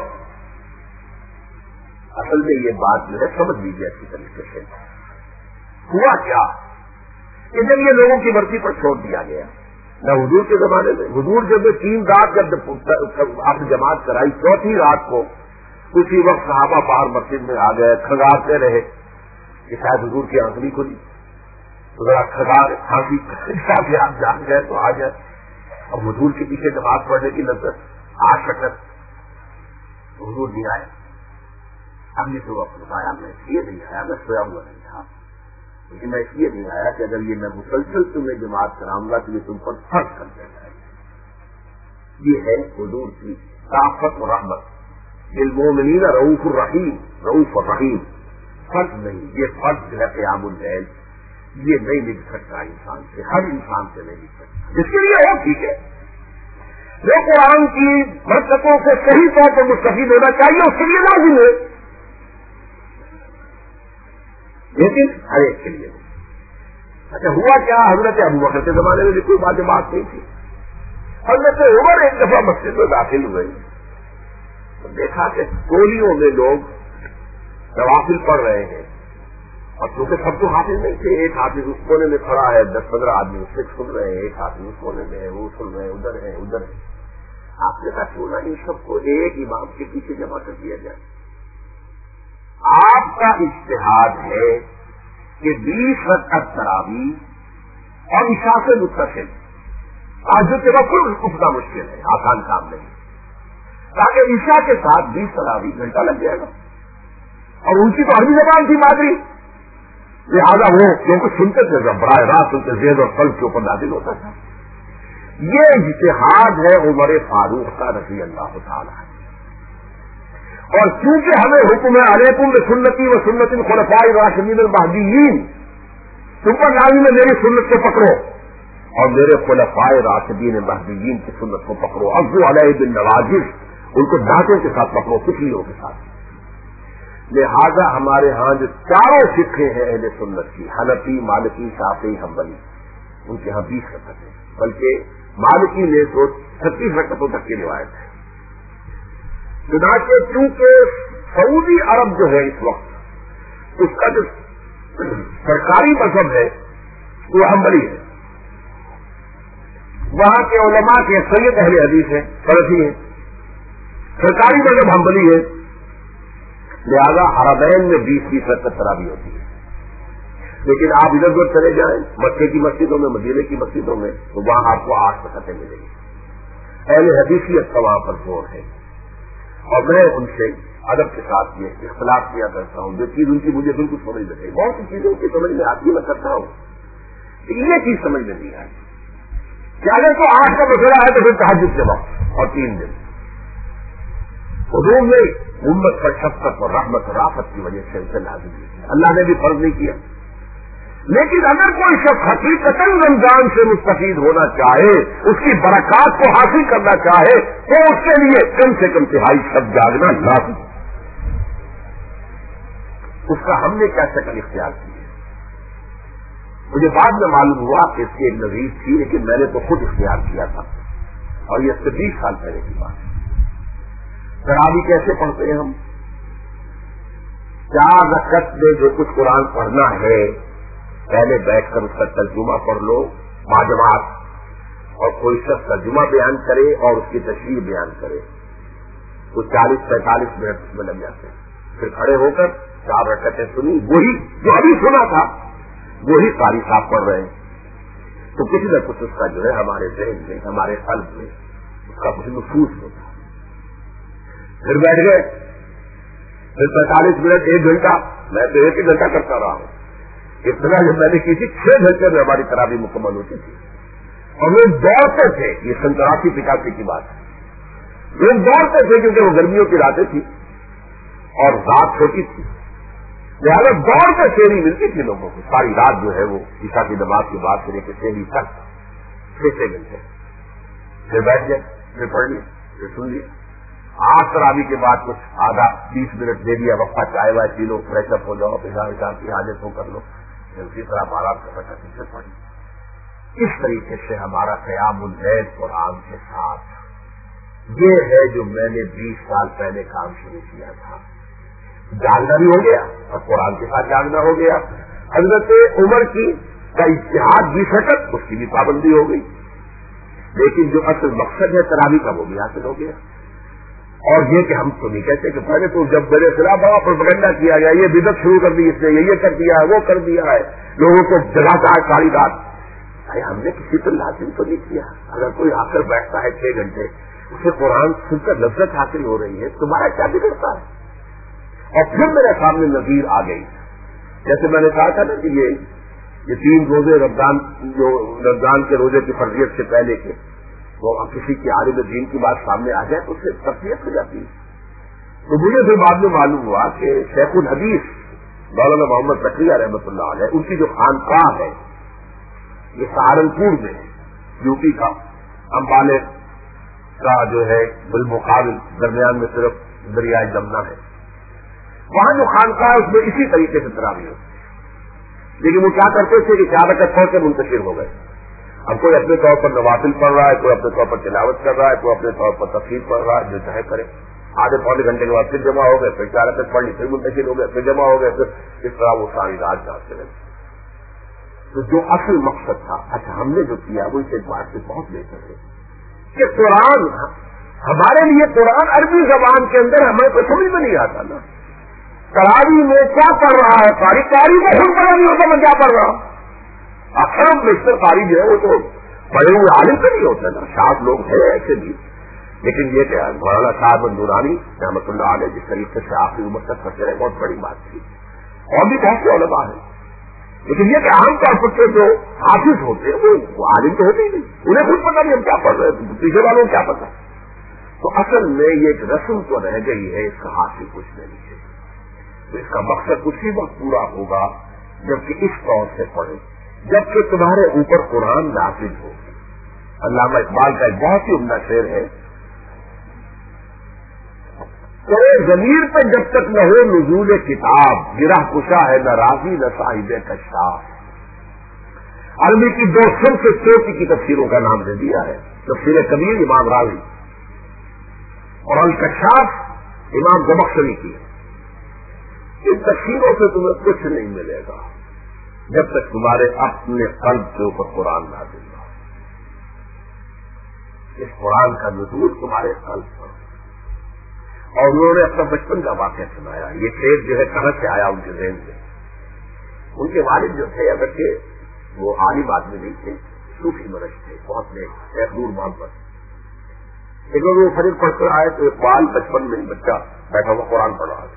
Speaker 1: اصل میں یہ بات جو ہے سمجھ لیجیے اچھی طریقے سے. ہوا کیا کہ جب یہ لوگوں کی مرضی پر چھوڑ دیا گیا، نہ حضور کے زمانے میں، حضور جب 3 رات جب آپ نے جماعت کرائی، 4تھی رات کو اسی وقت صحابہ باہر مسجد میں آ گئے، کھنگارتے رہے کہ شاید حضور کی آنکھ نہیں کھلی، تو ذرا کھنگار کھانسی سے آپ جان گئے تو آ جائے. اب حضور کے پیچھے نماز پڑھنے کی لذت آ شکت حضور نہیں آئے. اب یہ تو فرمایا میں اس لیے نہیں آیا، میں سویا ہوا نہیں تھا، لیکن میں اس لیے نہیں آیا کہ اگر یہ میں مسلسل تمہیں جماعت کراؤں گا تو یہ تم پر فرض کر دے گا. یہ ہے حضور کی طاقت و رحمت. بالمؤمنین رؤوف الرحیم، رؤوف الرحیم. فرض نہیں، یہ فرض ہے قیام اللیل، یہ نہیں مل سکتا انسان سے، ہر انسان سے نہیں مل سکتا. جس کے لیے ہو ٹھیک ہے، جو قرآن کی برکتوں سے صحیح طور پر مستفید ہونا چاہیے اس کے لیے لازم ہے، لیکن ہر ایک کے لیے. اچھا ہوا کیا؟ حضرت ابوبکر کے زمانے میں بھی کوئی بات نہیں تھی. حضرت عمر ایک دفعہ مسجد میں داخل ہوئے، دیکھا کہ ٹولیوں میں لوگ نوافل پڑھ رہے ہیں، اور چونکہ سب تو حافظ نہیں تھے، ایک حافظ اس کونے میں کھڑا ہے، 10-15 آدمی اس سے سن رہے ہیں، ایک حافظ اس کونے میں ہے، وہ سن رہے ہیں، ادھر ہے ادھر ہے. آپ نے کہا کیوں نہ ان سب کو ایک امام کے پیچھے جمع کر دیا جائے. آپ کا اجتہاد ہے کہ 20 رکعت تراویح اور عشاء سے متصل، آج کے وقت اٹھنا مشکل ہے، آسان کام نہیں، تاکہ عشاء کے ساتھ 20 تراویح گھنٹہ لگ جائے گا. اور ان کی تو عربی زبان تھی مادری، لہٰذا وہ کیونکہ سنتے تھے جب براہ راست ان کے ذہن اور قلب کے اوپر نازل ہوتا تھا. یہ اجتہاد ہے عمر فاروق کا رضی اللہ تعالیٰ. اور چونکہ ہمیں حکم ہے علیکم بسنتی و سنت الخلفاء الراشدین المہدیین، تم پر لازم ہے میری سنت کو پکڑو اور میرے خلفاء راشدین مہدیین کی سنت کو پکڑو. عضوا علیہ بالنواجذ، ان کو دانتوں کے ساتھ پکڑو، پچھلیوں کے ساتھ. لہذا ہمارے ہاں جو چاروں فقہ ہیں اہل سنت کی، حنفی، مالکی، شافعی، حنبلی، ان کے ہاں 20 رکعتیں ہیں، بلکہ مالکی نے تو 36 رکعتوں تک کی روایت ہے. چنانچہ چونکہ سعودی عرب جو ہے اس وقت اس کا جو سرکاری مذہب ہے وہ حنبلی ہے، وہاں کے علماء کے سید اہل حدیث ہیں، سلفی ہیں، سرکاری مذہب حنبلی ہے. لہذا حرمین میں 20 رکعت تراویح ہوتی ہے. لیکن آپ ادھر ادھر چلے جائیں مکے کی مسجدوں میں، مدینے کی مسجدوں میں، تو وہاں آپ کو 8 رکعتیں ملیں گی. اہل حدیثیت کا وہاں پر زور ہے. اور میں ان سے ادب کے ساتھ یہ اختلاف کیا کرتا ہوں، جو چیز ان کی مجھے بالکل سمجھ میں نہیں، بہت سی چیزوں کی سمجھ میں آتی ہے میں کرتا ہوں، یہ چیز سمجھ میں نہیں آئی کہ اگر تو 8 کا مسئلہ ہے تو پھر تہجد کے وقت اور 3 دن. حضور نے امت پر شفقت اور رحمت اور رافت کی وجہ سے اسے لازم کی، اللہ نے بھی فرض نہیں کیا. لیکن اگر کوئی شخص حقیقتاً رمضان سے مستفید ہونا چاہے، اس کی برکات کو حاصل کرنا چاہے، تو اس کے لیے کم سے کم 3/4 شب جاگنا لازم. اس کا ہم نے کیا شکل اختیار کی ہے؟ مجھے بعد میں معلوم ہوا کہ اس کی ایک نظیر تھی، لیکن میں نے تو خود اختیار کیا تھا، اور یہ 20 سال پہلے کی بات ہے. تراویح کیسے پڑھتے ہیں ہم؟ 4 رکعت میں جو کچھ قرآن پڑھنا ہے پہلے بیٹھ کر اس کا ترجمہ پڑھ لو باجماعت، اور کوئی شخص ترجمہ بیان کرے اور اس کی تشریح بیان کرے، تو 40-45 منٹ اس میں لگ جاتے ہیں. پھر کھڑے ہو کر 4 رکعتیں سنی، وہی جو ابھی سنا تھا وہی قاری صاحب پڑھ رہے ہیں، تو کچھ نہ کچھ اس کا جو ہے ہمارے ذہن میں، ہمارے قلب میں اس کا کچھ نفوذ ہوتا. پھر بیٹھ گئے، پھر 45 منٹ 1 گھنٹہ، میں تو 1 گھنٹہ کرتا رہا ہوں. ابتدا جب میں نے کی تھی 6 گھنٹے میں ہماری تراویح مکمل ہوتی تھی، اور لوگ دوڑتے تھے. یہ 87-85 کی بات ہے. لوگ دوڑتے تھے کیونکہ وہ گرمیوں کی راتیں تھی اور رات چھوٹی تھی, لہٰذا دوڑ کے سیری ملتی تھی لوگوں کو. ساری رات جو ہے وہ عشاء کی نماز کے بعد سے لے کے سیری تک 6 گھنٹے, پھر بیٹھ جائے, پھر پڑھ لیے, پھر سن لیے. آج تراویح کے بعد کچھ آدھا 20 منٹ دے دیا وقفہ, چائے وائے پی لو, فریش اپ ہو جاؤ, پیشاب کی حاجت ہو کر لو, پھر اسی طرح بارات کا بچہ پیچھے پڑھ. اس طریقے سے ہمارا قیام اللیل قرآن کے ساتھ یہ ہے جو میں نے 20 سال پہلے کام شروع کیا تھا. جاگنا بھی ہو گیا اور قرآن کے ساتھ جاگنا ہو گیا. حضرت عمر کی کا اجتہاد 20 سکت اس کی بھی پابندی ہو گئی, لیکن جو اصل مقصد ہے تراویح کا وہ بھی حاصل ہو گیا. اور یہ کہ ہم تو نہیں کہتے کہ پہلے تو جب میرے خلاف بڑا پروپیگنڈا کیا گیا, یہ بدعت شروع کر دی اس نے, یہ کر دیا ہے, وہ کر دیا ہے, لوگوں کو جگاتا ہے ساری رات. ارے ہم نے کسی پر لازم تو نہیں کیا. اگر کوئی آ کر بیٹھتا ہے 6 گھنٹے, اسے قرآن سن کر لذت حاصل ہو رہی ہے, تمہارا کیا بگڑتا ہے؟ اور پھر میرے سامنے نظیر آ گئی. جیسے میں نے کہا تھا نا کہ یہ 3 روزے رمضان کے روزے کی فرضیت سے پہلے کے, وہ کسی کی عالم دین کی بات سامنے آ جائے تو اس سے تفصیل ہو جاتی ہے. تو مجھے پھر بعد میں معلوم ہوا کہ شیخ الحدیث مولانا محمد تقیہ رحمۃ اللہ علیہ, ان کی جو خانقاہ ہے یہ سہارنپور میں ہے, یو پی کا امبالے کا جو ہے بالمقابل درمیان میں صرف دریائے جمنا ہے. وہاں جو خانقاہ ہے اس میں اسی طریقے سے تراویح ہوتی ہے. لیکن وہ کیا کرتے تھے کہ 4 رکعت پڑھ کے منتشر ہو گئے. اب کوئی اپنے طور پر نوافل پڑھ رہا ہے, کوئی اپنے طور پر تلاوت کر رہا ہے, کوئی اپنے طور پر تفسیر پڑھ رہا ہے, جو چاہے کرے. آدھے پونے گھنٹے کے بعد پھر جمع ہو گئے, پھر 4 رکعت پڑھ لی, پھر منتشر ہو گئے, پھر جمع ہو گئے, پھر اس طرح وہ ساری رات جاتے رہے. تو جو اصل مقصد تھا, اچھا ہم نے جو کیا وہ اس اعتبار سے بہت بہتر ہے کہ قرآن ہمارے لیے, قرآن عربی زبان کے اندر ہمیں تو سمجھ میں نہیں آتا نا. تراویح میں کیا پڑھ رہا ہے, قاری کو خود پڑھا نہیں ہوتا میں کیا پڑھ رہا ہوں. اکثر بیشتر قاری جو ہے وہ تو بڑے ہوئے عالم تو نہیں ہوتے نا, شاذ لوگ ہیں ایسے بھی. لیکن یہ کہ مولانا صاحب نورانی رحمۃ اللہ علیہ جس طریقے سے آخری عمر تک کرتے رہے, بہت بڑی بات تھی. اور بھی بہت سے علماء ہیں, لیکن یہ کہ عام طور پر جو حافظ ہوتے ہیں وہ عالم تو ہوتے ہی نہیں, انہیں خود پتہ نہیں ہم کیا پڑھ رہے ہیں, پیچھے والوں کو کیا پتا. تو اصل میں یہ ایک رسم تو رہ گئی ہے, اس کا حاصل کچھ نہیں ہے. تو اس کا مقصد اسی وقت پورا ہوگا جبکہ اس طور سے پڑھے, جبکہ تمہارے اوپر قرآن نازل ہو. علامہ اقبال کا ایک بہت ہی عمدہ شعر ہے, تیرے ضمیر پہ جب تک نہ ہو نزول کتاب, گرہ کشا ہے نہ راضی نہ صاحب کشاف. عربی کی 2 سب سے چھوٹی کی تفسیروں کا نام دے دیا ہے, تفسیر کبیر امام راضی اور الکشاف امام زمخشری کی. ان تفسیروں سے تمہیں کچھ نہیں ملے گا جب تک تمہارے اپنے قلب کے اوپر قرآن نہ دے گا. اس قرآن کا نزول تمہارے قلب پر. اور انہوں نے اپنا بچپن کا واقعہ سنایا. یہ شعر جو ہے کہاں سے آیا ان کے ذہن میں. ان کے والد جو تھے اگرچہ وہ عالم آدمی نہیں تھے, صوفی مرش تھے, بہت نیک دور محبت. ایک بار وہ فریق پڑھ کر آئے تو اقبال بچپن میں بچہ بیٹھا ہوا قرآن پڑھ رہا تھا.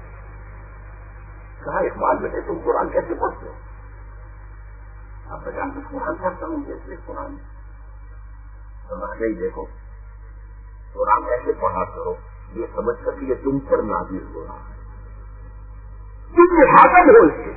Speaker 1: کہا اقبال بیٹے تم قرآن کیسے پڑھتے ہو؟ آپ بتا میں قرآن پڑھتا ہوں جیسے قرآن. نہیں دیکھو قرآن ایسے پڑھا کرو یہ سمجھ کر کہ یہ تم پر نازل ہو رہا ہے, تم مخاطب ہو اس سے.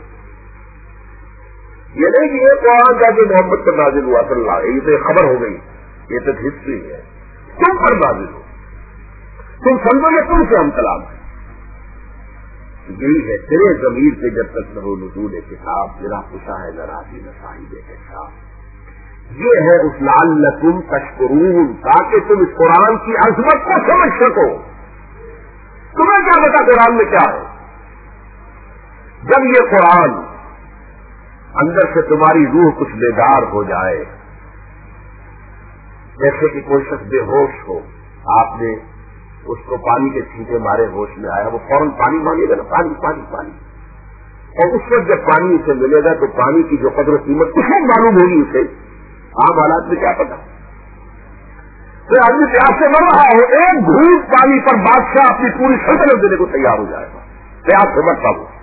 Speaker 1: یہ نہیں کہ یہ قرآن کا جو محمد پر نازل ہوا صلی اللہ علیہ, یہ تو خبر ہو گئی, یہ تو ہسٹری ہے. تم پر نازل ہو, تم سمجھو گے تم سے ہم کلام ہے. یہی ہے تیرے ضمیر پہ جب تک نہ ہو نزول کتاب, تیرا خوشا ہے نہ راضی نہ صاحب کشاف. یہ ہے اس لعلکم تشکرون, تاکہ تم اس قرآن کی عظمت کو سمجھ سکو. تمہیں کیا پتا قرآن میں کیا ہے. جب یہ قرآن اندر سے تمہاری روح کچھ بیدار ہو جائے, جیسے کہ کوئی شخص بے ہوش ہو, آپ نے اس کو پانی کے چھینٹے مارے, ہوش میں آیا, وہ فوراً پانی مانگے گا نا, پانی پانی پانی. اور اس وقت جب پانی اسے ملے گا تو پانی کی جو قدر و قیمت کچھ معلوم ہوگی اسے. عام حالات میں کیا پتا. پھر آدمی پیاس سے مر رہا ہو, ایک گھونٹ پانی پر بادشاہ اپنی پوری سلطنت دینے کو تیار ہو جائے گا, پیاس سے مرتا ہو.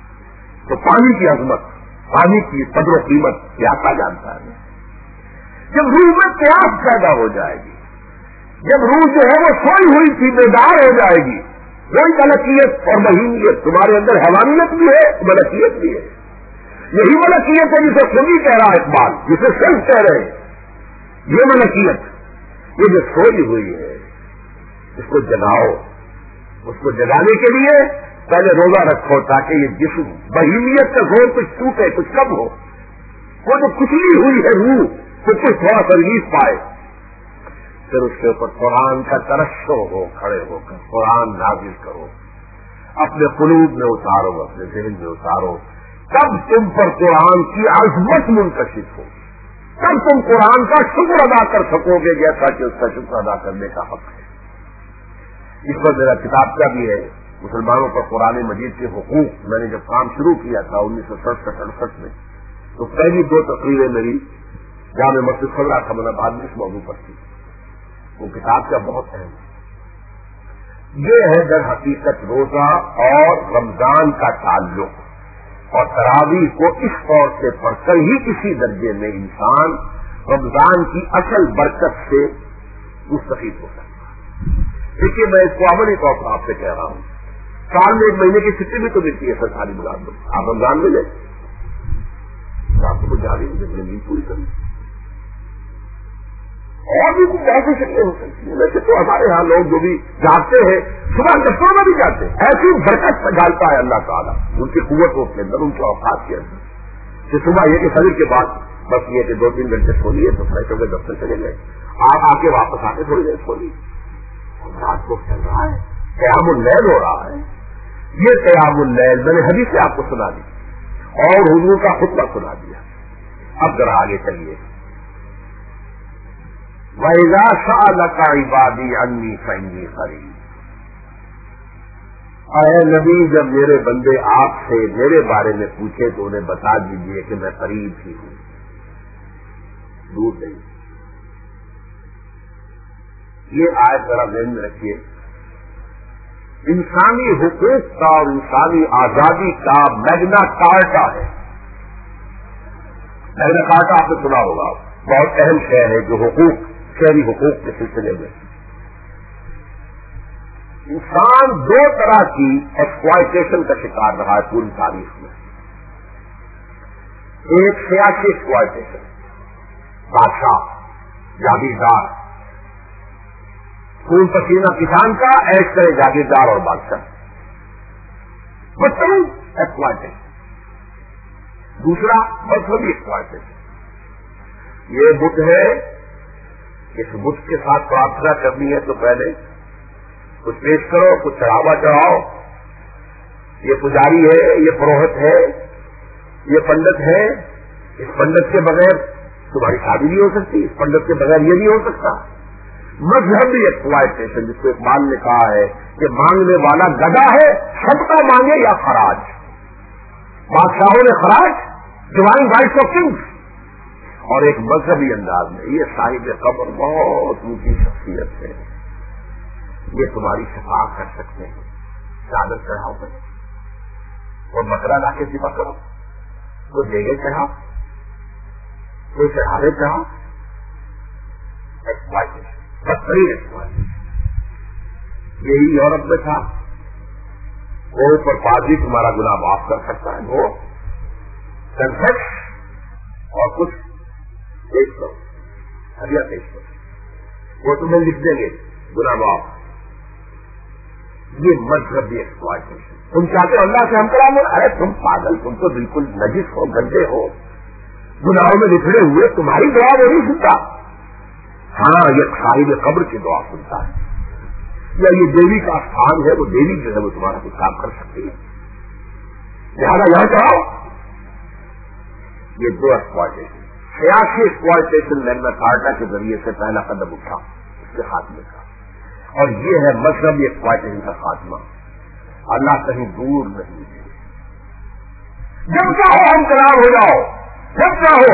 Speaker 1: تو پانی کی عظمت, پانی کی قدر و قیمت پیاسا جانتا ہے. جب روح میں پیاس پیدا ہو جائے گی، جب روح جو ہے وہ سوئی ہوئی تھی بیدار ہو جائے گی، وہی ملکیت اور بہیمیت، تمہارے اندر حیوانیت بھی ہے، ملکیت بھی ہے. یہی ملکیت ہے جسے خود ہی کہہ رہا ہے اقبال، جسے صرف کہہ رہے ہیں. یہ ملکیت، یہ جو سوئی ہوئی ہے، اس کو جگاؤ. اس کو جگانے کے لیے پہلے روزہ رکھو تاکہ یہ جسم بہیمیت کا زور کچھ ٹوٹے، کچھ کم ہو. وہ جو کچلی ہوئی ہے روح، وہ کچھ تھوڑا سا ریلیف پائے. پھر اس کے اوپر قرآن کا ترشح ہو، کھڑے ہو کر قرآن نازل کرو، اپنے قلوب میں اتارو، اپنے ذہن میں اتارو. تب تم پر قرآن کی عظمت منتشر ہو، تب تم قرآن کا شکر ادا کر سکو گے جیسا کہ اس کا شکر ادا کرنے کا حق ہے. اس پر میرا کتاب کا بھی ہے، مسلمانوں پر قرآن مجید کے حقوق. میں نے جب کام شروع کیا تھا 1967-68 میں، تو پہلی 2 تقریریں میری جامع مسجد خضرا خمرآباد میں اس موضوع پر تھی. وہ کتاب کا بہت اہم ہے. یہ ہے در حقیقت روزہ اور رمضان کا تعلق، اور تراویح کو اس طور سے پڑھ کر ہی کسی درجے میں انسان رمضان کی اصل برکت سے مستفید ہو سکتا ہے. دیکھیے میں اس کو عملی طور پر آپ سے کہہ رہا ہوں، سال میں 1 مہینے کی چھٹی بھی تو ملتی ہے سرکاری ملازمت. آپ رمضان میں لیں، آپ کو کچھ جاری زندگی پوری کریں. اور بھی کچھ ایسی شکلیں ہو سکتی ہیں. ویسے تو ہمارے یہاں لوگ جو بھی جاتے ہیں صبح دفتروں میں بھی جاتے ہیں، ایسی برکت ڈالتا ہے اللہ تعالیٰ ان کی قوتوں کے اندر، ان کے اوقات کے اندر، کہ صبح یہ کہ فجر کے بعد بس یہ کہ 2-3 گھنٹے سو لیے تو فیصلوں کے دفتر چلے گئے، آپ آ کے واپس آ کے تھوڑی دیر سو لیے. رات کو چل رہا ہے، قیام اللیل ہو رہا ہے. یہ قیام اللیل میں نے حدیث سے آپ کو سنا دی اور حضور کا خطبہ سنا دیا. اب ذرا آگے چلیے. وَإِذَا سَأَلَكَ عِبَادِي عَنِّي فَإِنِّي قَرِيبٌ. اے نبی، جب میرے بندے آپ سے میرے بارے میں پوچھے تو انہیں بتا دیجئے کہ میں قریب ہی ہوں، دور نہیں. یہ آیت ذرا ذہن میں رکھیے. انسانی حقوق کا اور انسانی آزادی کا میگنا کارٹا ہے. میگنا کارٹا آپ نے سنا ہوگا، بہت اہم شے ہے جو حقوق، شہری حقوق کے سلسلے میں. انسان 2 طرح کی ایکسپلائٹیشن کا شکار رہا ہے پوری تاریخ میں. ایک سیاسی ایکسپلائٹیشن، بادشاہ، جاگیردار، خون پسینہ کسان کا ایش کرے جاگیردار اور بادشاہ، بدترین ایکسپلائٹیشن. دوسرا مذہبی ایکسپلائٹیشن. یہ بت ہے، اس بت کے ساتھ پرارتھنا کرنی ہے تو پہلے کچھ پیش کرو، کچھ چڑھاوا چڑھاؤ. یہ پجاری ہے، یہ پروہت ہے، یہ پنڈت ہے، اس پنڈت کے بغیر تمہاری شادی نہیں ہو سکتی، اس پنڈت کے بغیر یہ نہیں ہو سکتا. مذہبی ایکسپلائٹیشن، جس کو اقبال نے کہا ہے کہ مانگنے والا گدا ہے، صدقہ مانگے یا خراج. بادشاہوں نے خراج، ڈیوائن رائٹس آف کنگز. اور ایک مذہبی انداز میں یہ صاحب قبر بہت اونچی شخصیت ہے، یہ تمہاری شفاعت کر سکتے ہیں، چادر چڑھاؤ کرو اور بکرا لا کے ذبح کرو، کوئی دیگے چڑھاؤ، کوئی چڑھاوے چڑھاؤ. ایکسپلائٹیشن، بدترین ایکسپلائٹیشن. یہی یورپ میں تھا. وہ پر پادری تمہارا گناہ معاف کر سکتا ہے، وہ کنفیس اور کچھ پیش کرو، ہدیہ پیش کرو، وہ تمہیں لکھ دیں گے گناہ معاف. یہ مذہبی ایکسپلائٹیشن. تم چاہتے ہو اللہ سے ہم کرام ہو، ارے تم پاگل، تم تو بالکل نجس ہو، گندے ہو، گناہوں میں بکھرے ہوئے، تمہاری دعا وہ نہیں سنتا. ہاں، یہ صاحب قبر کی دعا سنتا ہے، یا یہ دیوی کا استھان ہے، وہ دیوی جو ہے وہ تمہارا کچھ کام کر سکتی ہے، لہٰذا یہاں چاہو. یہ 2 ایکسپلائٹیشن. سیاسی ایکسپلائٹیشن میگنا کارٹا کے ذریعے سے پہلا قدم اٹھا اس کے خاتمے کا، اور یہ ہے مذہبی ایکسپلائٹیشن کا خاتمہ. اللہ کہیں دور نہیں ہے. جب چاہو ہم قرار ہو جاؤ، جب چاہو.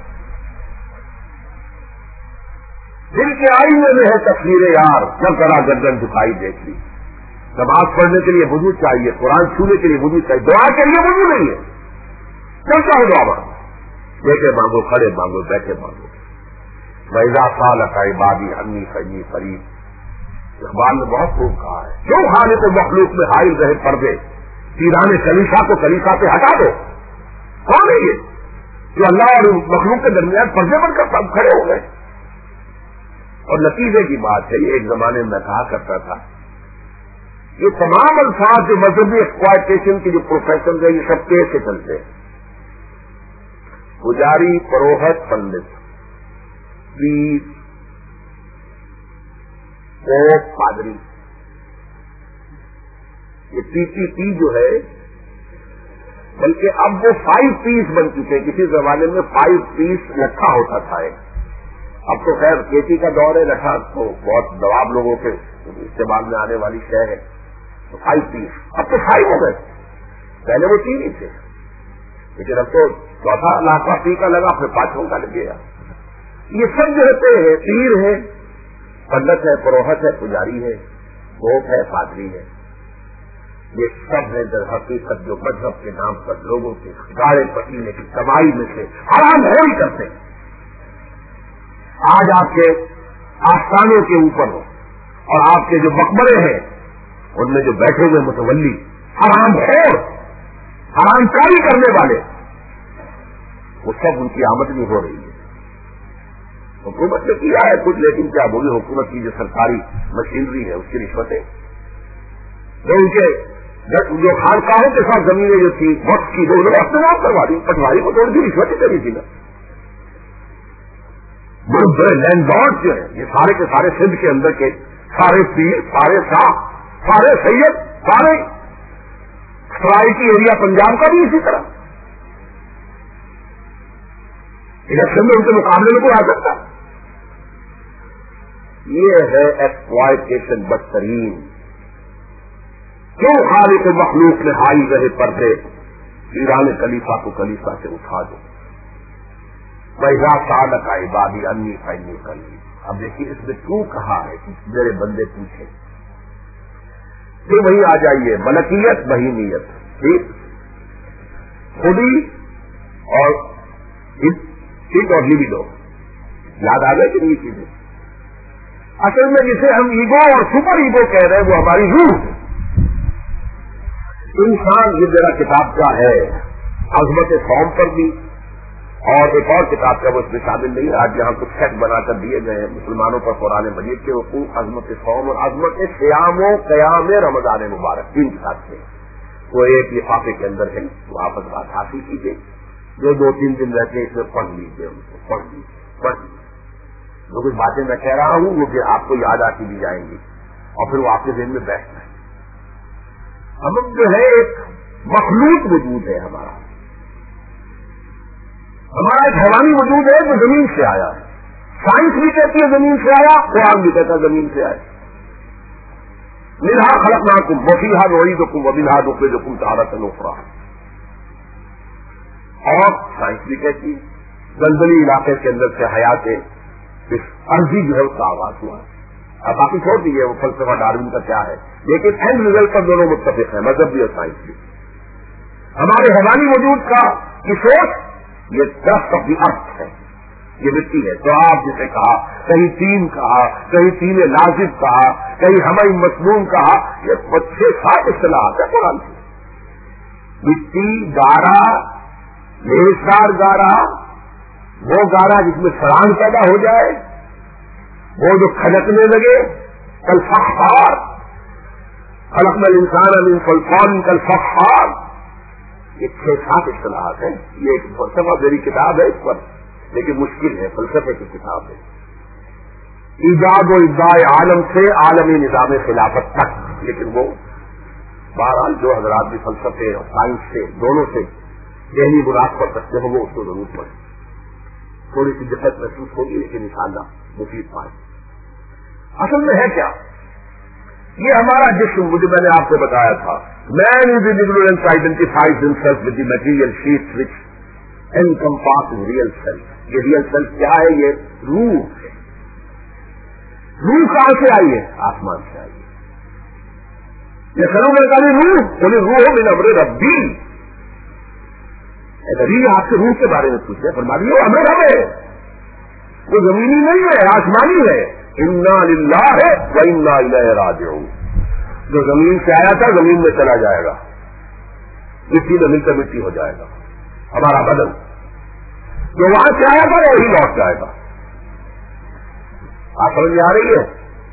Speaker 1: دل کے آئینے میں ہے تصویر یار، جب ذرا گردن جھکائی دیکھ لی. نماز پڑھنے کے لیے وضو چاہیے، قرآن چھونے کے لیے وضو چاہیے، دعا کے لیے وضو نہیں ہے. جب چاہو دعا مانگو، بیٹھے مانگو، کھڑے مانگو، بیٹھے مانگو. وَإِذَا سَأَلَكَ عِبَادِي عَنِّي فَإِنِّي قَرِيبٌ. اقبال نے بہت خوب کہا ہے، کیوں خالق مخلوق میں حائل رہے پردے، پیران کلیسا کو کلیسا سے ہٹا دو. کون ہے یہ جو اللہ اور مخلوق کے درمیان پردے بن کر سب کھڑے ہو گئے؟ اور نتیجے کی بات ہے، یہ ایک زمانے میں کہا کرتا تھا یہ تمام الفاظ جو مذہبی ایکسپلائٹیشن کی جو پروفیشن ہے یہ سب کیسے چلتے ہیں؟ پجاری، پروہت، پنڈت، پیر، پوپ، پادری، یہ PPP جو ہے، بلکہ اب وہ 5 پیس بن چکے. کسی زمانے میں 5 پیس لٹھا ہوتا تھا. اب تو خیر کھیتی کا دور ہے، لٹھا تو بہت نواب لوگوں کے استعمال میں آنے والی شے ہے. تو 5 پیس اب تو 5 ہو گئے. پہلے وہ 3 ہی تھے، لیکن اب تو چوتھا لاکھواں پی کا لگا، پھر 5واں کا لگ گیا. یہ سب جو ہوتے ہیں، پیر ہے، پنڈت ہے، پروہت ہے، پجاری ہے، پوپ ہے، پادری ہے، یہ سب ہے در حقیقت جو مذہب کے نام پر لوگوں کے گاڑے پسینے کی کمائی میں سے حرام ہی کرتے ہیں. آج آپ کے آستانوں کے اوپر ہو اور آپ کے جو مقبرے ہیں ان میں جو بیٹھے ہوئے متولی حرام خور، حرام کاری کرنے والے، وہ سب ان کی آمدنی ہو رہی ہے. حکومت نے کیا ہے کچھ، لیکن کیا بولی حکومت کی جو سرکاری مشینری ہے اس کی رشوتیں، جو ان کے جو خانقاہوں کے ساتھ زمینیں جو تھی وقت کی، وہ انہوں نے استعمال کروا دی. پٹواری کو تھوڑی سی رشوتیں کری تھی نا. بڑے بڑے لینڈ لارڈ جو ہیں یہ سارے کے سارے سندھ کے اندر کے سارے پیر، سارے شاہ، سارے سید، سارے سرائکی ایریا پنجاب کا بھی اسی طرح. الیکشن میں ان کے مقابلے میں کوئی آ سکتا؟ یہ ہے ایکسپلائٹیشن بدترین. کیوں خالق مخلوق میں حائل رہے پردے، پیران کلیسا کو کلیسا سے اٹھا دو. وَإِذَا سَأَلَكَ عِبَادِي عَنِّي فَإِنِّي قَرِيبٌ. اب دیکھیے اس میں کیوں کہا ہے کہ میرے بندے پوچھے، پھر وہی آ جائیے ملکیت بہیمیت، ٹھیک، خودی اور لیبیڈو. یاد آ گئے کہ نہیں چیزیں؟ اصل میں جسے ہم ایگو اور سپر ایگو کہہ رہے ہیں وہ ہماری روح ہے. انسان یہ میرا کتاب کا ہے عظمت قوم پر بھی، اور ایک اور کتاب کا وہ اس میں شامل نہیں ہے. آج یہاں کچھ سیٹ بنا کر دیے گئے ہیں مسلمانوں پر قرآن مجید کے حقوق، عظمت قوم اور عظمت قیام و قیام رمضان مبارک، 3 کتاب سے. وہ ایک لفافے کے اندر ہے، وہ آپ بات حاصل کیجیے. جو 2-3 دن رہتے ہیں اس میں پڑھ لیجیے، ان کو پڑھ لیجیے. جو کچھ باتیں میں کہہ رہا ہوں وہ پھر آپ کو یاد آتی بھی جائیں گی اور پھر وہ آپ کے ذہن میں بیٹھنا ہے. ہم جو ہے ایک مخلوق وجود ہے، ہمارا ایک حیوانی وجود ہے جو زمین سے آیا ہے. سائنس بھی کہتی ہے زمین سے آیا، قرآن بھی کہتا ہے زمین سے آیا. منہا خلقناکم وفیہا نعیدکم ومنہا نخرجکم تارۃ اخری. اور سائنس بھی کہتی ہے زلزلی علاقے کے اندر سے حیات اس عرضی جو ہے اس کا آغاز ہوا. اب باقی چھوڑ دیجیے وہ فلسفہ ڈارون کا کیا ہے، لیکن اینڈ ریزلٹ پر دونوں متفق ہیں، مذہب بھی اور سائنس بھی. ہمارے حیوانی وجود کا کی سوچ یہ ڈسٹ آف دی ارتھ ہے، یہ مٹی ہے. تو آپ جسے کہا، کہیں تین کہا، کہیں تین لازم کہا، کہیں ہمیں مصنون کہا، یہ 6-7 اصطلاحات ہے قرآن کی. مٹی، گارا، ریشدار گارا، وہ گارا جس میں سران پیدا ہو جائے، وہ جو کھنکنے لگے، کالفخار، خلقنا الانسان من صلصال کالفخار. یہ 6-7 اصطلاحات ہیں. یہ ایک فلسفہ میری کتاب ہے اس پر، لیکن مشکل ہے، فلسفے کی کتاب ہے. ایجاد و ابداع عالم سے عالمی نظام خلافت تک. لیکن وہ بہرحال جو حضرات بھی فلسفے اور سائنس سے دونوں سے ذہنی مناسبت رکھتے ہوں وہ اس کو ضرور پڑھیں. تھوڑی سی دقت محسوس ہوگی لیکن انشاءاللہ مفید پائیں. اصل میں ہے کیا؟ یہ ہمارا جسم، مجھے میں نے آپ کو بتایا تھا، man is individualness identifies himself with the material sheets which encompass real self. یہ ریئل سیلف کیا ہے؟ یہ روح ہے. روح کہاں سے آئی ہے؟ آسمان سے آئی ہے. یہ سرو میں کہا روح بولے روح من امر ربی. نبی آپ سے روح کے بارے میں پوچھے، فرما دیے امر رب ہے. وہ زمینی نہیں ہے، آسمانی ہے. انا للہ و انا الیہ راجعون. جو زمین سے آیا تھا زمین میں چلا جائے گا، مٹی میں ملتا مٹی ہو جائے گا ہمارا بدن. جو وہاں سے آیا تھا وہی لوٹ جائے گا. آپ سمجھ میں آ رہی ہے؟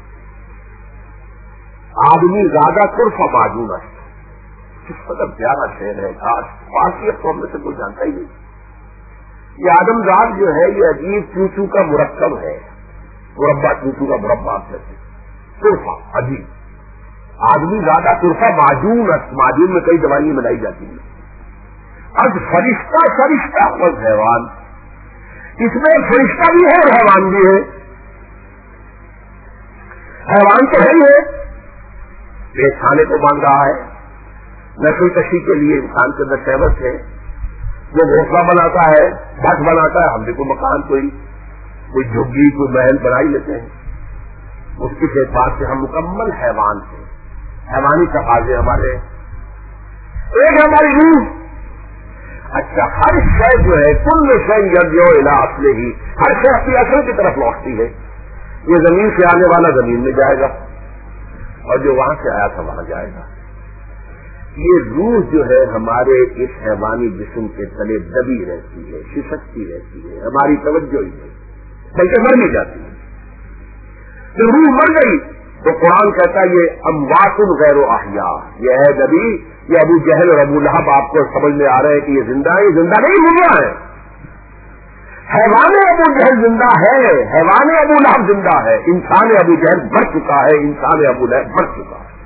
Speaker 1: آدمی زیادہ طرف معجون ہے. کس قدر پیارا شعر ہے. آج فارسی قوم میں سے کوئی جانتا ہی نہیں. یہ آدم ذات جو ہے یہ عجیب چوچو کا مرکب ہے. مربع چوچو کا مربع طرفہ عجیب. آدمی زیادہ طرفہ معجون ہے. معجون میں کئی دوائیں ملائی جاتی ہیں. اب فرشتہ خود حیوان، اس میں فرشتہ بھی ہے اور حیوان بھی ہے. حیوان تو ہے ہی ہے، پیٹ کھانے کو مانگ رہا ہے، نسل کشی کے لیے انسان کے اندر شہوت ہے. وہ گھونسلہ بناتا ہے، بٹ بناتا ہے. ہم بھی کوئی مکان کوئی جھگی کوئی محل بنا ہی لیتے ہیں. اس کی اعتبار سے ہم مکمل حیوان ہیں. حیوانی تقاضے ہمارے. ایک ہماری روح. اچھا، ہر شے جو ہے کل شے یرجع الی اصلہ، ہر شے اپنی اصل کی طرف لوٹتی ہے. یہ زمین سے آنے والا زمین میں جائے گا اور جو وہاں سے آیا تھا وہاں جائے گا. یہ روح جو ہے ہمارے اس حیوانی جسم کے تلے دبی رہتی ہے، ششکتی رہتی ہے. ہماری توجہ ہی ہے، بلکہ مر نہیں جاتی ہے. جو روح مر گئی تو قرآن کہتا ہے یہ اموات غیر احیاء. یہ ہے نبی، یہ ابو جہل اور ابو لہب آپ کو سمجھ میں آ رہے ہیں کہ یہ زندہ ہے. یہ زندہ نہیں مردہ ہے. حیوان ابو جہل زندہ ہے، حیوان ابو لہب زندہ ہے. انسان ابو جہل مر چکا ہے، انسان ابو لہب مر چکا ہے.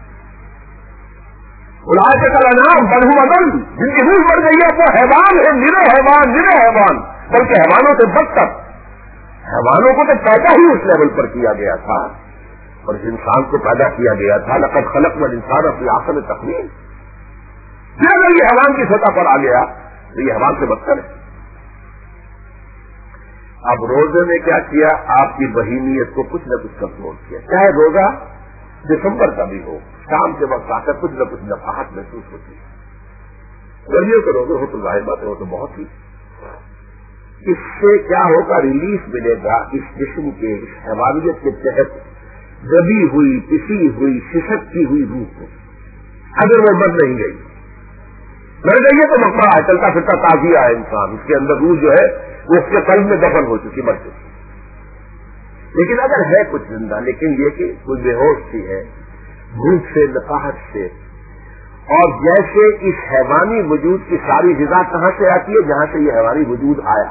Speaker 1: اولئک کالانعام بل هم اضل. جن کی روح مر گئی ہے وہ حیوان ہے، نرے حیوان، بلکہ حیوانوں سے بدتر. حیوانوں کو تو پیدا ہی اس لیول پر کیا گیا تھا اور اس انسان کو پیدا کیا گیا تھا. لقد خلقنا الانسان فی احسن تقویم. اگر یہ حیوان کی سطح پر آ گیا تو یہ حیوان سے بدتر ہے. اب روزے نے کیا کیا؟ آپ کی بہیمیت کو کچھ نہ کچھ کنٹرول کیا. چاہے روزہ دسمبر کا بھی ہو، شام کے وقت آ کر کچھ نہ کچھ نفاحت محسوس ہوتی ہے. گرمیوں کے روزے ہو تو ظاہر بات ہو تو بہت ہی. اس سے کیا ہوگا؟ ریلیف ملے گا اس جسم کے، اس حیوانیت کے تحت دبی ہوئی، پسی ہوئی، ششکتی ہوئی روح کو. اگر وہ مر نہیں گئی، مر گئی ہے تو مقبرہ ہے، چلتا پھرتا تازیہ ہے انسان. اس کے اندر روح جو ہے وہ اس کے قلب میں دفن ہو چکی، مر چکی. لیکن اگر ہے کچھ زندہ، لیکن یہ کہ کوئی بے ہوش سی ہے، بھوک سے، نقاہت سے. اور جیسے اس حیوانی وجود کی ساری غذا کہاں سے آتی ہے؟ جہاں سے یہ حیوانی وجود آیا.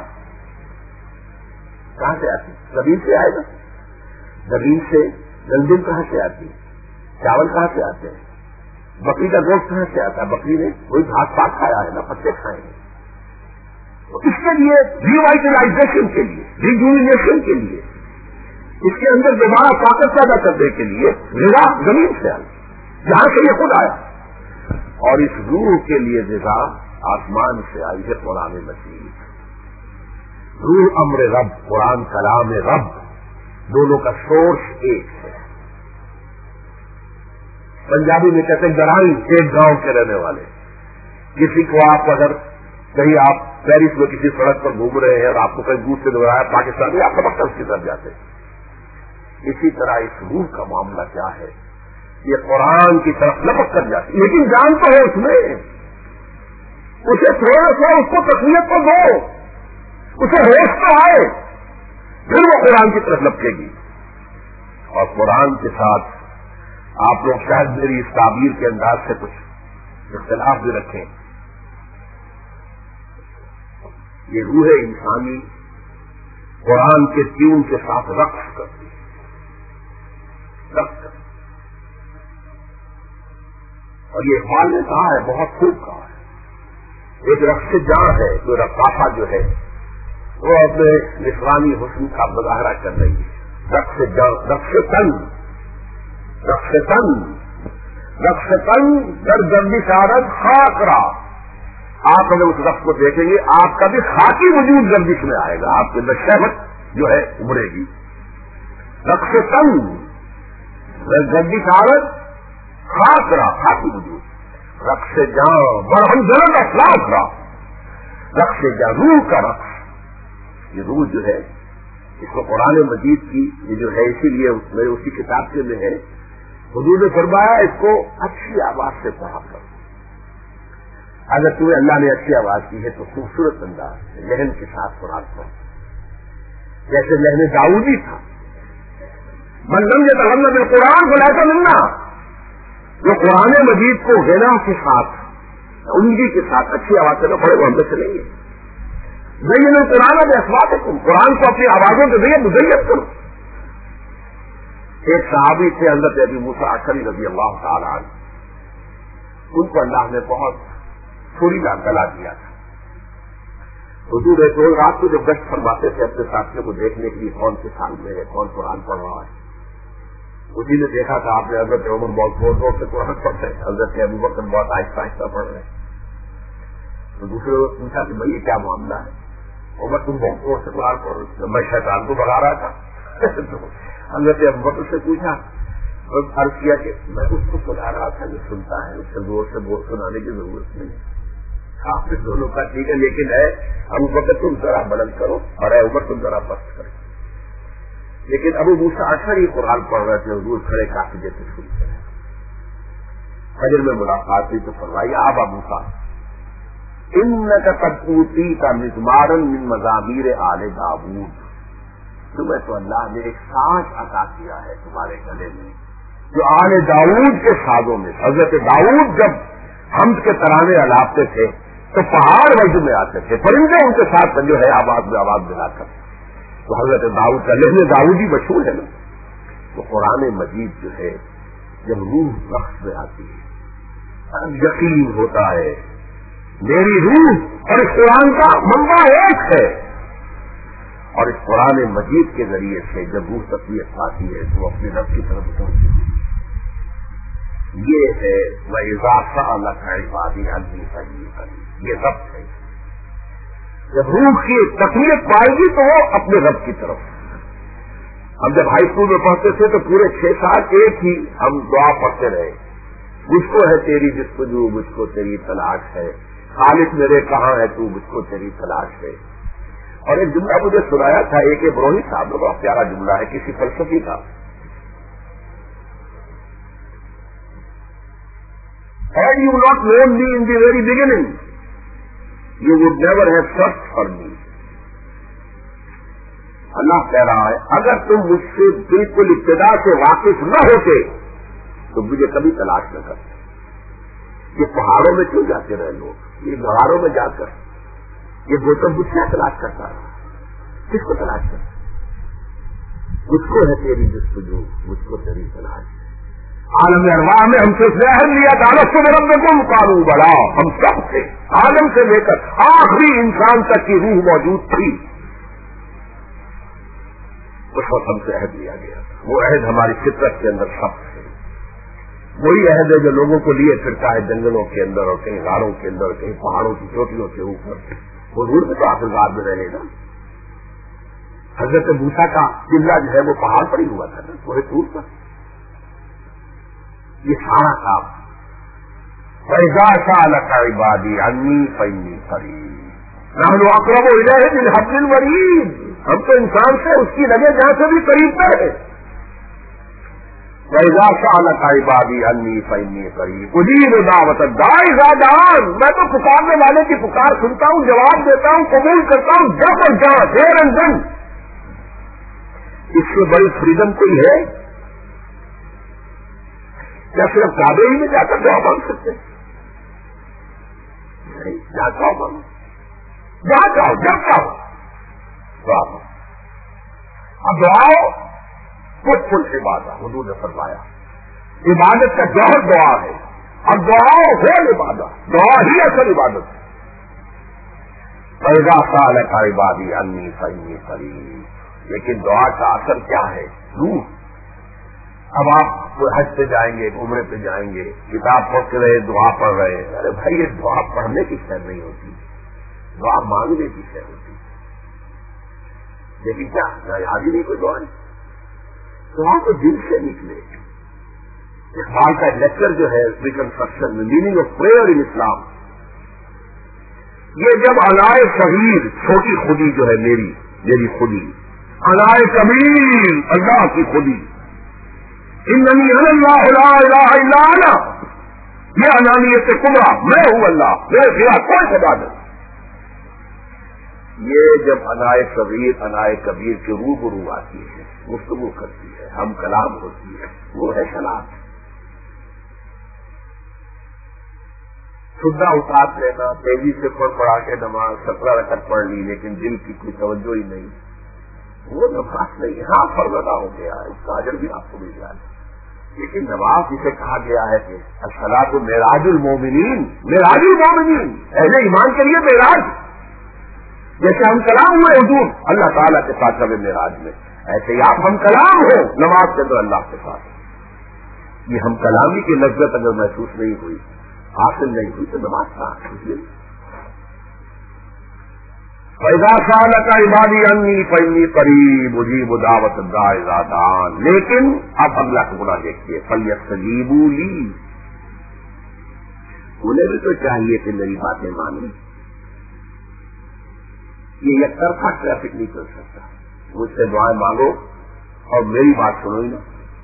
Speaker 1: کہاں سے آتی؟ زمین سے آئے گا. زمین سے گندم کہاں سے آتی ہے؟ چاول کہاں سے آتے ہیں؟ بکری کا گوشت کہاں سے آتا ہے؟ بکری نے کوئی گھاس پات کھایا ہے نا، پتے کھائے ہیں. تو اس کے لیے ریوائٹلائزیشن کے لیے، ریجوینیشن کے لیے، اس کے اندر دوبارہ طاقت پیدا کرنے کے لیے غذا زمین سے آئی، جہاں سے یہ خود آیا. اور اس روح کے لیے غذا آسمان سے آئی ہے، قرآن مجید. روح امر رب، قرآن کلام رب، دونوں کا سورس ایک ہے. پنجابی میں کہتے ہیں گرائی، ایک گاؤں کے رہنے والے. کسی کو آپ اگر کہیں آپ پیرس میں کسی سڑک پر گھوم رہے ہیں اور آپ کو کہیں دور سے نظر آیا پاکستان میں، آپ کا وقت اس کی طرف جاتے ہیں. اسی طرح اس روح کا معاملہ کیا ہے؟ یہ قرآن کی طرف لپک کر جاتی، لیکن جان تو ہے اس میں. اسے تھوڑا سا اس کو تقویت کو دو، اسے ہوش تو آئے، پھر وہ قرآن کی طرف لپکے گی. اور قرآن کے ساتھ آپ لوگ شاید میری اس تعبیر کے انداز سے کچھ اختلاف بھی رکھیں. یہ روح انسانی قرآن کے ٹیون کے ساتھ رقص کرتی ہے. اور یہ اقبال نے کہا ہے، بہت خوب کہا ہے. ایک رقص جاں ہے، جو رقاصہ جو ہے وہ اپنے نسوانی حسن کا مظاہرہ کر رہی ہے. رقص جاں، رقص تن در گردش آرد خاک را. آپ اگر اس رقص کو دیکھیں گے آپ کا بھی خاکی وجود گردش میں آئے گا، آپ کے اندر شہوت جو ہے ابھرے گی. رقص تن در گردش آرد خاک را، خاکی وجود. رقص جاں برہم جلد اخلاق را. رقص جاں، روح کا رقص. یہ روح جو ہے اس کو قرآن مجید کی یہ جو ہے اسی لیے میرے اسی کتاب کے میں ہے، حضور نے فرمایا اس کو اچھی آواز سے پڑھا کر، اگر تمہیں اللہ نے اچھی آواز کی ہے تو خوبصورت انداز سے لہن کے ساتھ قرآن پڑھ، جیسے لہن داؤدی تھا، من لم يتغنى بالقرآن فليس منا، جو قرآن مجید کو غنا کے ساتھ عمدگی کے ساتھ اچھی آواز سے پڑھے وہ ہم سے چلیں گے۔ زین القرآن باصواتکم، قرآن کو اپنی آوازوں کے ذریعے مزین کرو۔ ایک صحابی تھے حضرت ابی موسیٰ اشعری رضی اللہ تعالی عنہ، ان کو اللہ نے بہت سریلا گلا دیا تھا۔ حضور ایک روز رات کو جب گشت فرماتے تھے اپنے ساتھیوں کو دیکھنے کے لیے کون کے سال میں ہے، کون قرآن پڑھ رہا ہے، اسی نے دیکھا تھا آپ نے حضرت عمر بہت زور زور سے قرآن پڑھ رہے ہیں، حضرت ابو بکر بہت آہستہ آہستہ پڑھ رہے ہیں، تو دوسرے وقت پوچھا کہ بھائی یہ کیا معاملہ ہے؟ عمر تم بہت زور سے قرآن پڑھ رہے، میں شیطان کو بگا رہا تھا۔ حضرت ابو بکر سے پوچھا اور عرض کیا کہ میں اس کو سنا رہا تھا، جو سنتا ہے اس سے زور سے بول سنانے کی ضرورت نہیں، آپ نے دونوں کا ٹھیک ہے، لیکن ہے ابو بکر تم ذرا بلند کرو اور اے عمر تم ذرا پست کرو۔ لیکن ابو موسیٰ اشعری قرآن پڑھ رہے تھے، حضور کھڑے کافی دیر سے سنتے رہے۔ فجر میں ملاقات ہوئی تو فرمایا ابا موسیٰ انک قد اوتیت مزمارا من مزامیر آل داؤد، تمہیں تو اللہ نے ایک ساز عطا کیا ہے تمہارے گلے میں جو آل داؤد کے سازوں میں، حضرت داؤد جب حمد کے ترانے الاپتے تھے تو پہاڑ وجہ میں آتے تھے، پرندے ان کے ساتھ جو ہے آواز میں آواز ملا کر، تو حضرت داؤد کا لہن داؤدی مشہور ہے نا۔ تو قرآن مجید جو ہے جب روح بخش میں آتی ہے یقین ہوتا ہے میری روح اور اس قرآن کا منبع ایک ہے، اور اس قرآن مجید کے ذریعے سے جب روح تقویت پاتی ہے تو اپنے رب کی طرف پہنچتی ہے۔ یہ ہے وَإِذَا سَأَلَكَ عِبَادِي عَنِّي فَإِنِّي قَرِيبٌ، یہ رب ہے۔ جب روح کی تقویت پائے گی تو وہ اپنے رب کی طرف۔ ہم جب ہائی اسکول میں پڑھتے تھے تو پورے 6 سال ایک ہی ہم دعا پڑھتے رہے، مجھ کو ہے تیری جستجو، مجھ کو تیری تلاش ہے، خالق میرے کہاں ہے تو، مجھ کو تیری تلاش ہے۔ اور ایک جملہ مجھے سنایا تھا ایک ابراہیم صاحب نے، بہت پیارا جملہ ہے کسی فلسفی کا، had you not known me in the very beginning you would never have searched for me۔ اللہ کہہ رہا ہے اگر تم مجھ سے بالکل ابتدا سے واقف نہ ہوتے تو مجھے کبھی تلاش نہ کرتے۔ یہ پہاڑوں میں کیوں جاتے رہے لوگ، یہ غاروں میں جا کر یہ گوتم بدھ کیا تلاش کرتا رہا، کس کو تلاش کرتا؟ مجھ کو ہے تیری جستجو، مجھ کو تیری تلاش۔ عالم ارواح میں ہم سے ظاہر لیا تھا الست بربکم قالوا بلا، ہم سب سے آدم سے لے کر آخری انسان تک کی روح موجود تھی، اس وقت ہم سے عہد لیا گیا، وہ عہد ہماری فطرت کے اندر سب سے، وہی عہد ہے جو لوگوں کو لیے پھرتا ہے جنگلوں کے اندر اور کہیں غاروں کے اندر، کہیں پہاڑوں کی چوٹیوں کے اوپر، حضور میں تو آخرکار میں رہے گا۔ حضرت موسیٰ کا قلعہ جو ہے وہ پہاڑ پر ہی ہوا تھا نا، وہ طور پر، یہ سارا کام فَإِذَا سَأَلَكَ عِبَادِي عَنِّي فَإِنِّي قَرِيبٌ نَحْنُ أَقْرَبُ إِلَيْهِ مِنْ حَبْلِ الْوَرِيدِ، ہم تو انسان سے اس کی لگے جہاں سے بھی قریب پر ہے۔ فَإِذَا سَأَلَكَ عِبَادِي عَنِّي فَإِنِّي قَرِيبٌ أُجِيبُ دَعْوَةَ الدَّاعِ إِذَا دَعَانِ، میں تو پکارنے والے کی پکار سنتا ہوں، جواب دیتا ہوں، قبول کرتا ہوں جب اور جہاں، دیر اینڈ دن۔ اس سے بڑی فریڈم کوئی ہے کیا؟ صرف کعبے ہی میں جا کر دعا مانگ سکتے نہیں، جہاں چاہو مانگو، جہاں چاہو جب چاہو دعا مانگو۔ اب دعاؤ کچھ کچھ عبادت، حضور نے فرمایا عبادت کا جوہر دعا ہے، اب دعاؤ ہو عبادت، دعا ہی اصل عبادت ہے۔ فَإِذَا سَأَلَكَ عِبَادِي عَنِّي فَإِنِّي قَرِيبٌ، لیکن دعا کا اثر کیا ہے؟ روح۔ اب آپ حج پہ جائیں گے، عمرے پہ جائیں گے، کتاب پڑھ رہے دعا پڑھ رہے، ارے بھائی یہ دعا پڑھنے کی شے نہیں ہوتی، دعا مانگنے کی شے ہوتی، لیکن کیا یاد ہی نہیں کوئی دعا نہیں، دعا تو دل سے نکلے۔ اقبال کا لیکچر جو ہے ریکنسٹرکشن میں meaning of prayer in Islam, یہ جب علائے صغیر چھوٹی خودی جو ہے میری خودی انائے کبیر، اللہ کی خودی، اننی انا اللہ لا الہ الا انا، یہ انانیت کبریٰ، میں ہوں اللہ، میرے سوا کوئی خدا نہیں۔ یہ جب انائے صغیر انائے کبیر کے روبرو آتی ہے، گفتگو کرتی ہے، ہم کلام ہوتی ہے، وہ ہے شناخت۔ سدھا اتار لینا، تیزی سے پڑھا کے نماز 17 رکعت پڑھ لی لیکن دل کی کوئی توجہ ہی نہیں، وہ نماز نہیں ہے۔ ہاں فرمانا ہو گیا، اس کا اجر بھی آپ کو مل جائے، لیکن نماز جسے کہا گیا ہے کہ الصلاۃ معراج المومنین، معراج المومنین، اہل ایمان کے لیے معراج، جیسے ہم کلام ہوئے حضور اللہ تعالیٰ کے ساتھ کبھی معراج میں، ایسے ہی آپ ہم کلام ہو نماز کے تو اللہ کے ساتھ۔ یہ ہم کلامی کی لذت اگر محسوس نہیں ہوئی، حاصل نہیں ہوئی تو نماز کہاں ہوئی؟ فَإِذَا سَأَلَكَ عِبَادِي عَنِّي فَإِنِّي قَرِيبٌ أُجِيبُ دَعْوَةَ الدَّاعِ إِذَا دَعَانِ، لیکن اب اگلا ٹکڑا دیکھیے، فَلْيَسْتَجِيبُوا لِي، انہیں بھی تو چاہیے کہ میری باتیں مانیں۔ یہ ایک طرفہ ٹریفک نہیں چل سکتا، مجھ سے دعائیں مانگو اور میری بات سنو ہی نا،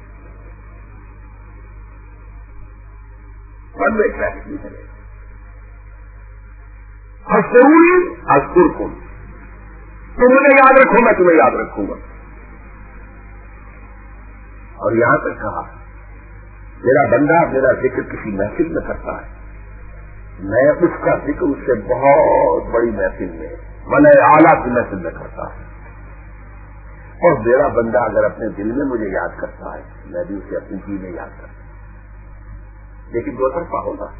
Speaker 1: اور میں ٹریفک نہیں چلے گا۔ اذکرونی اذکرکم، تم مجھے یاد رکھو میں تمہیں یاد رکھوں گا۔ اور یہاں تک کہا میرا بندہ میرا ذکر کسی محفل میں کرتا ہے، میں اس کا ذکر اس سے بہت بڑی محفل میں، میں اعلیٰ کی محفل میں کرتا ہے۔ اور میرا بندہ اگر اپنے دل میں مجھے یاد کرتا ہے، میں بھی اسے اپنی دل میں یاد کرتا ہوں، لیکن دو طرفہ ہوگا۔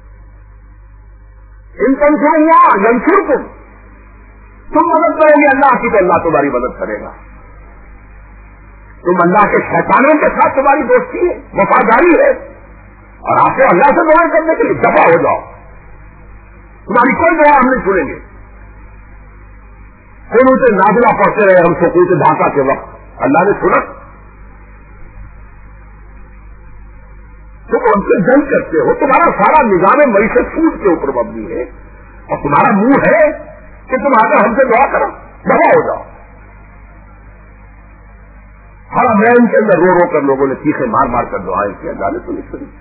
Speaker 1: ان تنصروہ ینصرکم، تم مدد کرو گے اللہ کی تو اللہ تمہاری مدد کرے گا۔ تم اللہ کے شیطانوں کے ساتھ تمہاری دوستی ہے، وفاداری ہے، اور آپ کو اللہ سے دعائیں کرنے کے لیے دفع ہو جاؤ، تمہاری کوئی دعا ہم نہیں سنیں گے۔ ان سے نازلہ پڑھتے رہے ہم سکوت ڈھاکہ کے وقت، اللہ نے سنا، تم ہم سے جنگ کرتے ہو، تمہارا سارا نظام معیشت سود کے اوپر مبنی ہے، اور تمہارا منہ ہے کہ تم آ کر ہم سے دعا کرو، دفع ہو جاؤ۔ حرمین کے اندر رو رو کر لوگوں نے چیخے مار مار کر دعائیں کیا، گانے تو نہیں سنی۔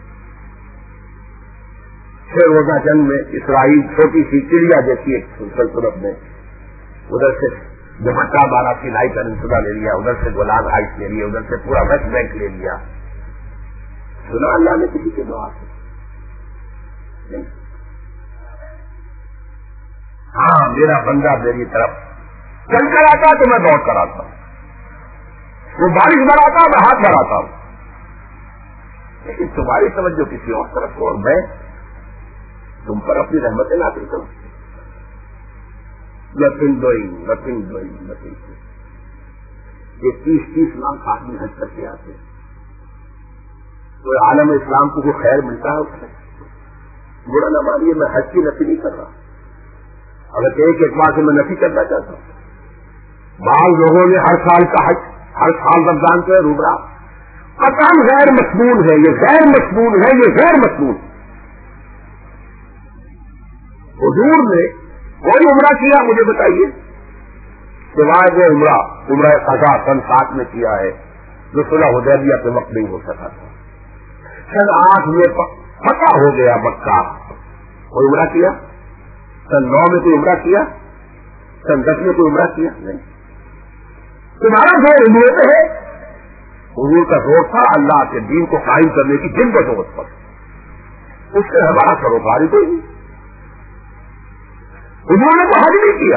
Speaker 1: 6 روزہ جنگ میں اسرائیل چھوٹی سی چڑیا جیسی ایک سلطنت میں، ادھر سے دوپٹہ مارا، سلائی کا انتظا لے لیا، ادھر سے گولان ہائٹس لے لیا، ادھر سے پورا ویسٹ بینک لے لیا۔ سنا اللہ نے کسی کی دعا سے؟ ہاں میرا بندہ میری طرف چل کر آتا تو میں دوڑ کر آتا ہوں، وہ بارش بڑھاتا میں ہاتھ بڑھاتا ہوں، لیکن تمہاری توجہ کسی اور طرف ہو اور میں تم پر اپنی رحمتیں نازل کروں۔ Nothing doing. یہ 30 لاکھ آدمی حج کر کے آتے ہیں، تو عالم اسلام کو کوئی خیر ملتا ہے اس سے؟ برا نہ مانیے، میں حج کی نفی نہیں کر رہا، اگر ایک اعتبار سے میں نفی کرنا چاہتا ہوں۔ بعض لوگوں نے ہر سال کا حج، ہر سال رمضان کے روبرا، قطعاً غیر مصنون ہے، یہ غیر مصنون ہے، یہ غیر مصنون۔ حضور نے کوئی عمرہ کیا مجھے بتائیے، سوائے وہ عمرہ قضا سن 7 میں کیا ہے جو صلح حدیبیہ کے وقت نہیں ہو سکا تھا۔ سن 8 میں فتح ہو گیا مکہ، کوئی عمرہ کیا؟ سن 9 میں کوئی عمرہ کیا؟ سن 10 میں کوئی عمرہ کیا؟ نہیں۔ تمہارا زور عمرے پہ ہے، حضور کا زور تھا اللہ کے دین کو قائم کرنے کی جن کو ضرورت پر، اس سے ہمارا سروکاری کوئی نہیں۔ حضور نے تو حج نہیں کیا،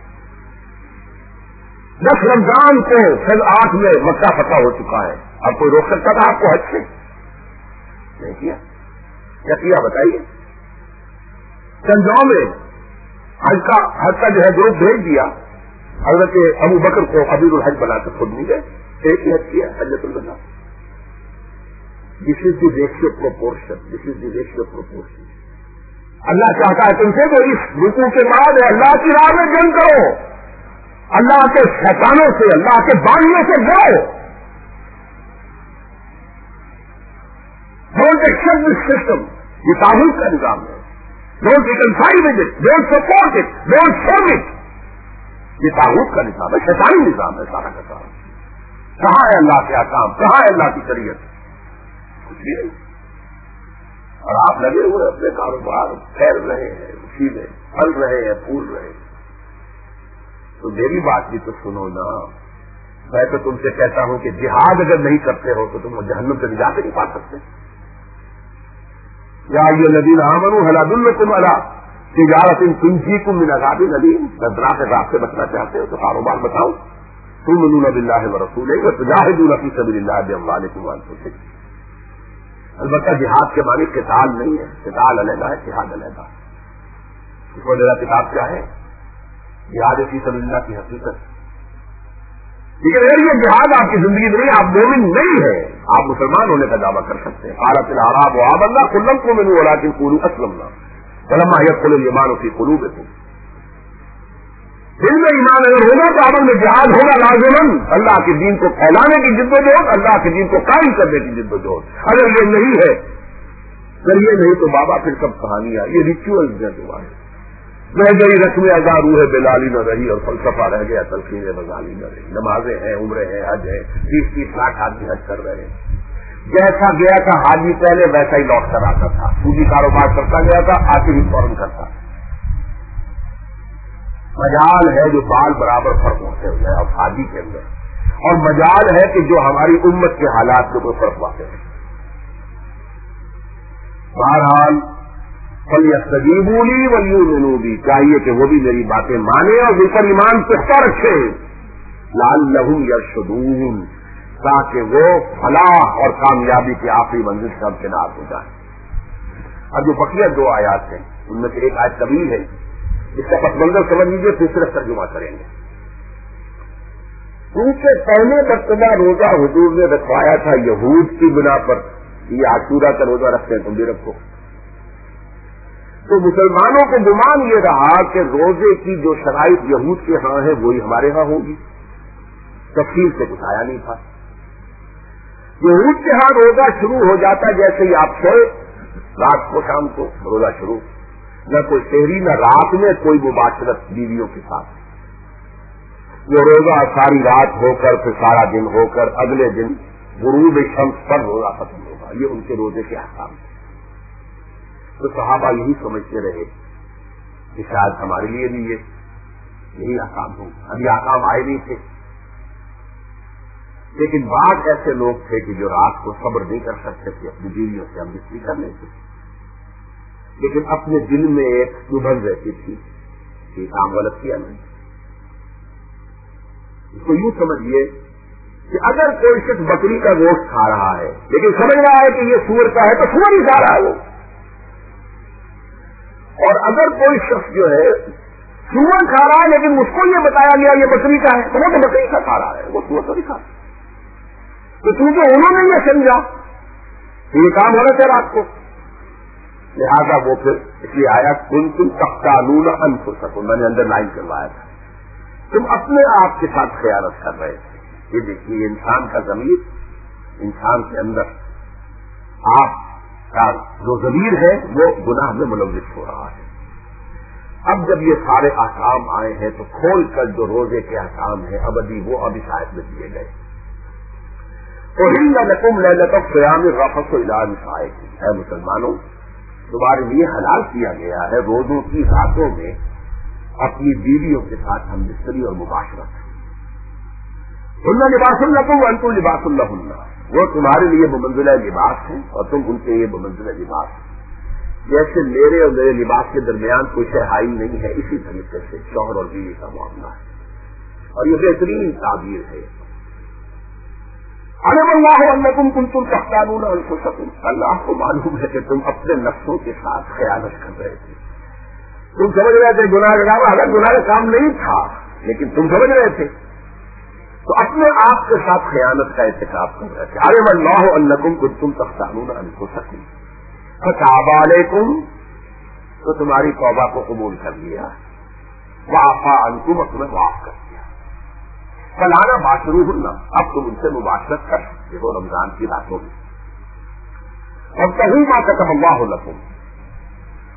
Speaker 1: 10 رمضان کو سن 8 میں مکہ فتح ہو چکا ہے، اب کوئی روک سکتا تھا آپ کو حج سے؟ نہیں کیا۔ کیا کیا بتائیے؟ سن 9 میں حج کا جو ہے گروپ بھیج دیا، حضرت ابو بکر کو امیر الحج بنا کر خود نہیں گئے، ایک ہی حج کیا، حجۃ الوداع۔ دس از دی ریشیو پروپورشن۔ اللہ چاہتا ہے تم سے تو اس رکوع کے بعد اللہ کی راہ میں جنگ کرو، اللہ کے شیطانوں سے، اللہ کے بانیوں سے لڑو۔ ڈونٹ ایکسپٹ دس سسٹم، یہ طاغوت کا نظام ہے۔ Don't reconcile with it, don't support it, don't form it. یہ طاغوت کا نظام ہے، شیطانی نظام ہے سارا کا سارا. کہاں ہے اللہ کے احکام، کہاں ہے اللہ کی شریعت؟ کچھ بھی نہیں. اور آپ لگے ہوئے اپنے کاروبار پھیل رہے ہیں، اسی میں پھل رہے ہیں، پھول رہے ہیں. تو میری بات بھی تو سنو نا. میں تو تم سے کہتا ہوں کہ جہاد اگر نہیں کرتے ہو تو تم جہنم سے نجات نہیں پا سکتے. یا ایھا الذین آمنوا ھل ادلکم علی تجارۃ تنجیکم من عذاب الیم. دردناک عذاب سے بچنا چاہتے ہو تو کاروبار بتاؤ. تؤمنون باللہ ورسولہ وتجاہدون فی سبیل اللہ باموالکم وانفسکم. البتہ جہاد کے معنی قتال نہیں ہے، قتال علیحدہ ہے، جہاد علیحدہ. اس کو میرا کتاب کیا ہے؟ جہاد فی سبیل اللہ کی حقیقت. لیکن اگر یہ جہاد آپ کی زندگی میں نہیں، آپ مومن نہیں ہے، آپ مسلمان ہونے کا دعویٰ کر سکتے ہیں. قالت الاعراب آمنا قل لم تؤمنوا ولکن قولوا اسلمنا فلما يدخل الایمان فی قلوبکم. دل میں ایمان اگر ہوگا تو عمل میں جہاد ہوگا لازماً. اللہ کے دین کو پھیلانے کی جد و جہد، اللہ کے دین کو قائم کرنے کی جد و جہد. اگر یہ نہیں ہے، اگر یہ نہیں تو بابا پھر سب کہانیاں، یہ ریچولز ہیں تمہارے. رہ گئی رسم ادا روح بلالی نہ رہی اور فلسفہ رہ گیا تلقین غزالی نہ رہی. نمازیں ہیں، عمرے ہیں، حج ہے، 30-30 لاکھ آدمی حج کر رہے ہیں. جیسا گیا تھا حاجی پہلے ویسا ہی لوٹ کر آتا تھا. سودی کاروبار کرتا گیا تھا، آتے ہی فوراً کرتا. مجال ہے جو بال برابر فرق ہوتے ہوئے اب حاجی کے اندر، اور مجال ہے کہ جو ہماری امت کے حالات میں کوئی فرق واقع ہے. بہرحال فَلْيَسْتَجِيبُوا لِي وَلْيُؤْمِنُوا بِي، چاہیے کہ وہ بھی میری باتیں مانیں اور مل کر ایمان پختہ رکھیں. لَعَلَّهُمْ يَرْشُدُونَ، تاکہ وہ فلاح اور کامیابی کی آخری منزل سے ہمکنار ہو جائیں. اب جو بقیہ 2 آیات ہیں ان میں سے ایک آیت طویل ہے، اس کا پس منظر سمجھ لیجیے، پھر صرف ترجمہ کریں گے. ان سے پہلے مرتبہ روزہ حضور نے رکھوایا تھا یہود کی بنا پر. یہ عاشورہ کا روزہ رکھتے ہیں، تم بھی رکھو. تو مسلمانوں کو گمان یہ رہا کہ روزے کی جو شرائط یہود کے ہاں ہے وہی ہمارے ہاں ہوگی. تفصیل سے کچھ آیا نہیں تھا. یہود کے ہاں روزہ شروع ہو جاتا جیسے ہی آپ سوئے رات کو، شام کو روزہ شروع. نہ کوئی شہری، نہ رات میں کوئی مباشرت بیویوں کے ساتھ. وہ روزہ ساری رات ہو کر پھر سارا دن ہو کر اگلے دن غروب شمس پر روزہ ختم ہوگا. یہ ان کے روزے کے احکام ہیں. تو صحابہ یہی سمجھتے رہے کہ شاید ہمارے لیے بھی یہی احکام ہوں. ابھی احکام آئے نہیں تھے. لیکن بعض ایسے لوگ تھے کہ جو رات کو صبر نہیں کر سکتے تھے، اپنی بیویوں سے ہم بستری کر لیتے، لیکن اپنے دل میں ایک چبھن رہتی تھی کہ کام غلط کیا نہیں. اس کو یوں سمجھیے کہ اگر کوئی شخص بکری کا گوشت کھا رہا ہے لیکن سمجھ رہا ہے کہ یہ سور کا ہے تو سور ہی کھا رہا ہے وہ. اور اگر کوئی شخص جو ہے سور کھا رہا ہے لیکن اس کو یہ بتایا گیا یہ بکری کا ہے تو وہ تو بکری کا کھا رہا ہے، وہ سور تو نہیں کھا. تو چونکہ انہوں نے یہ سمجھا کہ یہ کام غلط ہے رات کو، لہذا وہ پھر اس لیے آیا کنتم تختالون انفسکم، میں نے انڈر لائن کروایا تھا، تم اپنے آپ کے ساتھ خیانت کر رہے تھے. یہ دیکھیے انسان کا ضمیر، انسان کے اندر آپ کا جو ضمیر ہے وہ گناہ میں ملوث ہو رہا ہے. اب جب یہ سارے احکام آئے ہیں تو کھول کر جو روزے کے احکام ہیں ابدی وہ اب اس آیت میں دیے گئے. أُحِلَّ لَكُمْ لَيْلَةَ الصِّيَامِ الرَّفَثُ إِلَىٰ نِسَائِكُمْ، اے مسلمانوں تمہارے لیے حلال کیا گیا ہے روزوں کی راتوں میں اپنی بیویوں کے ساتھ ہم بستری اور مباشرت. هُنَّ لِبَاسٌ لَكُمْ وَأَنتُمْ لِبَاسٌ لَهُنَّ، وہ تمہارے لیے بمنزلہ لباس ہیں اور تم ان کے لیے بمنزلہ لباس. جیسے میرے اور میرے لباس کے درمیان کوئی شے حائل نہیں ہے، اسی طریقے سے شوہر اور بیوی کا معاملہ ہے، اور یہ بہترین تعبیر ہے. علم اللہ انکم کنتم تختانون انفسکم، اللہ کو معلوم ہے کہ تم اپنے نفسوں کے ساتھ خیانت کر رہے تھے. تم سمجھ رہے تھے گناہ کا کام، اگر گناہ کا کام نہیں تھا لیکن تم سمجھ رہے تھے تو اپنے آپ کے ساتھ خیانت کا ارتکاب کر رہے تھے. علم اللہ انکم کنتم تختانون انفسکم فتاب علیکم، تو تمہاری توبہ کو قبول کر لیا، وعفا عنکم، تمہیں معاف کر دیا. فلانا باشروہن، اب تم ان سے مباشرت کر سکتے ہو رمضان کی راتوں میں. اور کہیں ما کتب اللہ لکم،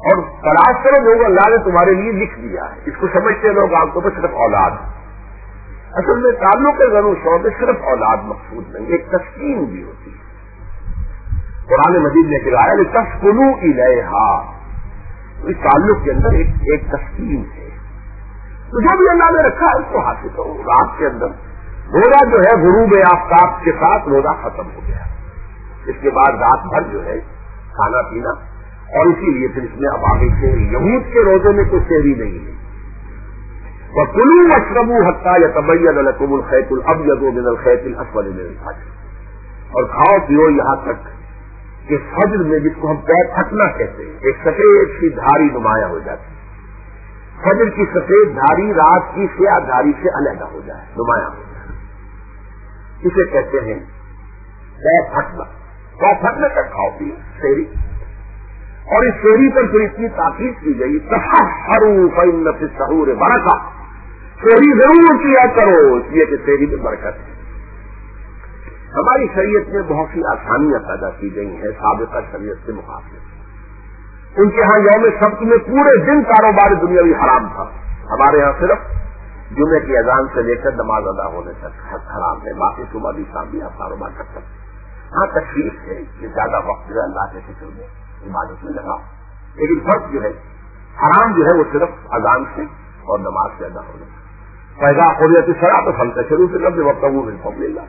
Speaker 1: اور تلاش کرو لوگ اللہ نے تمہارے لیے لکھ دیا ہے. اس کو سمجھتے لوگ آپ کو بس صرف اولاد. اصل میں تعلق زن و شوق میں صرف اولاد مقصود نہیں, ایک تسکین بھی ہوتی ہے. قرآن مجید نے کہا ہے تسکنوا الیہا, اس تعلق کے اندر ایک تسکین ہے. تو جو بھی اللہ نے رکھا ہے اس کو حاصل کرو. رات کے اندر روزہ جو ہے غروب آفتاب کے ساتھ روزہ ختم ہو گیا. اس کے بعد رات بھر جو ہے کھانا پینا, اور اسی لیے پھر اس میں اب آگے سے یہود کے روزے میں کوئی سحری نہیں ہے. وَكُلُوا وَاشْرَبُوا حَتَّىٰ يَتَبَيَّنَ لَكُمُ الْخَيْطُ الْأَبْيَضُ مِنَ الْخَيْطِ الْأَسْوَدِ مِنَ الْفَجْرِ, اور کھاؤ پیو یہاں تک کہ فجر میں, جس کو ہم پیر پھٹنا کہتے ہیں, ایک سفید سی دھاری نمایاں ہو جاتی ہے. فجر کی سفید دھاری رات کی سیاہ دھاری سے علیحدہ ہو جائے, نمایاں ہو جائے, اسے کہتے ہیں پیر پھٹنا. پیر پھٹنے تک کھاؤ پیو سحری. اور اس سحری پر پھر اتنی تاکید کی گئی تسحروا فإن فی السحور برکہ, سحری ضرور کیا کرو اس لیے کہ سحری میں برکت ہے. ہماری شریعت میں بہت سی آسانیاں پیدا کی گئی ہیں سابقہ شریعت کے مقابلے. ان کے ہاں یوم سبت میں پورے دن کاروبار دنیاوی حرام تھا. ہمارے ہاں صرف جمعے کی اذان سے لے کر نماز ادا ہونے تک حرام ہے, باقی صبح بھی شام بھی آپ کاروبار کر سکتے. ہاں تشریف ہے کہ زیادہ وقت جو ہے اللہ کے فکر میں عبادت میں لگا, لیکن فرق جو ہے حرام جو ہے وہ صرف اذان سے اور نماز سے ادا ہونے. فإذا قضيت الصلاة فانتشروا في الأرض وابتغوا من فضل الله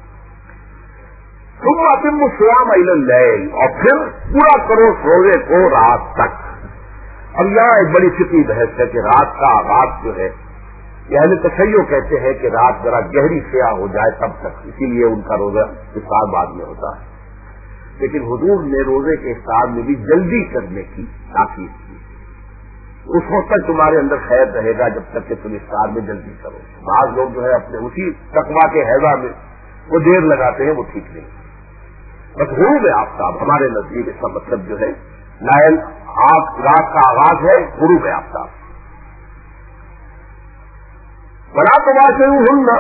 Speaker 1: ثم أتموا الصيام إلى الليل, اور پھر پورا کرو روزے کو رات تک. اب یہاں ایک بڑی فقہی بحث ہے کہ رات کا آغاز جو ہے, اہل تشیع کہتے ہیں کہ رات ذرا گہری سیاہ ہو جائے تب تک, اسی لیے ان کا روزہ افطار بعد میں ہوتا ہے. لیکن حضور نے روزے کے افطار میں بھی جلدی کرنے کی تاکید کی. اس وقت تک تمہارے اندر خیر رہے گا جب تک کہ تم افطار میں جلدی کرو. بعض لوگ جو ہے اپنے اسی تقویٰ کے ہیضہ میں وہ دیر لگاتے ہیں, وہ ٹھیک نہیں. بس غروب آفتاب ہمارے نزدیک اس کا مطلب جو ہے نائل رات کا آغاز ہے غروب آفتاب. وَلَا تُبَاشِرُوهُنَّ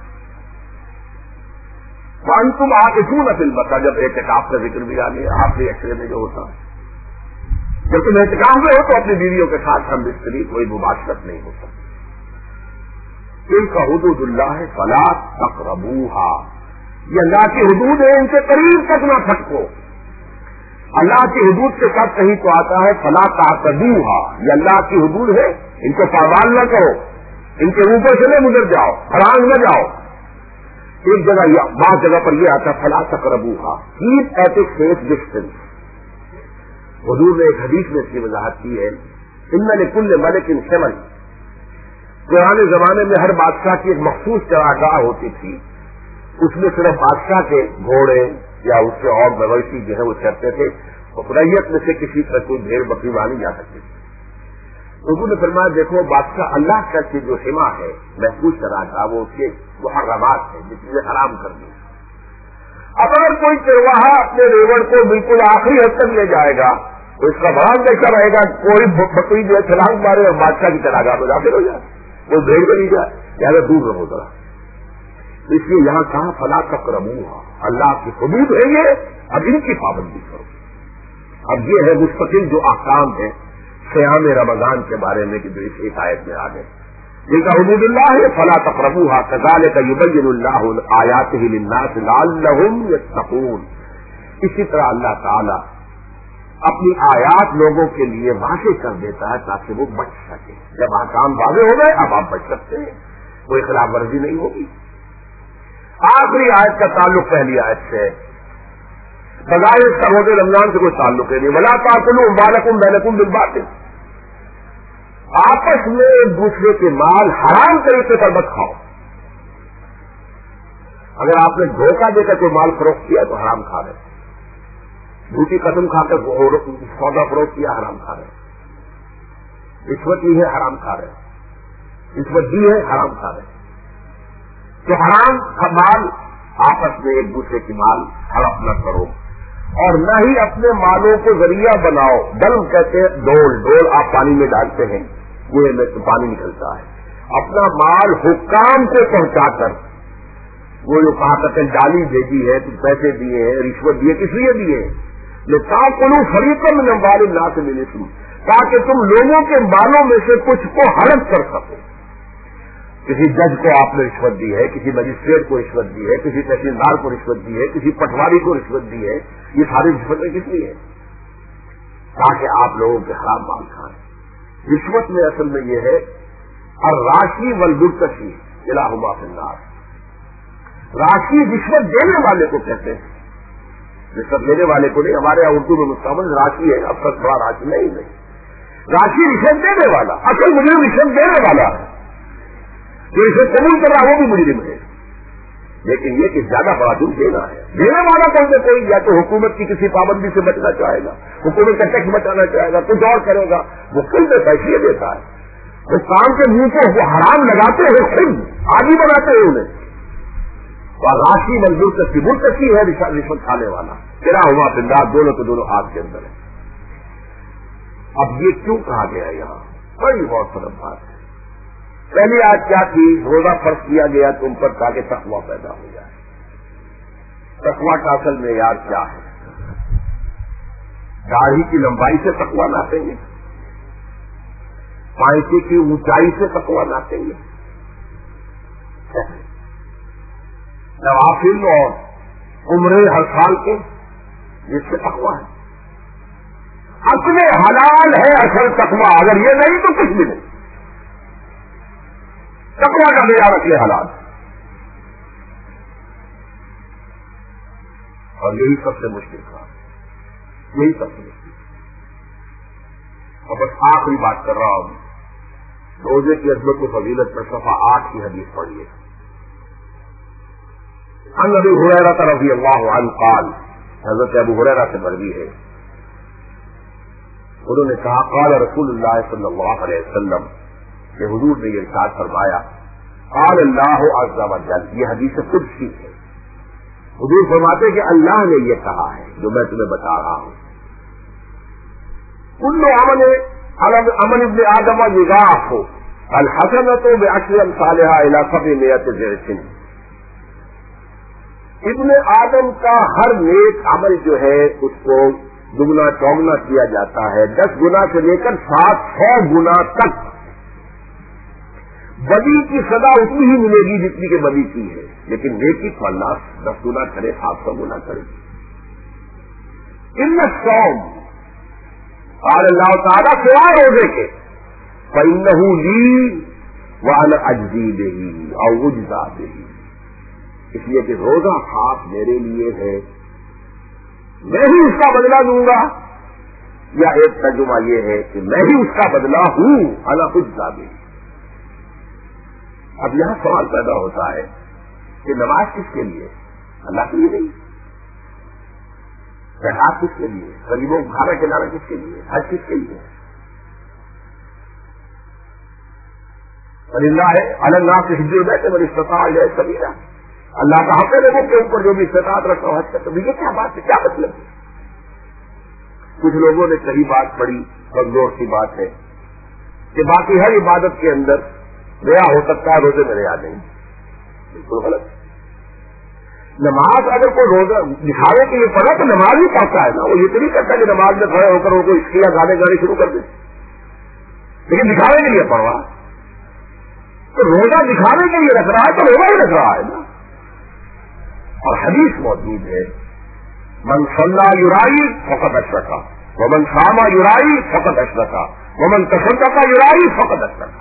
Speaker 1: وَأَنْتُمْ عَاكِفُونَ فِي الْمَسَاجِدِ, جب اعتکاف کا ذکر بھی آ گیا آخری اشرے میں جو ہوتا ہے, جب تم اعتکاف میں ہو تو اپنی بیویوں کے ساتھ ہم بستری کوئی مباشرت نہیں ہو سکتی. تِلْكَ حُدُودُ اللَّهِ فَلَا تَقْرَبُوهَا, یہ اللہ کی حدود ہے, ان سے قریب تک نہ پھٹکو. اللہ کی حدود کے ساتھ کہیں تو آتا ہے فَلَا تَعْتَدُوهَا, یہ اللہ کی حدود ہے, ان کو پامال نہ کرو, ان کے اوپر سے نہ گزر جاؤ, حرام نہ جاؤ. ایک جگہ بعض جگہ پر یہ آتا فلا تقربوها, keep at a safe distance. حضور نے ایک حدیث میں اس کی وضاحت کی ہے ان لکل ملک ثمن. پرانے زمانے میں ہر بادشاہ کی ایک مخصوص چراگاہ ہوتی تھی, اس میں صرف بادشاہ کے گھوڑے یا اس سے اور مویشی جو ہے وہ چرتے تھے, اور ریت میں سے کسی پر کوئی بھیڑ بکری وہاں نہیں جا سکتی تھی. حضور نے فرمایا دیکھو بادشاہ اللہ کا کی جو حما ہے محفوظ چراگاہ وہ اس کے محرمات ہیں, جس چیزیں حرام کر دی. اب اگر کوئی چرواہا اپنے ریوڑ کو بالکل آخری حد تک لے جائے گا تو اس کا بڑا کیسا رہے گا, کوئی بکری جو ہے چھلانگ مارے اور بادشاہ کی چراگاہ میں داخل ہو جائے, وہ بھیڑ میں نہیں جائے, زیادہ دور رہو ذرا. اس لیے یہاں کہا فلا تقربوها, اللہ کی حدود ہے یہ, اب ان کی پابندی کرو. اب یہ ہے مستقل جو احکام ہے صیام رمضان کے بارے میں کہ جو اس ایک آیت میں آ گئے. تلک حدود اللہ فلا تقربوها كذلك يبين الله آیاته للناس لعلهم يتقون. اسی طرح اللہ تعالی اپنی آیات لوگوں کے لیے واضح کر دیتا ہے تاکہ وہ بچ سکے. جب احکام واضح ہو گئے اب آپ بچ سکتے ہیں, کوئی خلاف ورزی نہیں ہوگی. آخری آیت کا تعلق پہلی آیت سے, بظاہر اس کا روزے رمضان سے کوئی تعلق ہے نہیں. ولا تاکلوا اموالکم بینکم بالباطل, آپس میں ایک دوسرے کے مال حرام طریقے پر مت کھاؤ. اگر آپ نے دھوکہ دے کر کوئی مال فروخت کیا تو حرام کھا رہے, جھوٹی قسم کھا کر سودا فروخت کیا حرام کھا رہے, رشوت لی ہے حرام کھا رہے, رشوت دی ہے حرام کھا رہے. تو حرام مال آپس میں ایک دوسرے کی مال ہڑپ نہ کرو, اور نہ ہی اپنے مالوں کو ذریعہ بناؤ. دلم کہتے ہیں ڈول, ڈول آپ پانی میں ڈالتے ہیں کنویں میں تو پانی نکلتا ہے. اپنا مال حکام کو پہنچا کر, وہ جو کہا کرتے ہیں ڈالی بھیجی ہے, کچھ پیسے دیے ہیں, رشوت دیے, کس لیے دیے؟ لتاکلوا فریقا من اموال الناس بالاسم, تاکہ تم لوگوں کے مالوں میں سے کچھ کو ہڑپ کر سکو. کسی جج کو آپ نے رشوت دی ہے, کسی مجسٹریٹ کو رشوت دی ہے, کسی تحصیلدار کو رشوت دی ہے, کسی پٹواری کو رشوت دی ہے. یہ ساری رشوتیں کس لیے ہیں؟ تاکہ آپ لوگوں کے حرام مال کھائیں. رشوت میں اصل میں یہ ہے الراشی والمرتشی الہما فی النار. راشی رشوت دینے والے کو کہتے ہیں, رشوت لینے والے کو نہیں. ہمارے یہاں اردو میں مستعمل راشی ہے, اب تک بڑا راشی نہیں. راشی رشوت دینے والا, اصل مجرم رشوت دینے والا ہے. جو رشوت قبول کر رہا وہ بھی مجرم ہے. لیکن یہ کہ زیادہ بڑا جرم دینا ہے. دینے والا کون سے کوئی یا تو حکومت کی کسی پابندی سے بچنا چاہے گا, حکومت کا ٹیکس بچانا چاہے گا, کچھ اور کرے گا, وہ کل میں پیسے دیتا ہے. وہ کام کے منہ کو وہ حرام لگاتے ہیں, خود آدمی بناتے ہیں انہیں. اور راشی مرتشی ہے رشوت کھانے والا, تیرا ہوا پندار دونوں کے دونوں ہاتھ کے اندر ہے. اب یہ کیوں کہا گیا یہاں؟ بڑی بہت فرق بات ہے. پہلی آج کیا تھی؟ روزہ فرض کیا گیا تم پر تاکہ تقویٰ پیدا ہو جائے. تقویٰ کا اصل معیار کیا ہے؟ داڑھی کی لمبائی سے تقویٰ ناپیں گے, پائچے کی اونچائی سے تقویٰ ناپیں گے, نوافل اور عمرے ہر سال کے جس سے تقویٰ ہے. اپنے حلال ہے اصل تقویٰ, اگر یہ نہیں تو کچھ بھی نہیں. تقویٰ کا معیار اپنے حلال, اور یہی سب سے مشکل تھا, یہی سب سے مشکل. اور بس آخری بات کر رہا ہوں, روزے کی عظمت و فضیلت پر صفحہ 8 کی حدیث پڑھیے. عن ابی ہریرہ رضی اللہ عنہ قال, حضرت ابو ہریرہ سے مروی ہے, انہوں نے کہا قال رسول اللہ صلی اللہ علیہ وسلم, کہ حضور نے یہ ارشاد فرمایا, قال اللہ عز و جل, یہ حدیث قدسی ہے. حضور فرماتے کہ اللہ نے یہ کہا ہے جو میں تمہیں بتا رہا ہوں, کل عمل ابن آدم یضاعف الحسنۃ بعشر امثالها الى 700 ضعف. ابن آدم کا ہر نیک عمل جو ہے اس کو دگنا چوگنا کیا جاتا ہے, 10 گنا سے لے کر 700 گنا تک. بدی کی سزا اتنی ہی ملے گی جتنی کہ بدی کی ہے, لیکن نیکی کو اللہ 10 گنا کرے, 700 گنا کرے. ان الصوم, قال اللہ تعالیٰ سوائے روزے کے, فإنه لی وأنا أجزي به أو أجزى به, اس لیے کہ روزہ خاص میرے لیے ہے, میں ہی اس کا بدلہ دوں گا. یا ایک ترجمہ یہ ہے کہ میں ہی اس کا بدلہ ہوں, أنا أجزى به. اب یہاں سوال پیدا ہوتا ہے کہ نماز کس کے لیے؟ اللہ کے لیے نہیں. زکات کس کے لیے؟ غریبوں کو کھانا کھلانا کس کے لیے؟ حج کس کے لیے؟ اللہ سے حج البیت من استطاع الیہ سبیلا, اللہ کا حق ہے لوگوں کے اوپر جو بھی استطاعت رکھتا ہو حج کرتا. یہ کیا بات ہے, کیا مطلب ہے؟ کچھ لوگوں نے صحیح بات پڑھی, کمزور سی بات ہے کہ باقی ہر عبادت کے اندر ریا ہو سکتا ہے, روزے میں ریا نہیں. بالکل غلط. نماز اگر کوئی روزہ دکھانے کے لیے پڑھا تو نماز ہی پڑھتا ہے نا, وہ یہ تو نہیں کرتا کہ نماز میں کھڑے ہو کر ان کو اسکیاں گانے شروع کر دے, لیکن دکھانے کے لیے پڑھ رہا. تو روزہ دکھانے کے لیے رکھ رہا ہے تو روزہ ہی رکھ رہا ہے نا. اور حدیث موجود ہے, من صلی یرائی فقط اشرکا, ومن صام یرائی فقط اشرکا, ومن تصدق یرائی فقط اشرکا.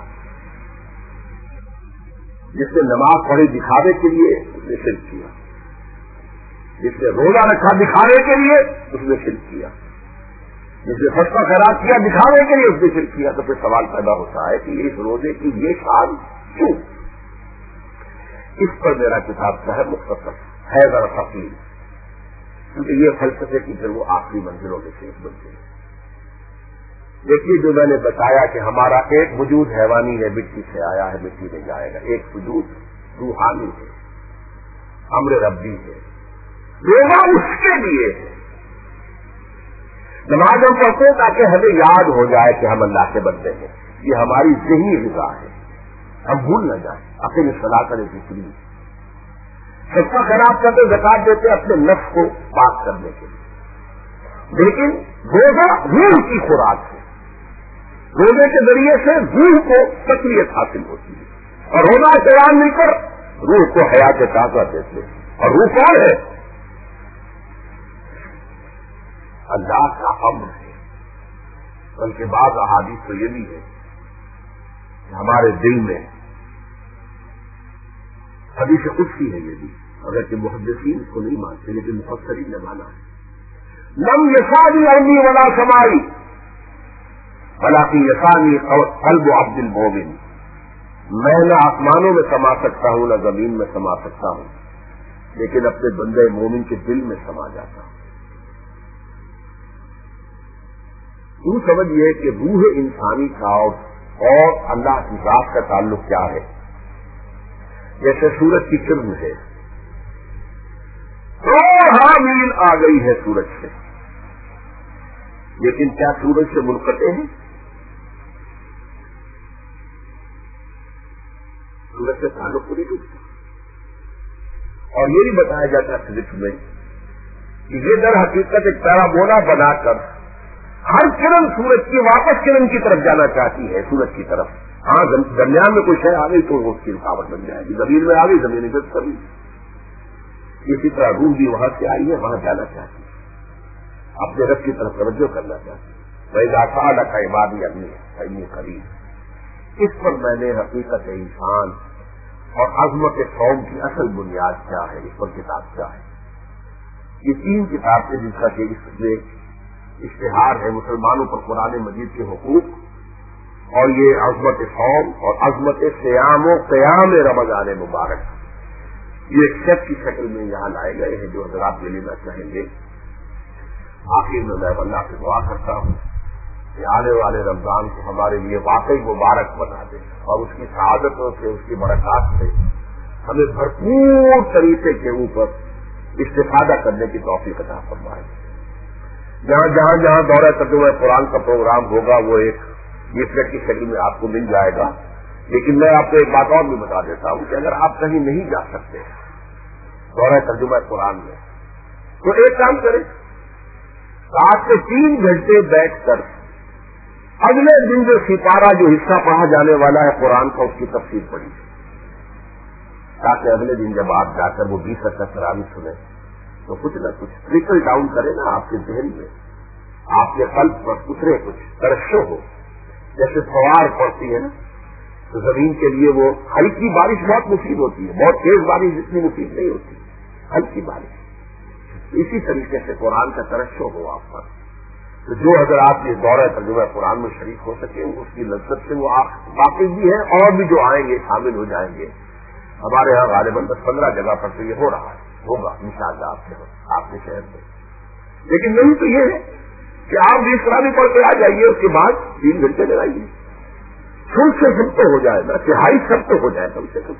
Speaker 1: جس نے نماز پڑھی دکھانے کے لیے اس نے شرک کیا, جس نے روزہ رکھا دکھانے کے لیے اس نے شرک کیا, جس نے صدقہ خیرات کیا دکھانے کے لیے اس نے شرک کیا. تو پھر سوال پیدا ہوتا ہے کہ اس روزے کی یہ شان کیوں؟ اس پر میرا کتاب جو ہے مختصر ہے ذرا تفصیل, کیونکہ یہ فلسفے کی پھر وہ آخری منزلوں میں سے ایک بنتے ہیں. دیکھیے جو میں نے بتایا کہ ہمارا ایک وجود حیوانی ہے, مٹی سے آیا ہے, مٹی میں جائے گا. ایک وجود روحانی ہے, امر ربی ہے, روزہ اس کے لیے ہے. نماز ہم پڑھتے ہیں تاکہ ہمیں یاد ہو جائے کہ ہم اللہ کے بندے ہیں. یہ ہماری ذہنی غذا ہے, ہم بھول نہ جائیں. اپنی صلاح کریں ذکری, سب کا خراب کرتے زکات دیتے اپنے نفس کو پاک کرنے کے لیے. لیکن روزہ روح کی خوراک ہے, روزے کے ذریعے سے روح کو تقویت حاصل ہوتی ہے، اور روزہ قیام مل کر روح کو حیات تازہ دیتے ہیں. اور روح کون ہے؟ اللہ کا امر ہے. بلکہ بعض احادیث تو یہ بھی ہے کہ ہمارے دل میں حدیث قدسی ہے، یہ بھی اگرچہ محدثین اس کو نہیں مانتے لیکن مفسرین نے مانا ہے. لم یسانی ارضی ولا سمائی ولکن یسانی قلب عبد المؤمن. میں نہ آسمانوں میں سما سکتا ہوں نہ زمین میں سما سکتا ہوں، لیکن اپنے بندے مومن کے دل میں سما جاتا ہوں. تم سمجھئے کہ روح انسانی کا اور اللہ کی ذات کا تعلق کیا ہے. جیسے سورج کی کرن ہے، 100 میل آ گئی ہے سورج سے، لیکن کیا سورج سے منقطع ہے؟ سورج سے تعلق کو نہیں ٹوٹتا. اور یہ بھی بتایا جاتا ہے فزکس میں کہ یہ در حقیقت ایک پیرابولا بنا کر ہر کرن سورج کی واپس کرن کی طرف جانا چاہتی ہے، سورج کی طرف. ہاں درمیان میں کوئی شے آ گئی تو اس کی رکاوٹ بن جائے گی، زمین میں آ گئی زمین عزت کر لی. اسی طرح روح بھی وہاں سے آئی ہے، وہاں جانا چاہتی ہے، اپنے رب کی طرف توجہ کرنا چاہتی ہے. وَإِذَا سَأَلَكَ عِبَادِي عَنِّي فَإِنِّي قَرِيبٌ. اس پر میں نے حقیقت انسان اور عظمت قوم کی اصل بنیاد کیا ہے، اس پر کتاب کیا ہے. یہ 3 کتاب سے جن کا کہ اس میں اشتہار ہے مسلمانوں پر قرآن مجید کے حقوق، اور یہ عظمت قوم اور عظمت صیام و قیام رمضان مبارک، یہ ایک سیٹ کی شکل میں یہاں لائے گئے ہیں جو حضرات یہ لینا چاہیں گے. آخر میں اللہ سے دعا کرتا ہوں کہ آنے والے رمضان کو ہمارے لیے واقعی مبارک بنا دے، اور اس کی سعادتوں سے، اس کی برکات سے ہمیں بھرپور طریقے کے اوپر استفادہ کرنے کی توفیق عطا فرمائے. جہاں دورہ ترجمہ قرآن کا پروگرام ہوگا وہ ایک لیفلیٹ کی شکل میں آپ کو مل جائے گا. لیکن میں آپ کو ایک بات اور بھی بتا دیتا ہوں کہ اگر آپ کہیں نہیں جا سکتے دورہ ترجمہ قرآن میں، تو ایک کام کریں، 7 سے 3 گھنٹے بیٹھ کر اگلے دن جو سپارہ جو حصہ پڑھا جانے والا ہے قرآن کا، اس کی تفسیر پڑھی، تاکہ اگلے دن جب آپ جا کر وہ 20 رکعت تراویح سنیں تو کچھ نہ کچھ ٹرکل ڈاؤن کرے نا آپ کے ذہن میں، آپ کے قلب پر اترے، کچھ ترشح ہو. جیسے فوار پڑتی ہے نا تو زمین کے لیے وہ ہلکی بارش بہت مفید ہوتی ہے، بہت تیز بارش جتنی مفید نہیں ہوتی، ہلکی بارش. اسی طریقے سے قرآن کا ترشح ہو آپ پر. تو جو اگر آپ یہ دورہ ترجمہ قرآن میں شریک ہو سکے اس کی لذت سے وہ آپ واقف بھی ہیں، اور بھی جو آئیں گے شامل ہو جائیں گے. ہمارے یہاں غالباً 10-15 جگہ پر تو یہ ہو رہا ہے، ہوگا انشاءاللہ آپ کے شہر میں. لیکن نہیں تو یہ ہے کہ آپ 20 کلام پڑھ کے آ جائیے، اس کے بعد 3 گھنٹے لگائیے، چھوٹ سے سب تو ہو جائے گا، تہائی سب تو ہو جائے کم سے کم.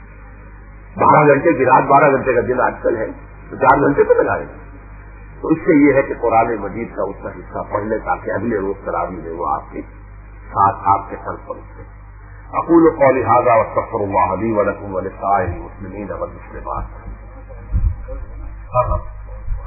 Speaker 1: 12 گھنٹے کی رات، 12 گھنٹے کا دن آج کل ہے، تو 4 گھنٹے تو لگائیں گے. تو اس سے یہ ہے کہ قرآن مجید کا اس کا حصہ پڑھ لیں تاکہ اگلے روز تراویح میں وہ آپ کے ساتھ آپ کے سر پر اترے. اقول قولی ھذا واستغفر اللہ لی ولکم ولسائر المسلمین والمسلمات.